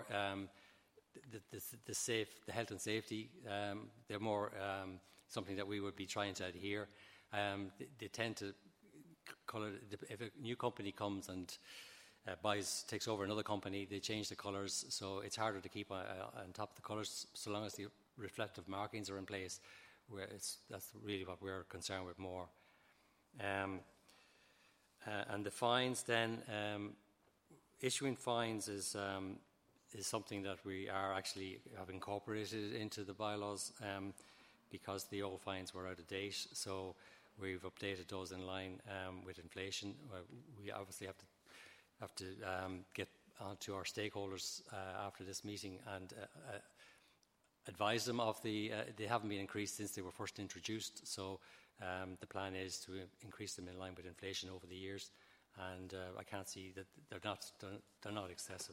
the health and safety. They're more something that we would be trying to adhere. They tend to colour. If a new company comes and takes over another company, they change the colours, so it's harder to keep on top of the colours. So long as the reflective markings are in place, that's really what we're concerned with more. And the fines then, issuing fines is something that we are actually have incorporated into the bylaws because the old fines were out of date. So we've updated those in line with inflation. We obviously have to get on to our stakeholders after this meeting and advise them of they haven't been increased since they were first introduced. So the plan is to increase them in line with inflation over the years, and I can't see that they're not excessive.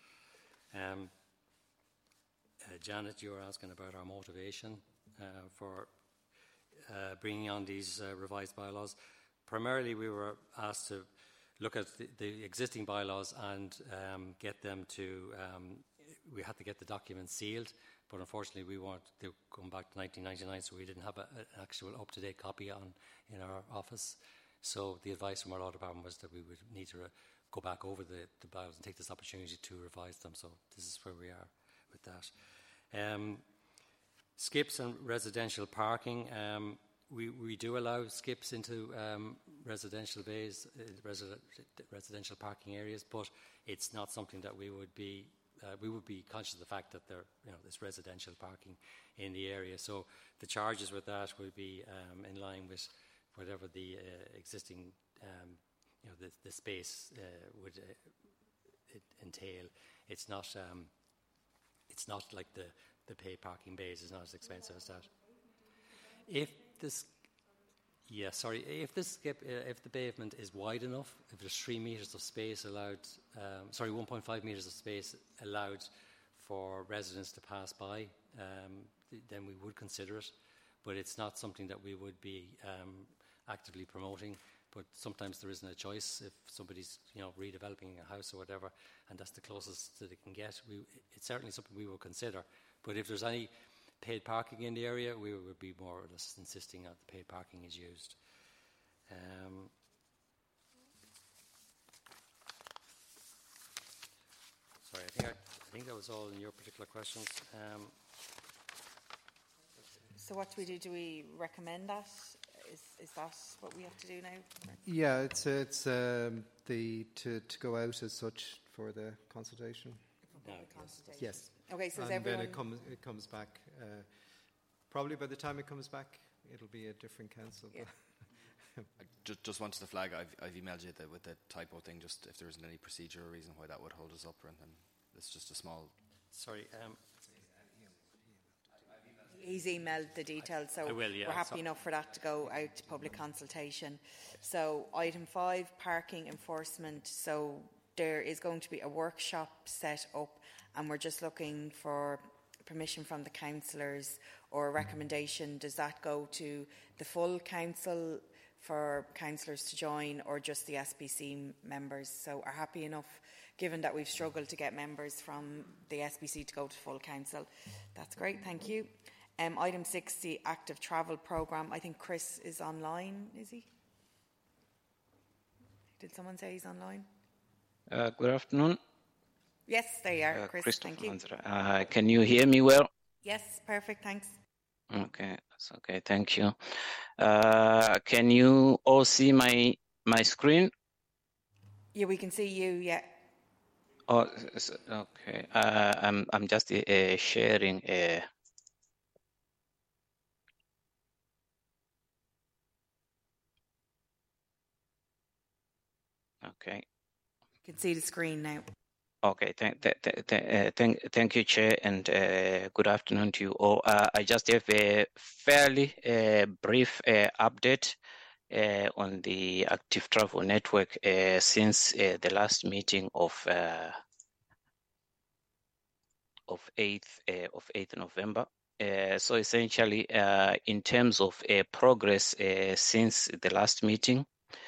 Janet, you were asking about our motivation for bringing on these revised bylaws. Primarily, we were asked to look at the existing bylaws and get them to. We had to get the documents sealed, but unfortunately, we wanted to come back to 1999, so we didn't have an actual up-to-date copy in our office. So the advice from our law department was that we would need to go back over the bylaws and take this opportunity to revise them. So this is where we are with that. Skips and residential parking. We do allow skips into residential bays, residential parking areas, but it's not something that we would be conscious of the fact that there's residential parking in the area. So the charges with that will be in line with whatever the existing, the space would entail. It's not like the paid parking bays is not as expensive as that. If the pavement is wide enough, if there's 3 meters of space allowed, 1.5 meters of space allowed for residents to pass by, then we would consider it. But it's not something that we would be actively promoting. But sometimes there isn't a choice if somebody's redeveloping a house or whatever, and that's the closest that it can get. It's certainly something we will consider. But if there's any paid parking in the area, we would be more or less insisting that the paid parking is used. Sorry, I think that was all in your particular questions. So what do we do? Do we recommend that? Is that what we have to do now? Yeah, it's to go out as such for the consultation. Yes. Okay, so and then it comes back. Probably by the time it comes back, it'll be a different council. Yeah. I just wanted to flag. I've emailed you with the typo thing. Just if there isn't any procedure or reason why that would hold us up, and then it's just a small. Sorry. He's emailed the details, so we're happy enough for that to go out to public consultation. So item 5, parking enforcement. So there is going to be a workshop set up, and we're just looking for permission from the councillors or a recommendation. Does that go to the full council for councillors to join, or just the SPC members? So are happy enough, given that we've struggled to get members from the SPC to go to full council. That's great, thank you. Item 6, the active travel programme. I think Chris is online, is he? Did someone say he's online? Good afternoon. Yes, there you are, Chris. Thank you. Can you hear me well? Yes, perfect, thanks. Okay, that's okay, thank you. Can you all see my screen? Yeah, we can see you, yeah. Oh, okay. I'm just sharing Okay. You can see the screen now. Okay, thank you, Chair, and good afternoon to you all. I just have a fairly brief update on the Active Travel Network since the last meeting of 8th November. So essentially, in terms of progress since the last meeting,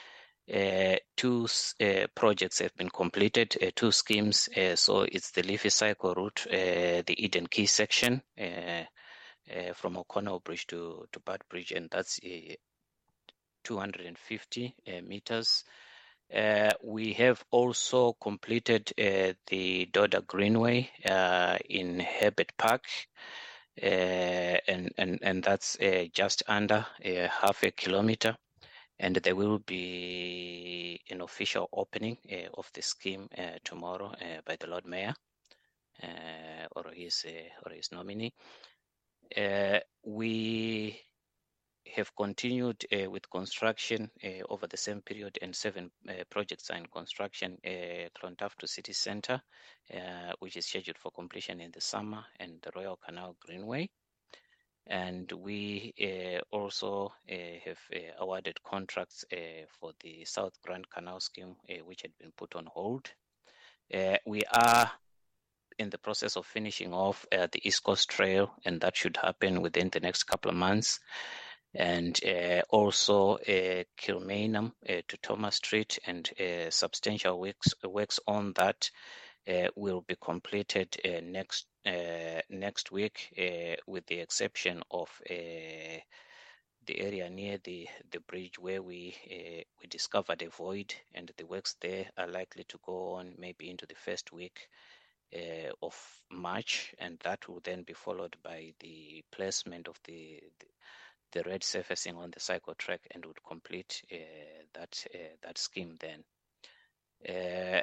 2 projects have been completed, 2 schemes. So it's the Leafy Cycle route, the Eden Quay section from O'Connell Bridge to Bad Bridge, and that's 250 meters. We have also completed the Dodder Greenway in Herbert Park, and that's just under half a kilometer. And there will be an official opening of the scheme tomorrow by the Lord Mayor. or his nominee. We have continued with construction over the same period, and 7 projects are in construction. Clontarf City Centre, which is scheduled for completion in the summer, and the Royal Canal Greenway. And we also have awarded contracts for the South Grand Canal scheme, which had been put on hold. We are in the process of finishing off the East Coast Trail, and that should happen within the next couple of months. And also Kilmainham to Thomas Street, and substantial works on that will be completed next week, with the exception of the area near the bridge where we discovered a void, and the works there are likely to go on maybe into the first week of March, and that will then be followed by the placement of the red surfacing on the cycle track, and would complete that scheme then.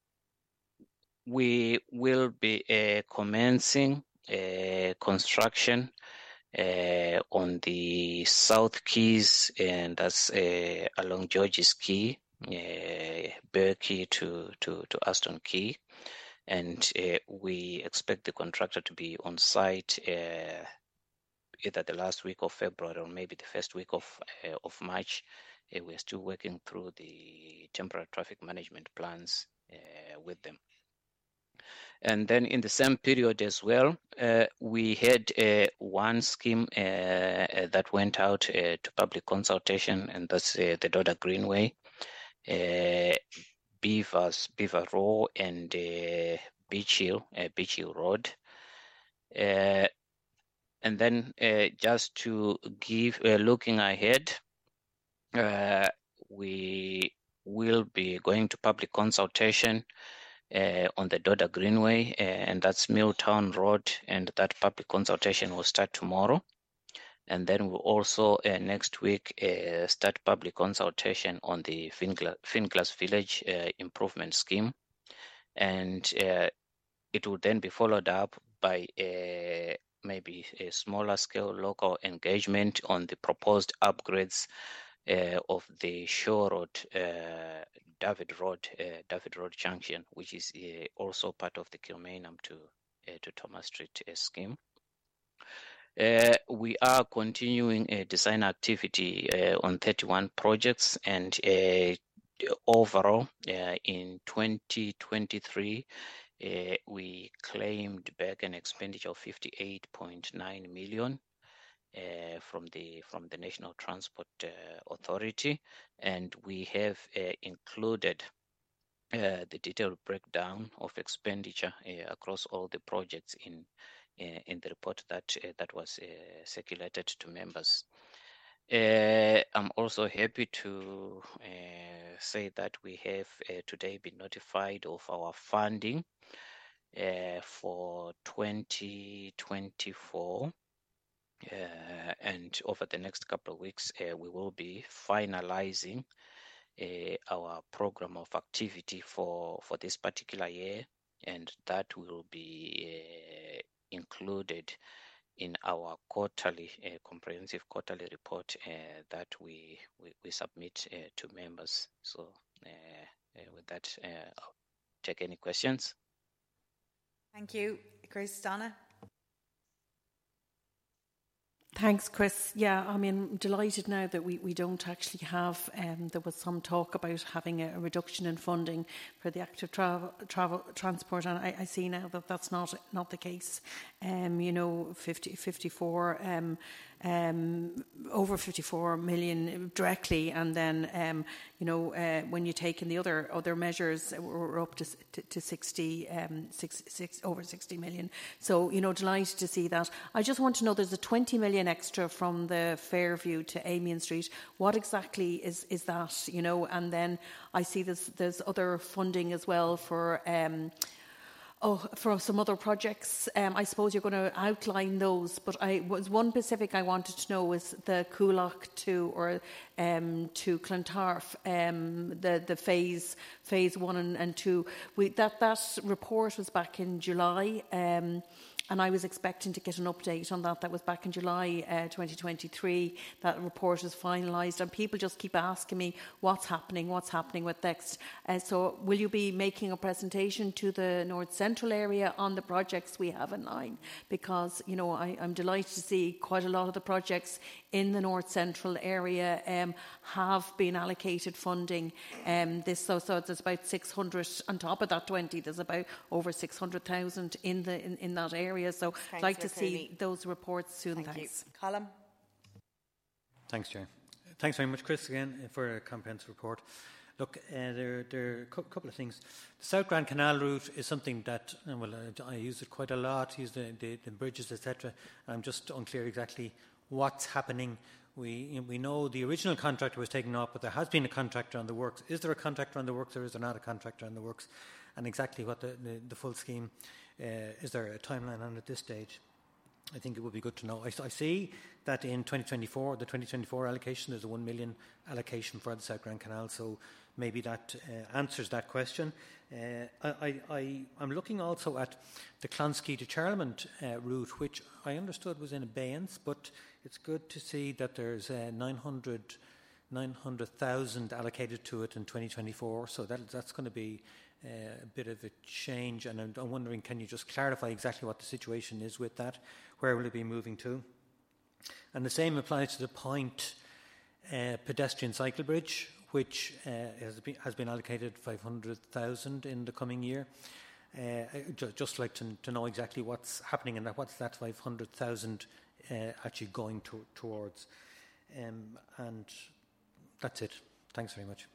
We will be commencing construction on the South Quays, and that's along George's Quay, Burr Quay to Aston Quay, and we expect the contractor to be on site either the last week of February or maybe the first week of March. We're still working through the temporary traffic management plans with them. And then in the same period as well, we had one scheme that went out to public consultation, and that's the Dodder Greenway, Beaver Row, and Beach Hill Road. And then just to give, looking ahead, we will be going to public consultation on the Dodder Greenway, and that's Milltown Road, and that public consultation will start tomorrow. And then we'll also next week start public consultation on the Finglas Village improvement scheme, and it will then be followed up by maybe a smaller scale local engagement on the proposed upgrades of the Shore Road, David Road Junction, which is also part of the Kilmainham to Thomas Street scheme. We are continuing a design activity on 31 projects, and overall in 2023 we claimed back an expenditure of 58.9 million from the National Transport Authority, and we have included the detailed breakdown of expenditure across all the projects in the report that was circulated to members. I'm also happy to say that we have today been notified of our funding for 2024. And over the next couple of weeks, we will be finalizing our program of activity for this particular year, and that will be included in our quarterly comprehensive quarterly report that we submit to members. So with that, I'll take any questions. Thank you. Chris, Donna? Thanks, Chris. Yeah, I mean, I'm delighted now that we don't actually have, there was some talk about having a reduction in funding for the active transport, and I see now that that's not the case. 54 over 54 million directly, and then when you take in the other measures, we're up to 60 over 60 million. So delighted to see that. I just want to know, there's a 20 million extra from the Fairview to Amiens Street. What exactly is that? And then I see there's other funding as well for For some other projects, I suppose you're going to outline those, but was one specific I wanted to know was the Coolock to Clontarf, the phase 1 and 2. That report was back in July, and I was expecting to get an update on that. That was back in July 2023. That report is finalised, and people just keep asking me what's happening with next. So will you be making a presentation to the North Central area on the projects we have in line? Because, you know, I'm delighted to see quite a lot of the projects in the North Central area have been allocated funding. So there's about 600 on top of that 20. There's about over 600,000 in that area. So I'd like to see those reports soon. Thanks. Colm. Thanks, Chair. Thanks very much, Chris, again, for a comprehensive report. Look, there are a couple of things. The South Grand Canal route is something that, I use it quite a lot, use the bridges, etc. I'm just unclear exactly what's happening. We know the original contractor was taken off, but there has been a contractor on the works. Is there a contractor on the works, or is there not a contractor on the works? And exactly what the full scheme, is there a timeline on at this stage? I think it would be good to know. I see that in 2024, the 2024 allocation, there's a 1 million allocation for the South Grand Canal, so maybe that answers that question. I'm looking also at the Clonskeagh to Charlemont route, which I understood was in abeyance, but it's good to see that there's 900,000 allocated to it in 2024, so that's going to be a bit of a change, and I'm wondering, can you just clarify exactly what the situation is with that? Where will it be moving to? And the same applies to the Point pedestrian cycle bridge, which has been allocated 500,000 in the coming year. Just like to know exactly what's happening and what's that 500,000 actually going towards. And that's it. Thanks very much.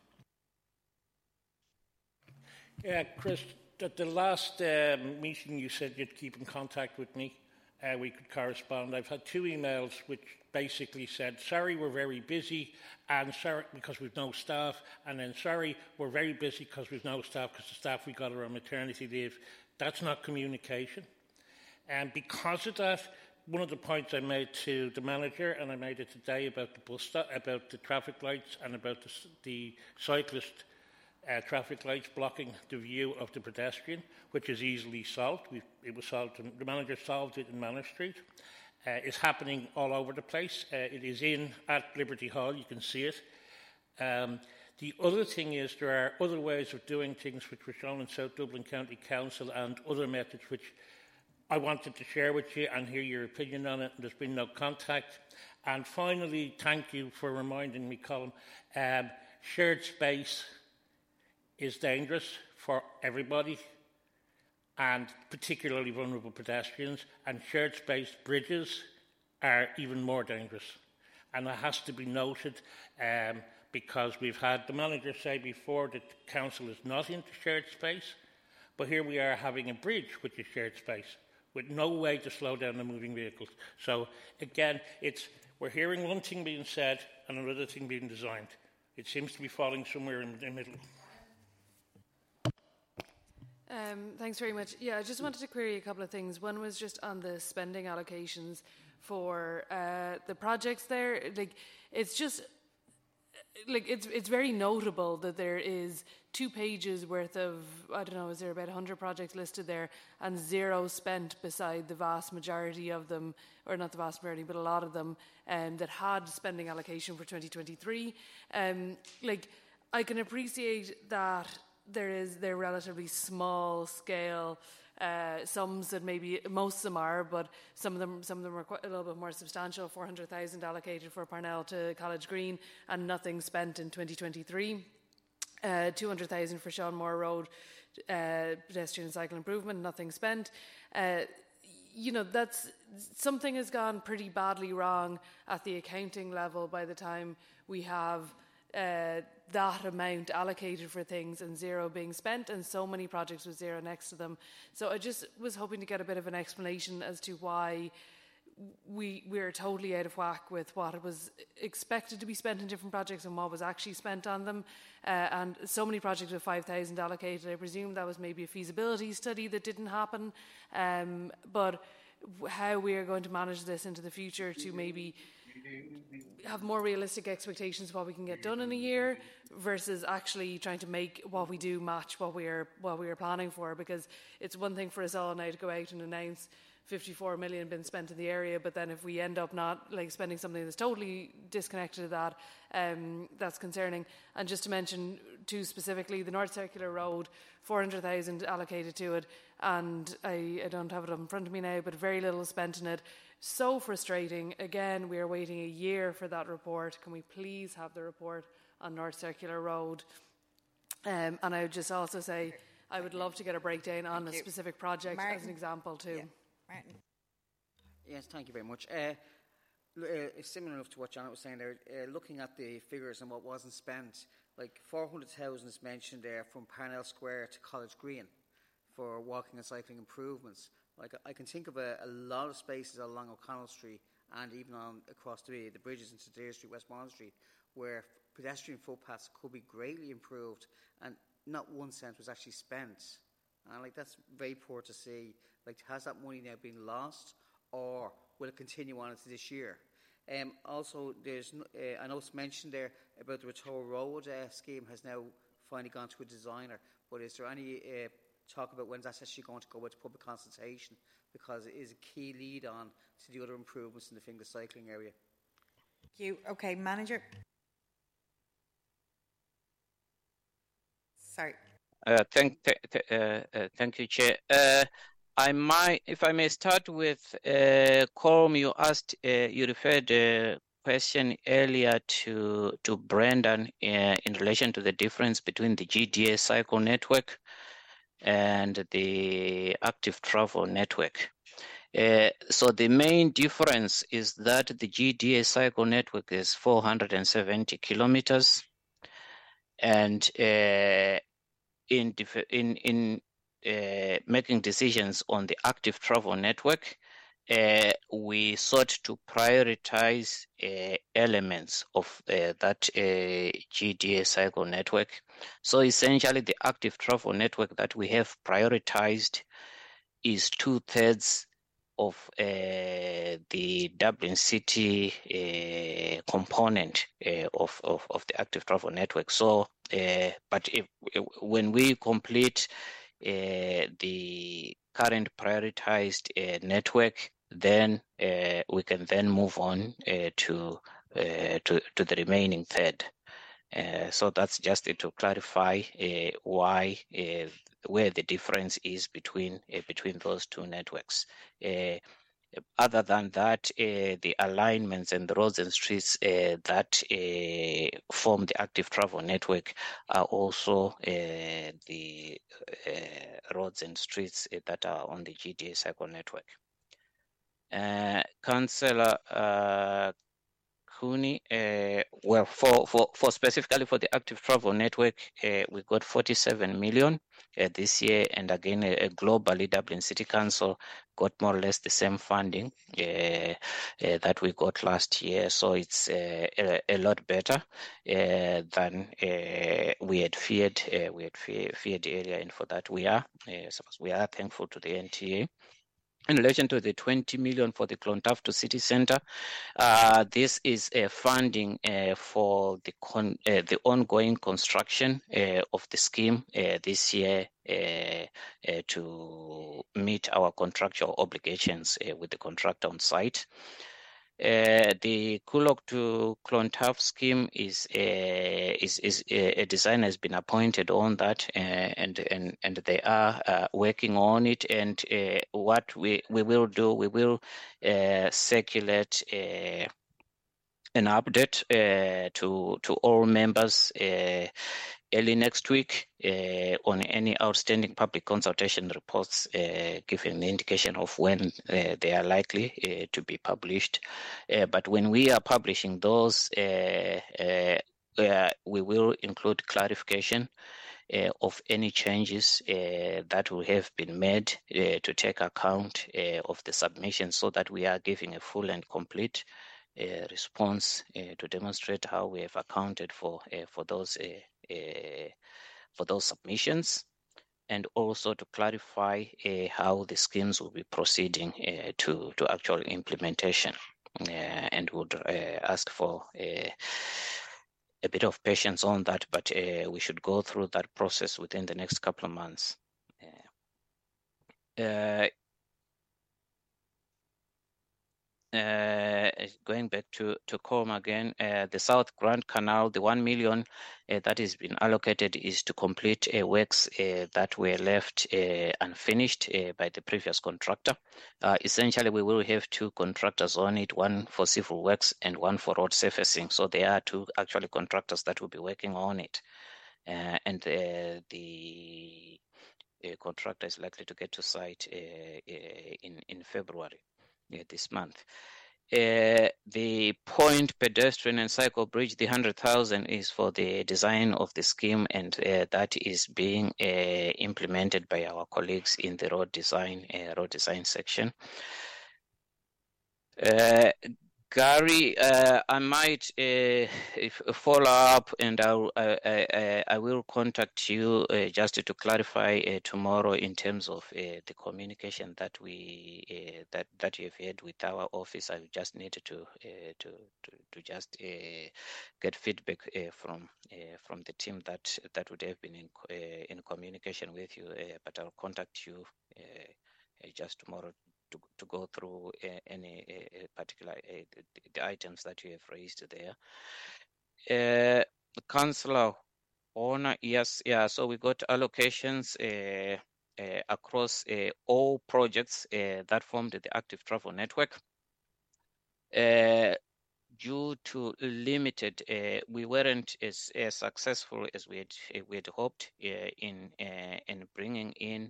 Yeah, Chris, at the last meeting you said you'd keep in contact with me. We could correspond. I've had 2 emails which basically said, sorry, we're very busy, and sorry because we've no staff, and then sorry, we're very busy because we've no staff because the staff we got are on maternity leave. That's not communication. And because of that, one of the points I made to the manager, and I made it today about the bus stop, about the traffic lights and about the cyclist traffic lights blocking the view of the pedestrian, which is easily solved. It was solved. The manager solved it in Manor Street. It's happening all over the place. It is at Liberty Hall. You can see it. The other thing is there are other ways of doing things which were shown in South Dublin County Council and other methods which I wanted to share with you and hear your opinion on it. There's been no contact. And finally, thank you for reminding me, Colm, shared space is dangerous for everybody, and particularly vulnerable pedestrians, and shared space bridges are even more dangerous. And that has to be noted because we've had the manager say before that the council is not into shared space, but here we are having a bridge which is shared space with no way to slow down the moving vehicles. So again, we're hearing one thing being said and another thing being designed. It seems to be falling somewhere in the middle. Thanks very much. Yeah, I just wanted to query a couple of things. One was just on the spending allocations for the projects there. It's very notable that there is 2 pages worth of, I don't know, is there about 100 projects listed there and 0 spent beside the vast majority of them, or not the vast majority, but a lot of them that had spending allocation for 2023. I can appreciate that they're relatively small scale sums, that maybe most of them are, but some of them are quite a little bit more substantial. 400,000 allocated for Parnell to College Green and nothing spent in 2023. 200,000 for Sean Moore Road pedestrian and cycle improvement, nothing spent. That's something has gone pretty badly wrong at the accounting level by the time we have that amount allocated for things and 0 being spent, and so many projects with 0 next to them. So I just was hoping to get a bit of an explanation as to why we're totally out of whack with what was expected to be spent in different projects and what was actually spent on them. And so many projects with 5,000 allocated. I presume that was maybe a feasibility study that didn't happen. But how we are going to manage this into the future to maybe have more realistic expectations of what we can get done in a year versus actually trying to make what we do match what we are planning for, because it's one thing for us all now to go out and announce 54 million been spent in the area, but then if we end up not spending something that's totally disconnected to that, that's concerning. And just to mention two specifically, the North Circular Road, 400,000 allocated to it, and I don't have it up in front of me now, but very little spent in it. So frustrating. Again, we are waiting a year for that report. Can we please have the report on North Circular Road? And I would just also say I would love to get a breakdown on a specific project as an example too. Yeah. Martin. Yes, thank you very much. Similar enough to what Janet was saying there, looking at the figures and what wasn't spent, 400,000 is mentioned there from Parnell Square to College Green for walking and cycling improvements. I can think of a lot of spaces along O'Connell Street and even across the bridges into Deer Street, Westmoreland Street, where pedestrian footpaths could be greatly improved and not 1 cent was actually spent. And that's very poor to see. Has that money now been lost, or will it continue on into this year? Also, there's I know it's mentioned there about the Rotoro Road scheme has now finally gone to a designer. But is there any talk about when that's actually going to go into public consultation? Because it is a key lead on to the other improvements in the Finglas cycling area. Thank you. Okay, Manager. Sorry. Thank you, Chair. If I may start with Colm, you asked, you referred a question earlier to Brendan in relation to the difference between the GDA cycle network and the active travel network. So the main difference is that the GDA cycle network is 470 kilometers, and in making decisions on the active travel network, we sought to prioritize elements of that GDA cycle network. So essentially, the active travel network that we have prioritized is 2/3 of the Dublin City component of the active travel network. So, but when we complete the current prioritized network, then we can then move on to the remaining third. So that's just to clarify why where the difference is between those two networks. Other than that, the alignments and the roads and streets that form the active travel network are also the roads and streets that are on the GDA cycle network. Councillor Cooney, well, for specifically for the active travel network, we got 47 million this year, and again, globally, Dublin City Council got more or less the same funding that we got last year. So it's a lot better than we had feared. We had feared earlier, and for that we are thankful to the NTA. In relation to the 20 million for the Clontarf City Centre, this is a funding for the ongoing construction of the scheme this year to meet our contractual obligations with the contractor on site. The Coolock to Clontarf scheme is a designer has been appointed on that, and they are working on it. And what we will do, we will circulate an update to all members early next week on any outstanding public consultation reports, giving the indication of when they are likely to be published. But when we are publishing those, we will include clarification of any changes that will have been made to take account of the submission, so that we are giving a full and complete response to demonstrate how we have accounted for those submissions, and also to clarify how the schemes will be proceeding to actual implementation. And would ask for a bit of patience on that, but we should go through that process within the next couple of months. Going back to CORM again, the South Grand Canal, the 1 million that has been allocated is to complete works that were left unfinished by the previous contractor. Essentially, we will have two contractors on it, one for civil works and one for road surfacing. So there are two actually contractors that will be working on it. And the contractor is likely to get to site in February this month. The Point pedestrian and cycle bridge, the 100,000 is for the design of the scheme, and that is being implemented by our colleagues in the road design section. Gary, I might follow up, and I will contact you just to clarify tomorrow in terms of the communication that that you have had with our office. I just needed to just get feedback from the team that would have been in communication with you. But I'll contact you just tomorrow to go through any particular the items that you have raised there. Councillor Honor, yes, yeah. So we got allocations across all projects that formed the active travel network. Due to limited, we weren't as successful as we had hoped in bringing in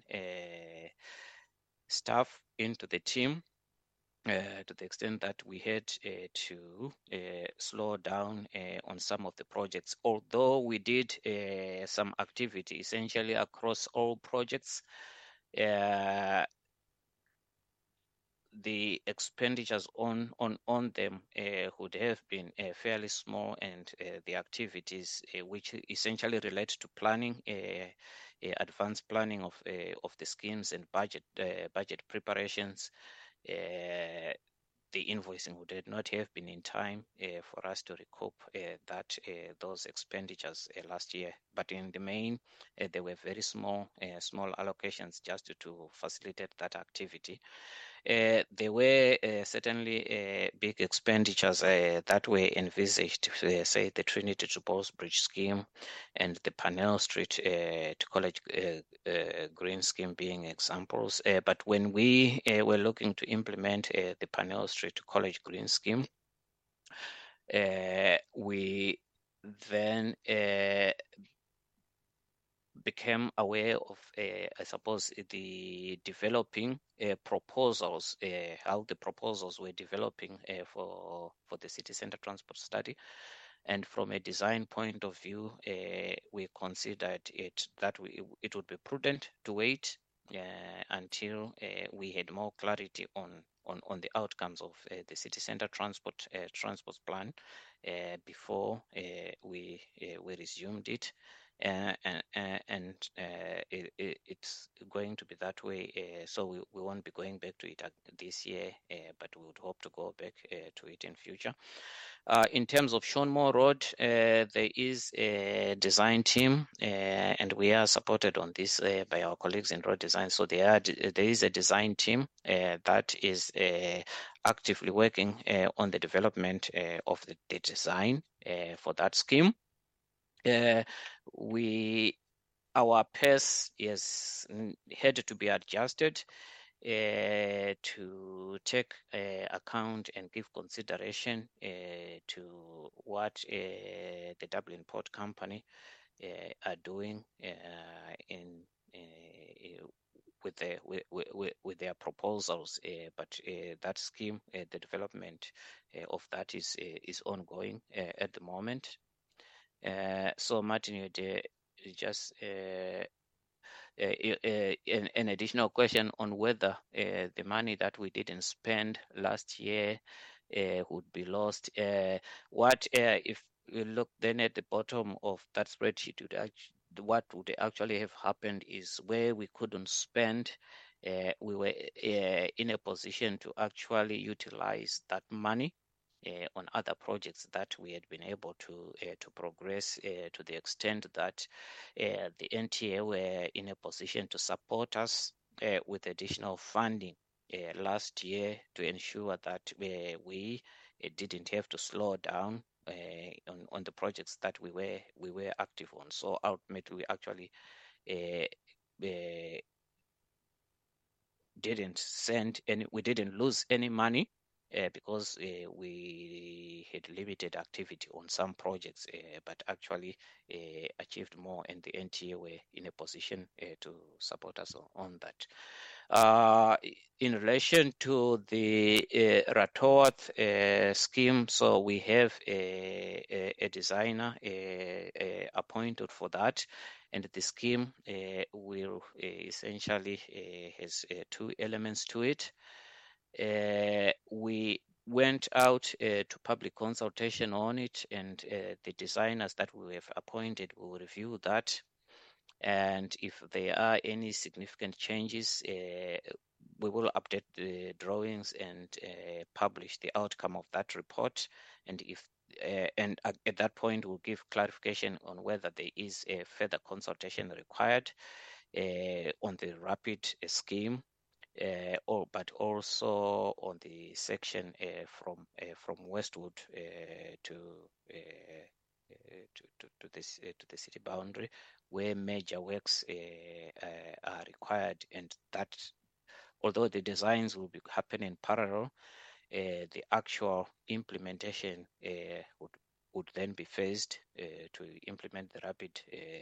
staff into the team, to the extent that we had to slow down on some of the projects. Although we did some activity essentially across all projects, the expenditures on them would have been fairly small, and the activities which essentially relate to planning, advanced planning of the schemes and budget preparations, the invoicing would not have been in time for us to recoup those expenditures last year. But in the main, they were very small allocations just to facilitate that activity. There were certainly big expenditures that were envisaged, say the Trinity to Ballsbridge scheme and the Parnell Street to College Green scheme being examples. But when we were looking to implement the Parnell Street to College Green scheme, we then became aware of, I suppose, the developing proposals, how the proposals were developing for the city centre transport study. And from a design point of view, we considered it would be prudent to wait until we had more clarity on the outcomes of the city centre transport plan before we resumed it. It's going to be that way. So we won't be going back to it this year, but we would hope to go back to it in future. In terms of Seanmore Road, there is a design team, and we are supported on this by our colleagues in road design. So there is a design team that is actively working on the development of the design for that scheme. Our pace has had to be adjusted to take account and give consideration to what the Dublin Port Company are doing with their proposals. But that scheme, the development of that is ongoing at the moment. So Martin, you just an additional question on whether the money that we didn't spend last year would be lost. What if we look then at the bottom of that spreadsheet, what would actually have happened is where we couldn't spend, we were in a position to actually utilize that money on other projects that we had been able to progress to the extent that the NTA were in a position to support us with additional funding last year to ensure that we didn't have to slow down on the projects that we were active on. So ultimately, we actually we didn't lose any money. Because we had limited activity on some projects, but actually achieved more, and the NTA were in a position to support us on that. In relation to the Ratoath scheme, so we have a designer appointed for that, and the scheme will essentially has two elements to it. We went out to public consultation on it, and the designers that we have appointed will review that. And if there are any significant changes, we will update the drawings and publish the outcome of that report. And at that point, we'll give clarification on whether there is a further consultation required on the rapid scheme. But also on the section from Westwood to the city boundary, where major works are required, and that, although the designs will be happening in parallel, the actual implementation would then be phased to implement the rapid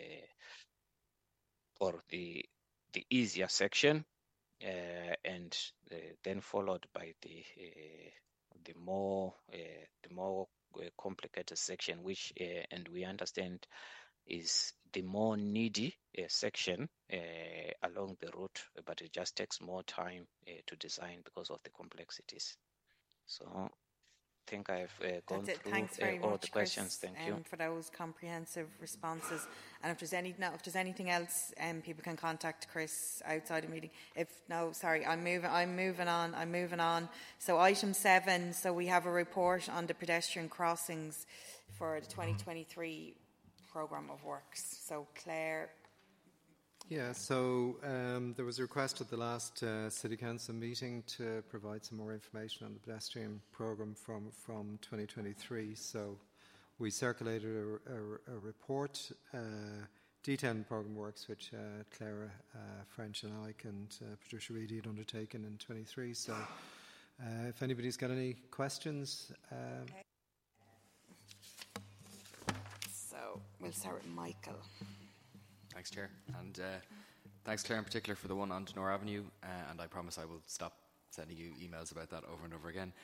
or the easier section. And then followed by the more complicated section, which and we understand is the more needy section along the route, but it just takes more time to design because of the complexities. So I think I've gone through Thanks very all much, the questions. Chris, Thank you for those comprehensive responses. And if there's anything else, people can contact Chris outside the meeting. I'm moving on. So item 7. So we have a report on the pedestrian crossings for the 2023 programme of works. So Claire. Yeah, so there was a request at the last City Council meeting to provide some more information on the pedestrian programme from 2023. So we circulated a report detailing programme works which Clara French and Alec and Patricia Reedy had undertaken in 23. So if anybody's got any questions. Okay. So we'll start with Michael. Thanks, Chair. And thanks, Claire, in particular, for the one on Denora Avenue. And I promise I will stop sending you emails about that over and over again.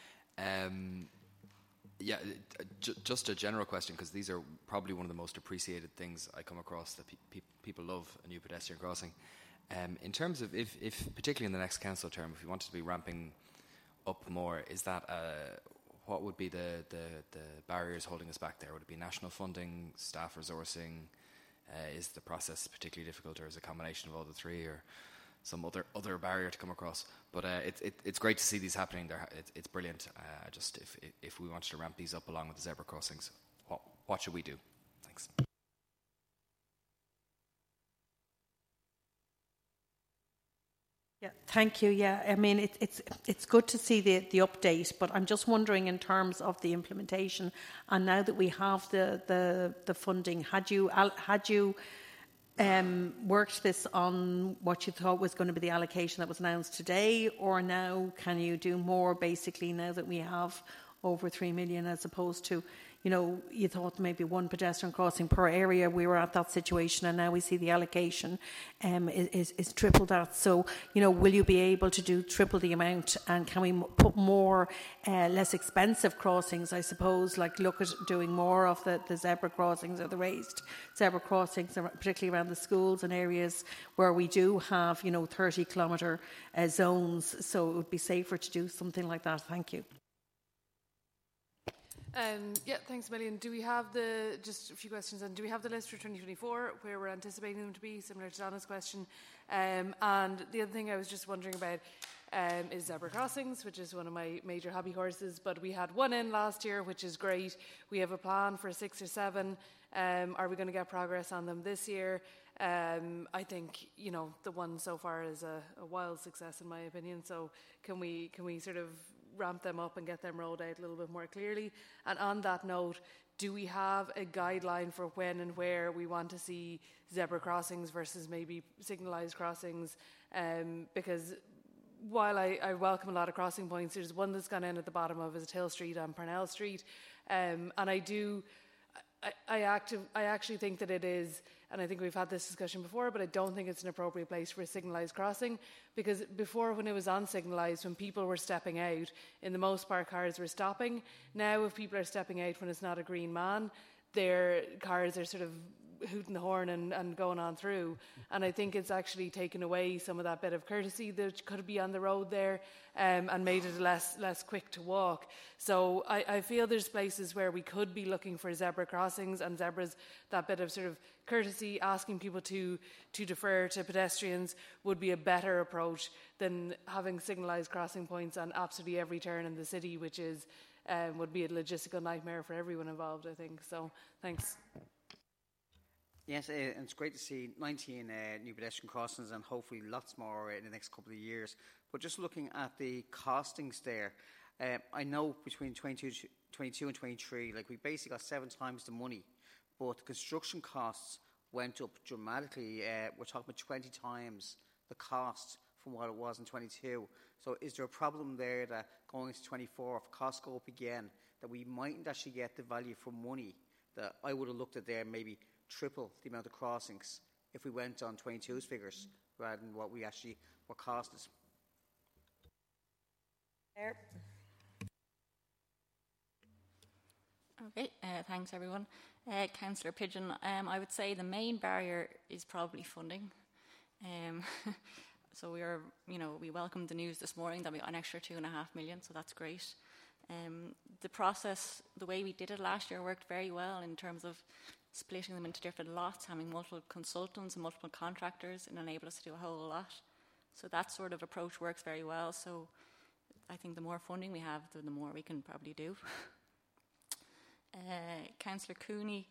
Just a general question, because these are probably one of the most appreciated things I come across, that people love a new pedestrian crossing. In terms of, if particularly in the next council term, if you wanted to be ramping up more, is that what would be the barriers holding us back there? Would it be national funding, staff resourcing? Is the process particularly difficult, or is it a combination of all the three, or some other barrier to come across? But it's great to see these happening. It's brilliant. Just if we wanted to ramp these up along with the zebra crossings, what should we do? Thanks. Yeah, thank you. Yeah, I mean it's good to see the update, but I'm just wondering in terms of the implementation, and now that we have the funding, had you worked this on what you thought was going to be the allocation that was announced today, or now can you do more basically now that we have over 3 million, as opposed to, you thought maybe one pedestrian crossing per area. We were at that situation, and now we see the allocation is triple that. So, will you be able to do triple the amount, and can we put more less expensive crossings, I suppose, like look at doing more of the zebra crossings or the raised zebra crossings, particularly around the schools and areas where we do have, 30-kilometre zones, so it would be safer to do something like that. Thank you. Thanks a million. Do we have just a few questions, and do we have the list for 2024 where we're anticipating them to be, similar to Donna's question? And the other thing I was just wondering about is zebra crossings, which is one of my major hobby horses, but we had one in last year, which is great. We have a plan for 6 or 7. Are we going to get progress on them this year? I think, the one so far is a wild success in my opinion, so can we sort of ramp them up and get them rolled out a little bit more clearly? And on that note, do we have a guideline for when and where we want to see zebra crossings versus maybe signalised crossings? Because while I welcome a lot of crossing points, there's one that's gone in at the bottom of Hill Street and Parnell Street, and I actually think that it is, and I think we've had this discussion before, but I don't think it's an appropriate place for a signalised crossing, because before, when it was unsignalised, when people were stepping out, in the most part cars were stopping. Now if people are stepping out when it's not a green man, their cars are sort of hooting the horn and going on through, and I think it's actually taken away some of that bit of courtesy that could be on the road there, and made it less quick to walk. So I feel there's places where we could be looking for zebra crossings and zebras, that bit of sort of courtesy, asking people to defer to pedestrians would be a better approach than having signalised crossing points on absolutely every turn in the city, which is would be a logistical nightmare for everyone involved, I think. So thanks. Yes, and it's great to see 19 new pedestrian crossings and hopefully lots more in the next couple of years. But just looking at the costings there, I know between 22 and 23, we basically got 7 times the money, but the construction costs went up dramatically. We're talking about 20 times the cost from what it was in 22. So is there a problem there that going into 24, if costs go up again, that we mightn't actually get the value for money that I would have looked at there, maybe triple the amount of crossings if we went on 22's figures rather than what cost is? Okay, thanks everyone. Councillor Pigeon, I would say the main barrier is probably funding. So we welcomed the news this morning that we got an extra 2.5 million, so that's great. The process, the way we did it last year, worked very well in terms of splitting them into different lots, having multiple consultants and multiple contractors, and enabled us to do a whole lot. So that sort of approach works very well. So I think the more funding we have, the more we can probably do. Councillor Cooney,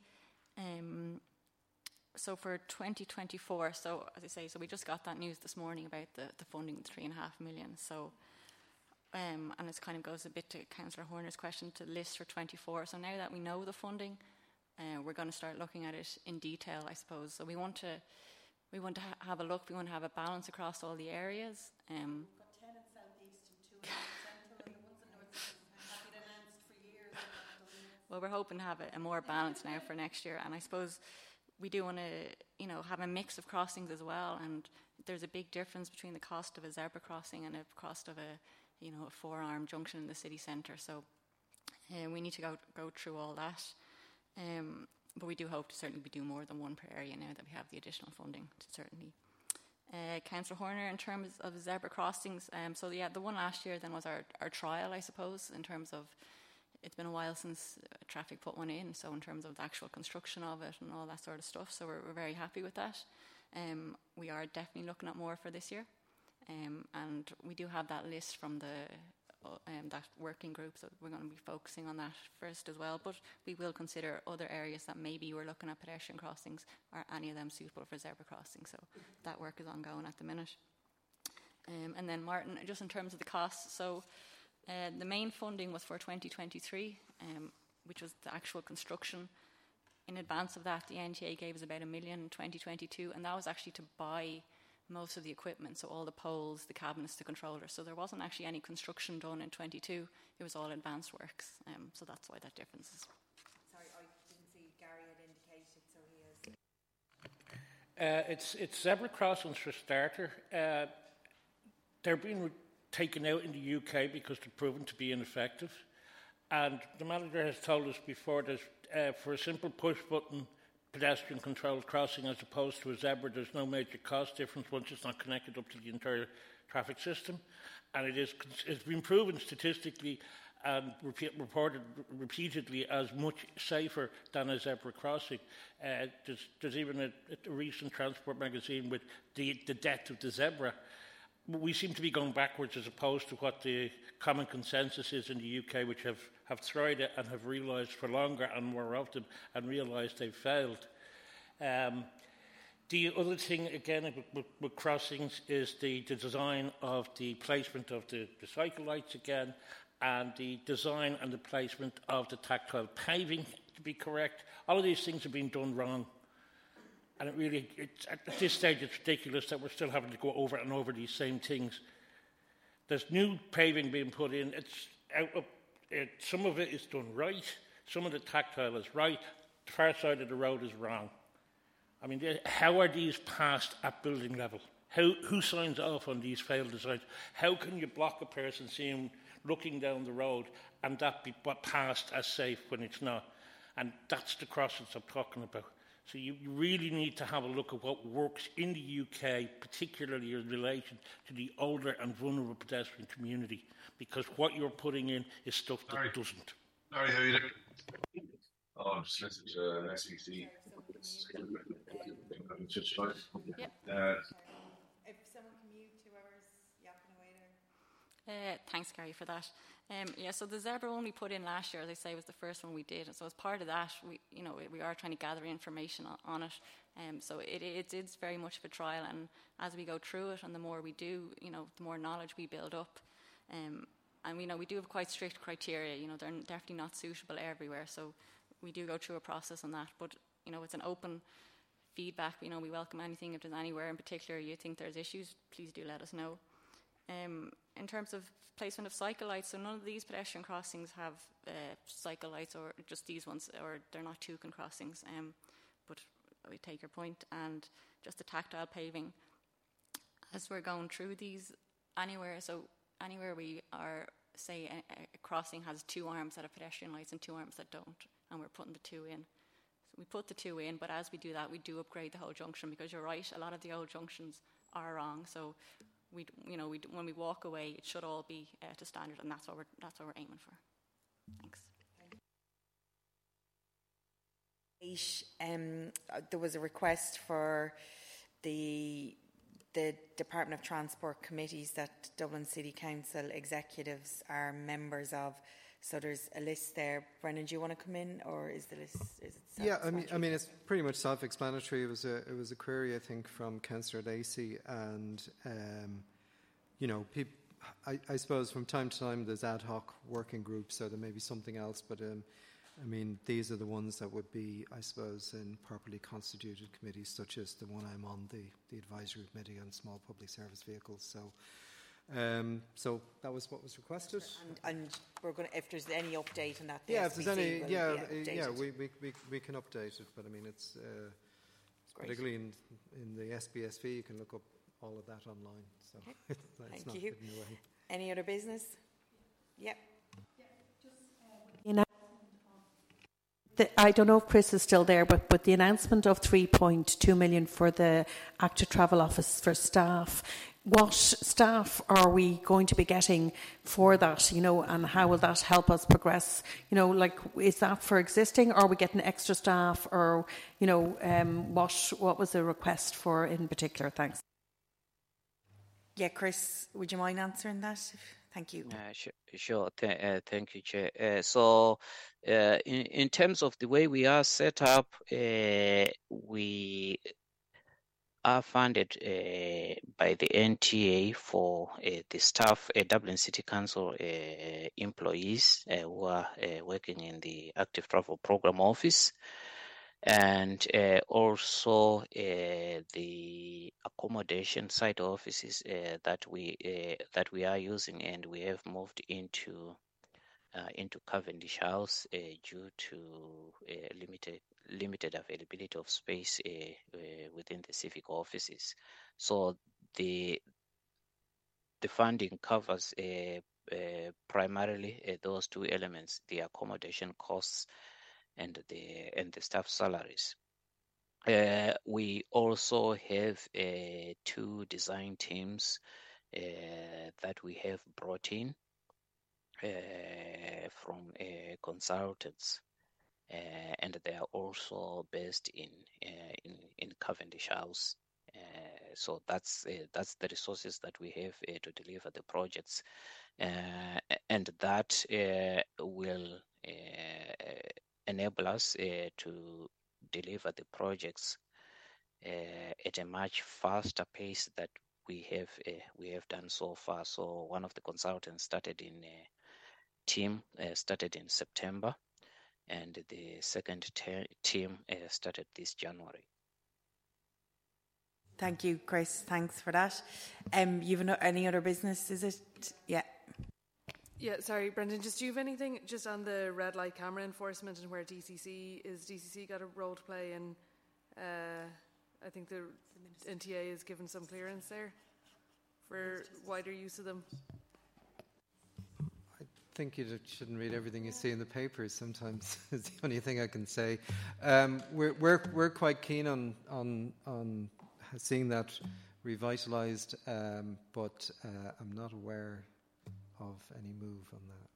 so for 2024, so as I say, so we just got that news this morning about the funding, the 3.5 million. So, and it kind of goes a bit to Councillor Horner's question to list for 24. So now that we know the funding, we're going to start looking at it in detail, I suppose. So we want to have a look. We want to have a balance across all the areas. We've got 10 in South East and 2 in Central, and the ones in North East have been announced for years. Well, we're hoping to have a more balance now for next year, and I suppose we do want to, have a mix of crossings as well. And there's a big difference between the cost of a zebra crossing and a cost of a 4-arm junction in the city centre. So we need to go through all that. But we do hope to certainly be doing more than one per area now that we have the additional funding to certainly. Councillor Horner, in terms of zebra crossings, so yeah, the one last year then was our trial, I suppose, in terms of it's been a while since traffic put one in, so in terms of the actual construction of it and all that sort of stuff, so we're very happy with that. We are definitely looking at more for this year, and we do have that list from that working group, so we're going to be focusing on that first as well, but we will consider other areas that maybe we're looking at pedestrian crossings, are any of them suitable for zebra crossings, so that work is ongoing at the minute. And then Martin, just in terms of the costs, so the main funding was for 2023, which was the actual construction. In advance of that, the NTA gave us about $1 million in 2022, and that was actually to buy most of the equipment, so all the poles, the cabinets, the controllers. So there wasn't actually any construction done in 22. It was all advanced works, so that's why that difference is. It's zebra crossings for starter. They're being taken out in the UK because they're proven to be ineffective. And the manager has told us before that for a simple push-button pedestrian controlled crossing as opposed to a zebra, there's no major cost difference once it's not connected up to the entire traffic system. And it's been proven statistically and reported repeatedly as much safer than a zebra crossing. There's even a recent Transport magazine with the death of the zebra. We seem to be going backwards as opposed to what the common consensus is in the UK, which have tried it and have realised for longer and more of them and realised they've failed. The other thing, again, with crossings is the design of the placement of the cycle lights again, and the design and the placement of the tactile paving, to be correct. All of these things have been done wrong. And at this stage, it's ridiculous that we're still having to go over and over these same things. There's new paving being put in. Some of it is done right. Some of the tactile is right. The far side of the road is wrong. I mean, how are these passed at building level? Who signs off on these failed designs? How can you block a person seeing, looking down the road, and that be passed as safe when it's not? And that's the crossings I'm talking about. So you really need to have a look at what works in the UK, particularly in relation to the older and vulnerable pedestrian community, because what you're putting in is stuff that doesn't. Larry, how are you doing? Oh, I'm just listening to SEC. Yep. If someone can mute whoever's yapping away there. Thanks, Gary, for that. So the zebra one we put in last year, as I say, was the first one we did. So as part of that, we are trying to gather information on it. So it's very much of a trial, and as we go through it, and the more we do, the more knowledge we build up. And we do have quite strict criteria. They're definitely not suitable everywhere. So we do go through a process on that. But it's an open feedback. We welcome anything. If there's anywhere in particular you think there's issues, please do let us know. In terms of placement of cycle lights, so none of these pedestrian crossings have cycle lights, or just these ones, or they're not toucan crossings. But we take your point, and just the tactile paving. As we're going through these, anywhere we are, say a crossing has 2 arms that have pedestrian lights and 2 arms that don't, and we're putting the 2 in. So we put the 2 in, but as we do that, we do upgrade the whole junction, because you're right, a lot of the old junctions are wrong. So when we walk away, it should all be to standard, and that's what we're aiming for. Thanks. There was a request for the Department of Transport committees that Dublin City Council executives are members of. So there's a list there. Brendan, do you want to come in, or is the list? Is it yeah, I mean, it's pretty much self-explanatory. It was a query, I think, from Councillor Lacey, and I suppose from time to time there's ad hoc working groups, so there may be something else, but I mean, these are the ones that would be, I suppose, in properly constituted committees, such as the one I'm on, the advisory committee on small public service vehicles. So that was what was requested. And we're going to, if there's any update on that, if there's any, we can update it. But I mean, it's particularly in the SBSV, you can look up all of that online. So okay. That's Thank you. Any other business? Yep. I don't know if Chris is still there, but the announcement of 3.2 million for the Active Travel Office for staff. What staff are we going to be getting for that, and how will that help us progress? Is that for existing, or are we getting extra staff, or, what was the request for in particular? Thanks. Yeah, Chris, would you mind answering that? Thank you. Sure. Thank you, Chair. In terms of the way we are set up, we are funded by the NTA for the staff, Dublin City Council employees who are working in the Active Travel Programme Office, and also the accommodation site offices that we are using, and we have moved into Cavendish House due to limited availability of space within the civic offices. So the funding covers primarily those two elements: the accommodation costs and the staff salaries. We also have 2 design teams that we have brought in from consultants, and they are also based in Cavendish House. So that's the resources that we have to deliver the projects, and that will enable us to deliver the projects at a much faster pace that we have done so far. So one of the consultants started in September, and the second team started this January. Thank you, Chris. Thanks for that. You've any other business? Is it? Yeah. Yeah, sorry, Brendan, do you have anything just on the red light camera enforcement and where DCC got a role to play, and I think the NTA has given some clearance there for wider use of them? I think you shouldn't read everything you see in the papers. Sometimes is the only thing I can say. We're quite keen on seeing that revitalised, but I'm not aware of any move on that.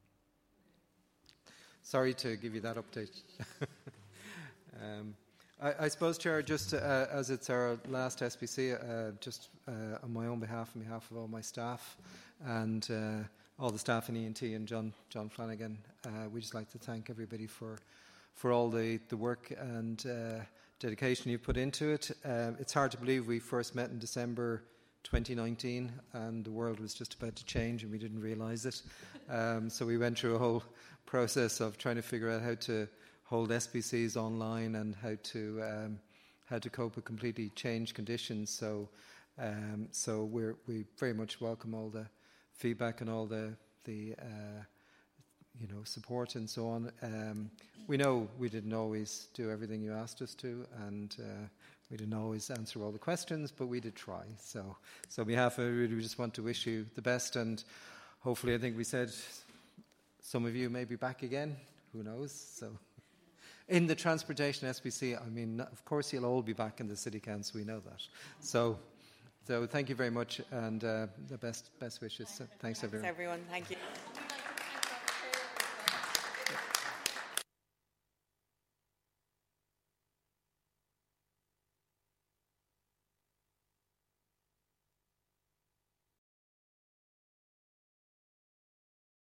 Sorry to give you that update. I suppose, Chair, just as it's our last SPC, just on my own behalf, on behalf of all my staff and all the staff in ENT and John Flanagan, we'd just like to thank everybody for all the work and dedication you put into it. It's hard to believe we first met in December 2019 and the world was just about to change and we didn't realise it. So we went through a whole process of trying to figure out how to hold SPCs online and how to cope with completely changed conditions. So we very much welcome all the feedback and all the support and so on. We know we didn't always do everything you asked us to, and we didn't always answer all the questions, but we did try. So on behalf of everybody, we just want to wish you the best, and hopefully, I think we said some of you may be back again. Who knows? So in the Transportation SPC, I mean, of course, you'll all be back in the City Council. We know that. So thank you very much, and the best wishes. Thanks, everyone. Thanks, everyone. Thank you.